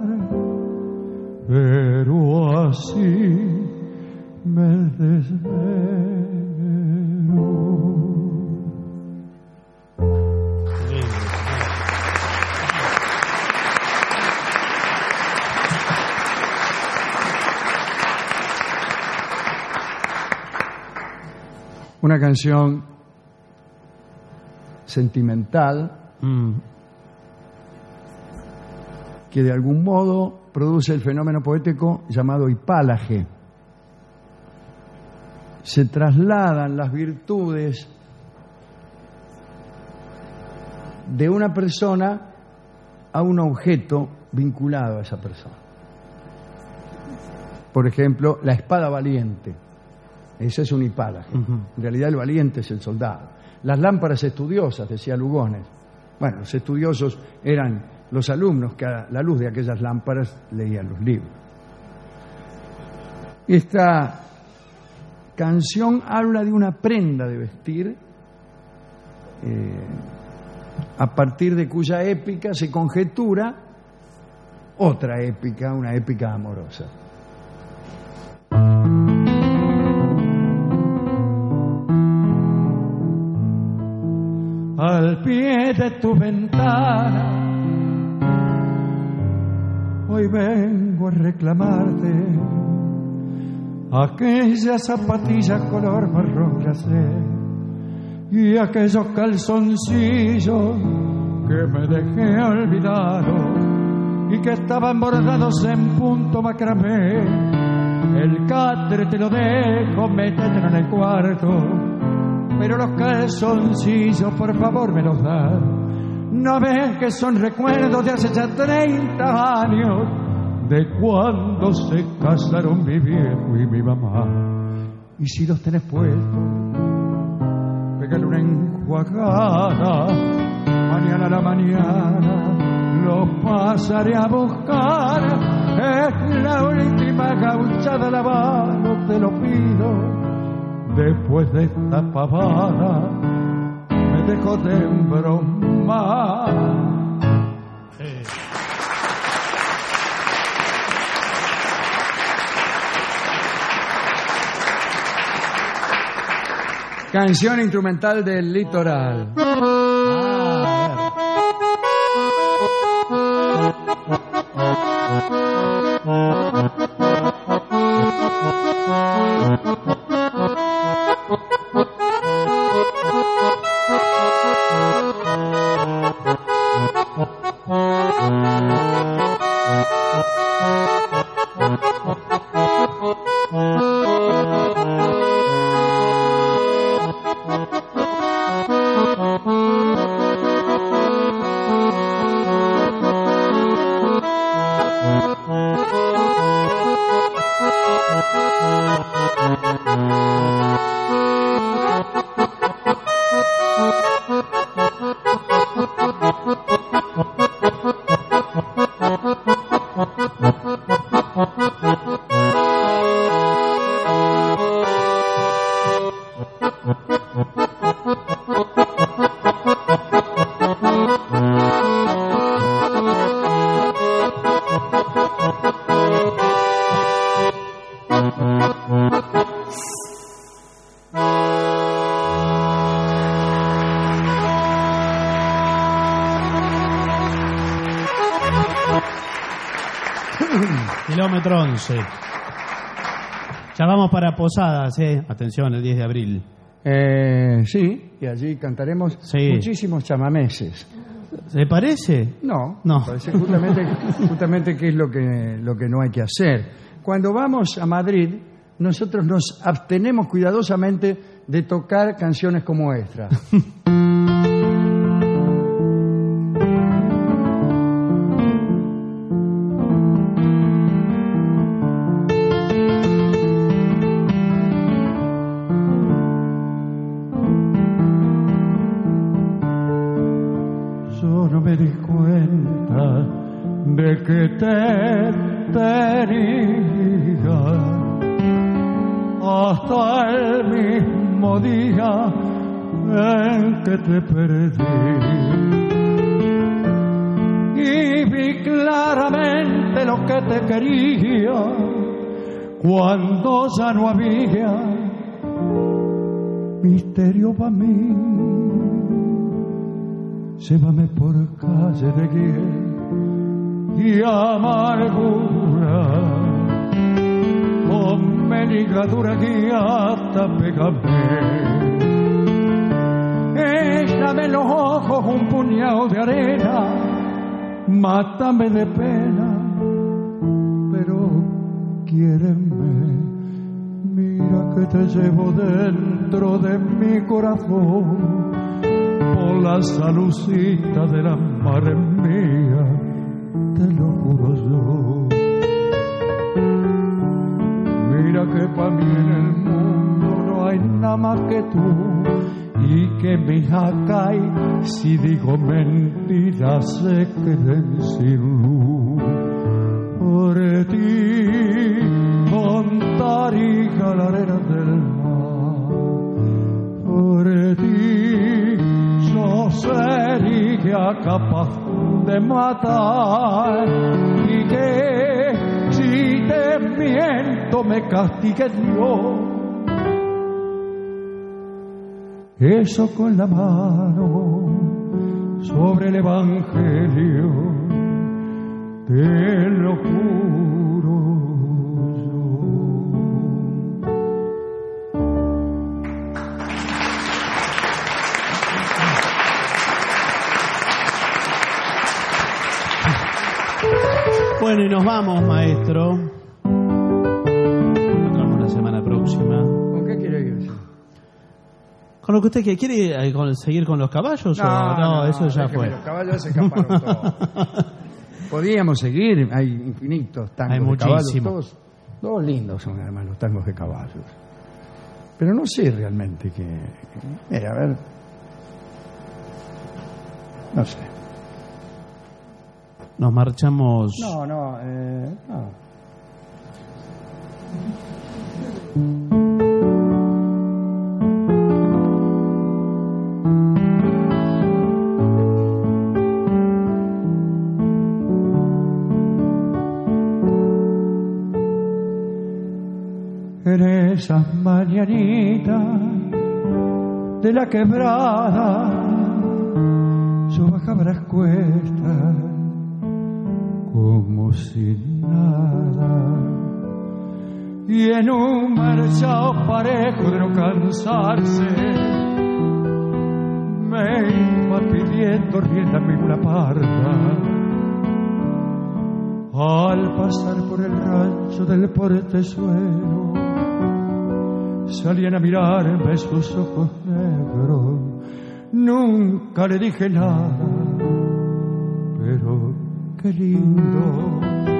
pero así me desvelo. Una canción sentimental mm. que de algún modo produce el fenómeno poético llamado hipálaje. Se trasladan las virtudes de una persona a un objeto vinculado a esa persona. Por ejemplo, la espada valiente. Ese es un hipálaje. Uh-huh. En realidad el valiente es el soldado. Las lámparas estudiosas, decía Lugones. Bueno, los estudiosos eran los alumnos que a la luz de aquellas lámparas leían los libros. Esta canción habla de una prenda de vestir eh, a partir de cuya épica se conjetura otra épica, una épica amorosa. Al pie de tu ventana, hoy vengo a reclamarte aquella zapatilla color marrón glacé y aquellos calzoncillos que me dejé olvidados y que estaban bordados en punto macramé. El catre te lo dejo, métetelo en el cuarto, pero los calzoncillos por favor me los das. No ves que son recuerdos de hace ya treinta años, de cuando se casaron mi viejo y mi mamá. Y si los tenés puestos, pégale una enjuagada, mañana a la mañana los pasaré a buscar. Es la última gauchada, la mano te lo pido. Después de esta pavada me dejo de embromar. Eh. Canción instrumental del litoral. kilómetro once. Ya vamos para Posadas, ¿eh? Atención, el diez de abril. Eh, sí, y allí cantaremos Sí. muchísimos chamameses. ¿Le parece? No, No. me parece justamente, justamente que es lo que, lo que no hay que hacer. Cuando vamos a Madrid, nosotros nos abstenemos cuidadosamente de tocar canciones como esta. Yo no me di cuenta de que te tenía hasta el mismo día en que te perdí. Y vi claramente lo que te quería cuando ya no había misterio para mí. Llévame por calle de guía y amargura, ponme ligadura guiata, pégame. Échame en los ojos un puñado de arena, mátame de pena, pero quiéreme. Mira que te llevo dentro de mi corazón, por la salucita de la madre mía, te lo juro yo. Mira que para mí en el mundo no hay nada más que tú, y que mis acá si digo mentiras se queden sin luz. Por ti contaría la arena del mar, por ti yo sería capaz de matar, y que si te miento me castigue Dios. Eso con la mano sobre el Evangelio, te lo juro yo. Bueno, y nos vamos, maestro. Nos encontramos la semana próxima. ¿Con qué quiere ir? ¿Con lo que usted quiere? ¿Quiere eh, con- seguir con los caballos? No, o no, no, eso ya déjeme, fue. los caballos se escaparon todos. Podríamos seguir, hay infinitos tangos Hay de caballos, muchísimos. todos, todos lindos son además los tangos de caballos. Pero no sé realmente qué... Mira, a ver... No sé. Nos marchamos. No, no, eh, no. En esas mañanitas de la quebrada yo bajaba las cuestas como si nada, y en un marchao parejo de no cansarse me iba pidiendo rienda mi una parda. Al pasar por el rancho del portezuelo salían a mirarme sus ojos negros. Nunca le dije nada, pero qué lindo.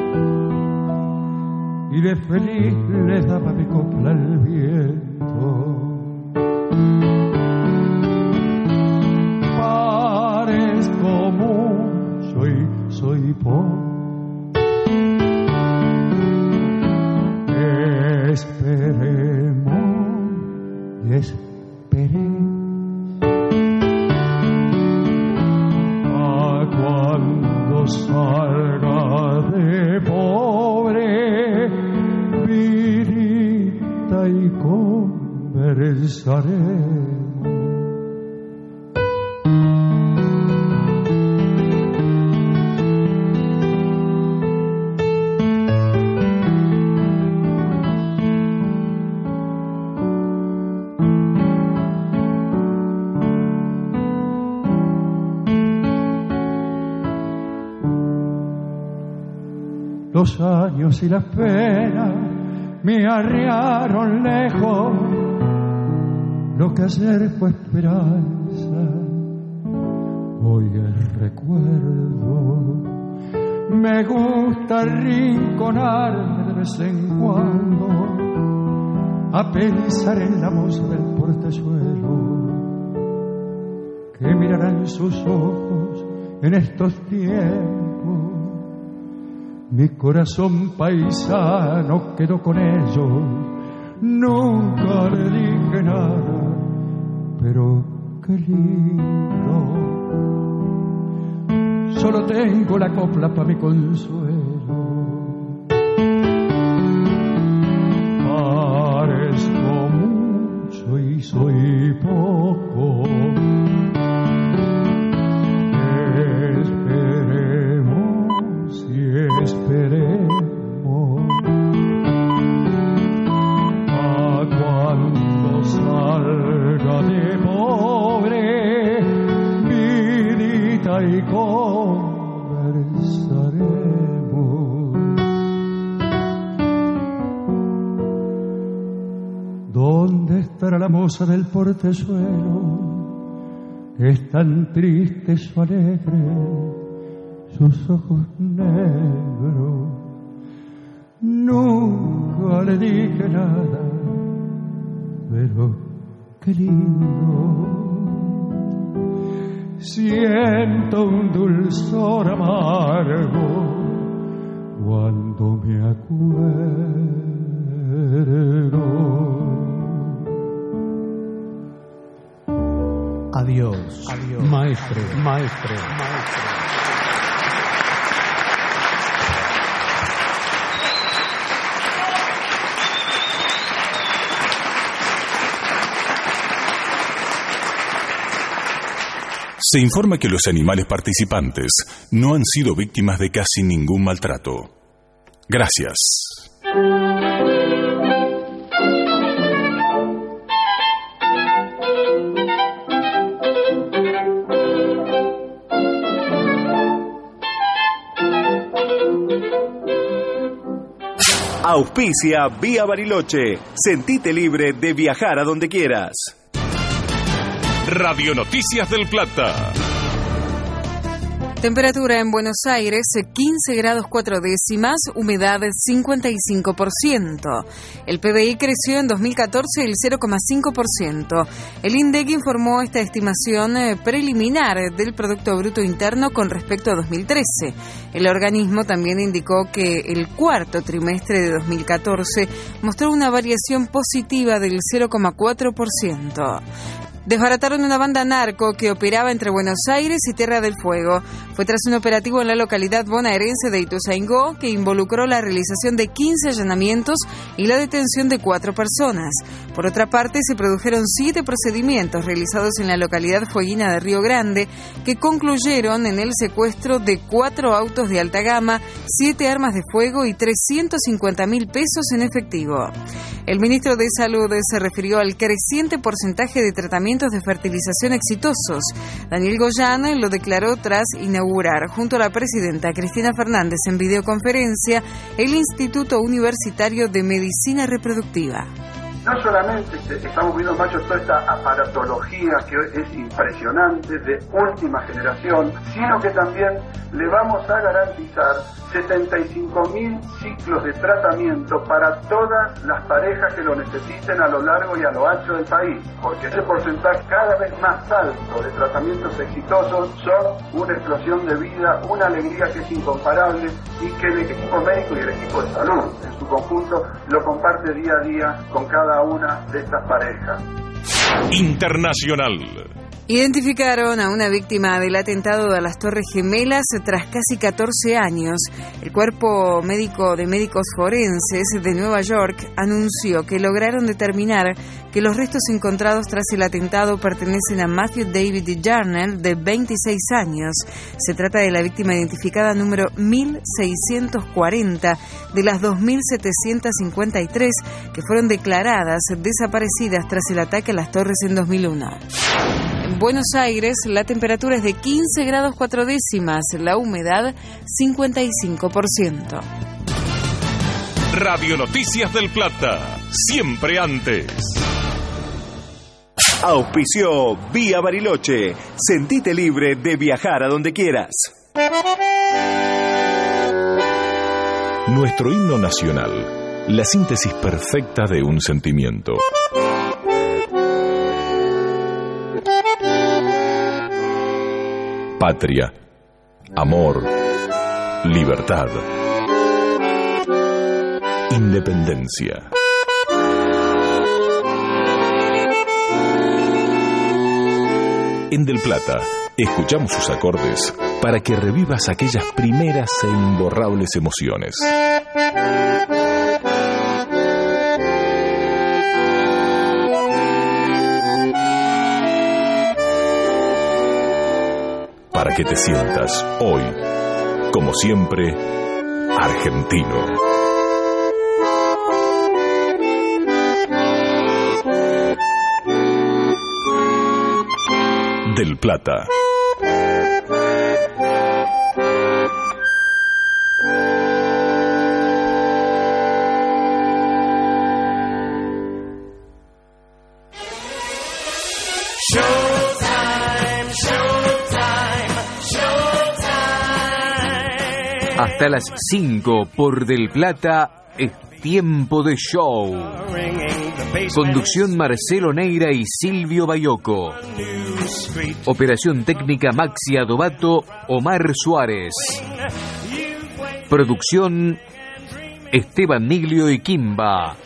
Y de feliz le daba mi copla al viento. Parezco mucho y soy pobre. Esperemos y esperemos a cuando salga de pobre, virita y conversaremos. Los años y las penas me arriaron lejos, lo que ayer fue esperanza, hoy es recuerdo. Me gusta arrinconarme de vez en cuando a pensar en la moza del portezuelo, que mirarán sus ojos en estos tiempos. Mi corazón paisano quedó con ellos, nunca le dije nada, pero qué lindo. Solo tengo la copla para mi consuelo. Parezco mucho y soy poco. Esperemos y esperemos a cuando salga de pobre vidita y conversaremos. ¿Dónde estará la moza del portezuelo? Es tan triste su alegre, sus ojos negros. Nunca le dije nada, pero qué lindo. Siento un dulzor amargo cuando me acuerdo. Adiós, adiós, maestro, maestro, maestro. Se informa que los animales participantes no han sido víctimas de casi ningún maltrato. Gracias. Auspicia Vía Bariloche. Sentite libre de viajar a donde quieras. Radio Noticias del Plata. Temperatura en Buenos Aires, quince grados cuatro décimas, humedad cincuenta y cinco por ciento. El P B I creció en dos mil catorce el cero coma cinco por ciento. El INDEC informó esta estimación preliminar del Producto Bruto Interno con respecto a dos mil trece. El organismo también indicó que el cuarto trimestre de dos mil catorce mostró una variación positiva del cero coma cuatro por ciento. Desbarataron una banda narco que operaba entre Buenos Aires y Tierra del Fuego. Fue tras un operativo en la localidad bonaerense de Ituzaingó que involucró la realización de quince allanamientos y la detención de cuatro personas. Por otra parte, se produjeron siete procedimientos realizados en la localidad fueguina de Río Grande que concluyeron en el secuestro de cuatro autos de alta gama, siete armas de fuego y trescientos cincuenta mil pesos en efectivo. El ministro de Salud se refirió al creciente porcentaje de tratamientos de fertilización exitosos. Daniel Goyán lo declaró tras inaugurar, junto a la presidenta Cristina Fernández en videoconferencia, el Instituto Universitario de Medicina Reproductiva. No solamente estamos viendo, Macho, toda esta aparatología que es impresionante, de última generación, sino que también le vamos a garantizar setenta y cinco mil ciclos de tratamiento para todas las parejas que lo necesiten a lo largo y a lo ancho del país, porque ese porcentaje cada vez más alto de tratamientos exitosos son una explosión de vida, una alegría que es incomparable y que el equipo médico y el equipo de salud en su conjunto lo comparte día a día con cada una de estas parejas. Internacional. Identificaron a una víctima del atentado de las Torres Gemelas tras casi catorce años. El Cuerpo Médico de Médicos Forenses de Nueva York anunció que lograron determinar que los restos encontrados tras el atentado pertenecen a Matthew David Yarnell, de veintiséis años. Se trata de la víctima identificada número mil seiscientos cuarenta de las dos mil setecientos cincuenta y tres que fueron declaradas desaparecidas tras el ataque a las Torres en dos mil uno. En Buenos Aires, la temperatura es de quince grados cuatro décimas, la humedad cincuenta y cinco por ciento. Radio Noticias del Plata, siempre antes. Auspició Vía Bariloche. Sentite libre de viajar a donde quieras. Nuestro himno nacional, la síntesis perfecta de un sentimiento. Patria, amor, libertad, independencia. En Del Plata, escuchamos sus acordes para que revivas aquellas primeras e imborrables emociones. Para que te sientas hoy, como siempre, argentino. Del Plata. Hasta las cinco por Del Plata es tiempo de show. Conducción Marcelo Neira y Silvio Bayoco. Operación técnica Maxi Adobato, Omar Suárez. Producción Esteban Niglio y Kimba.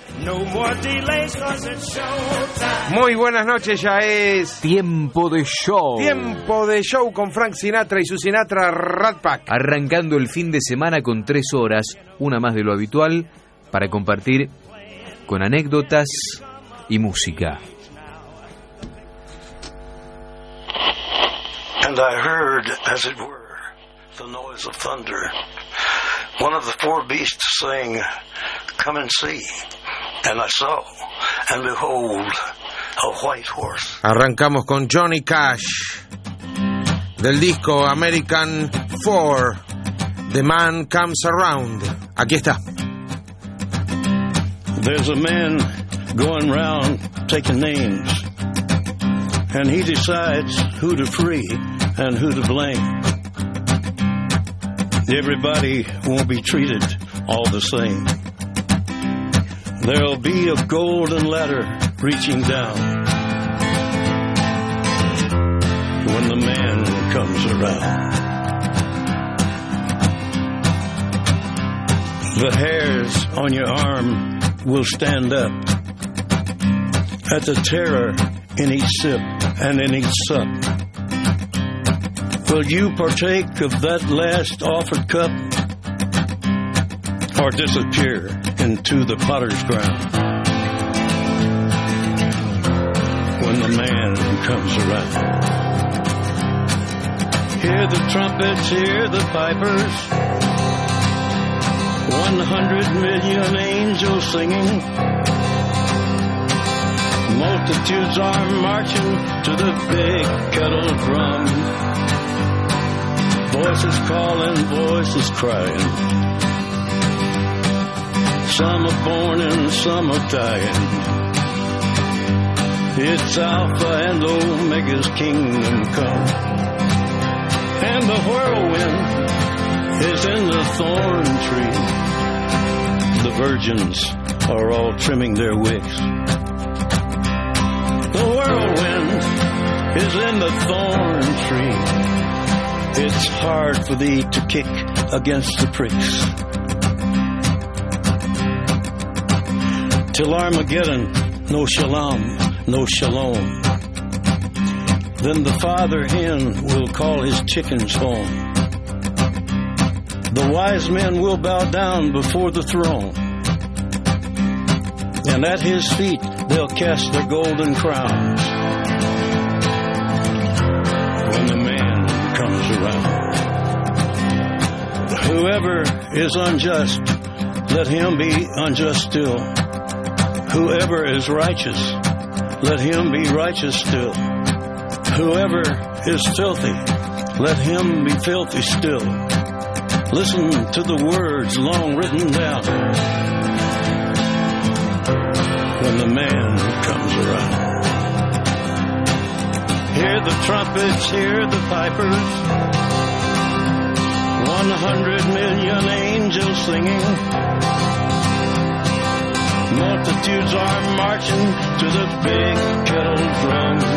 Muy buenas noches, ya es Tiempo de Show. Tiempo de Show con Frank Sinatra y su Sinatra Rat Pack. Arrancando el fin de semana con tres horas, una más de lo habitual, para compartir con anécdotas y música. And I heard, as it were, the noise of thunder. One of the four beasts saying, "Come and see." And I saw, and behold, a white horse. Arrancamos con Johnny Cash, del disco American Four, The Man Comes Around. Aquí está. There's a man going round taking names, and he decides who to free and who to blame. Everybody won't be treated all the same. There'll be a golden ladder reaching down when the man comes around. The hairs on your arm will stand up at the terror in each sip and in each sup. Will you partake of that last offered cup, or disappear into the potter's ground when the man comes around? Hear the trumpets, hear the pipers, one hundred million angels singing. Multitudes are marching to the big kettle drum. Voices calling, voices crying. Some are born and some are dying. It's Alpha and Omega's kingdom come. And the whirlwind is in the thorn tree. The virgins are all trimming their wicks. The whirlwind is in the thorn tree. It's hard for thee to kick against the pricks. Till Armageddon, no shalom, no shalom. Then the father hen will call his chickens home. The wise men will bow down before the throne, and at his feet they'll cast their golden crowns when the man comes around. Whoever is unjust, let him be unjust still. Whoever is righteous, let him be righteous still. Whoever is filthy, let him be filthy still. Listen to the words long written down. the man comes around. Hear the trumpets, hear the pipers, one hundred million angels singing. Multitudes are marching to the big kettle drum.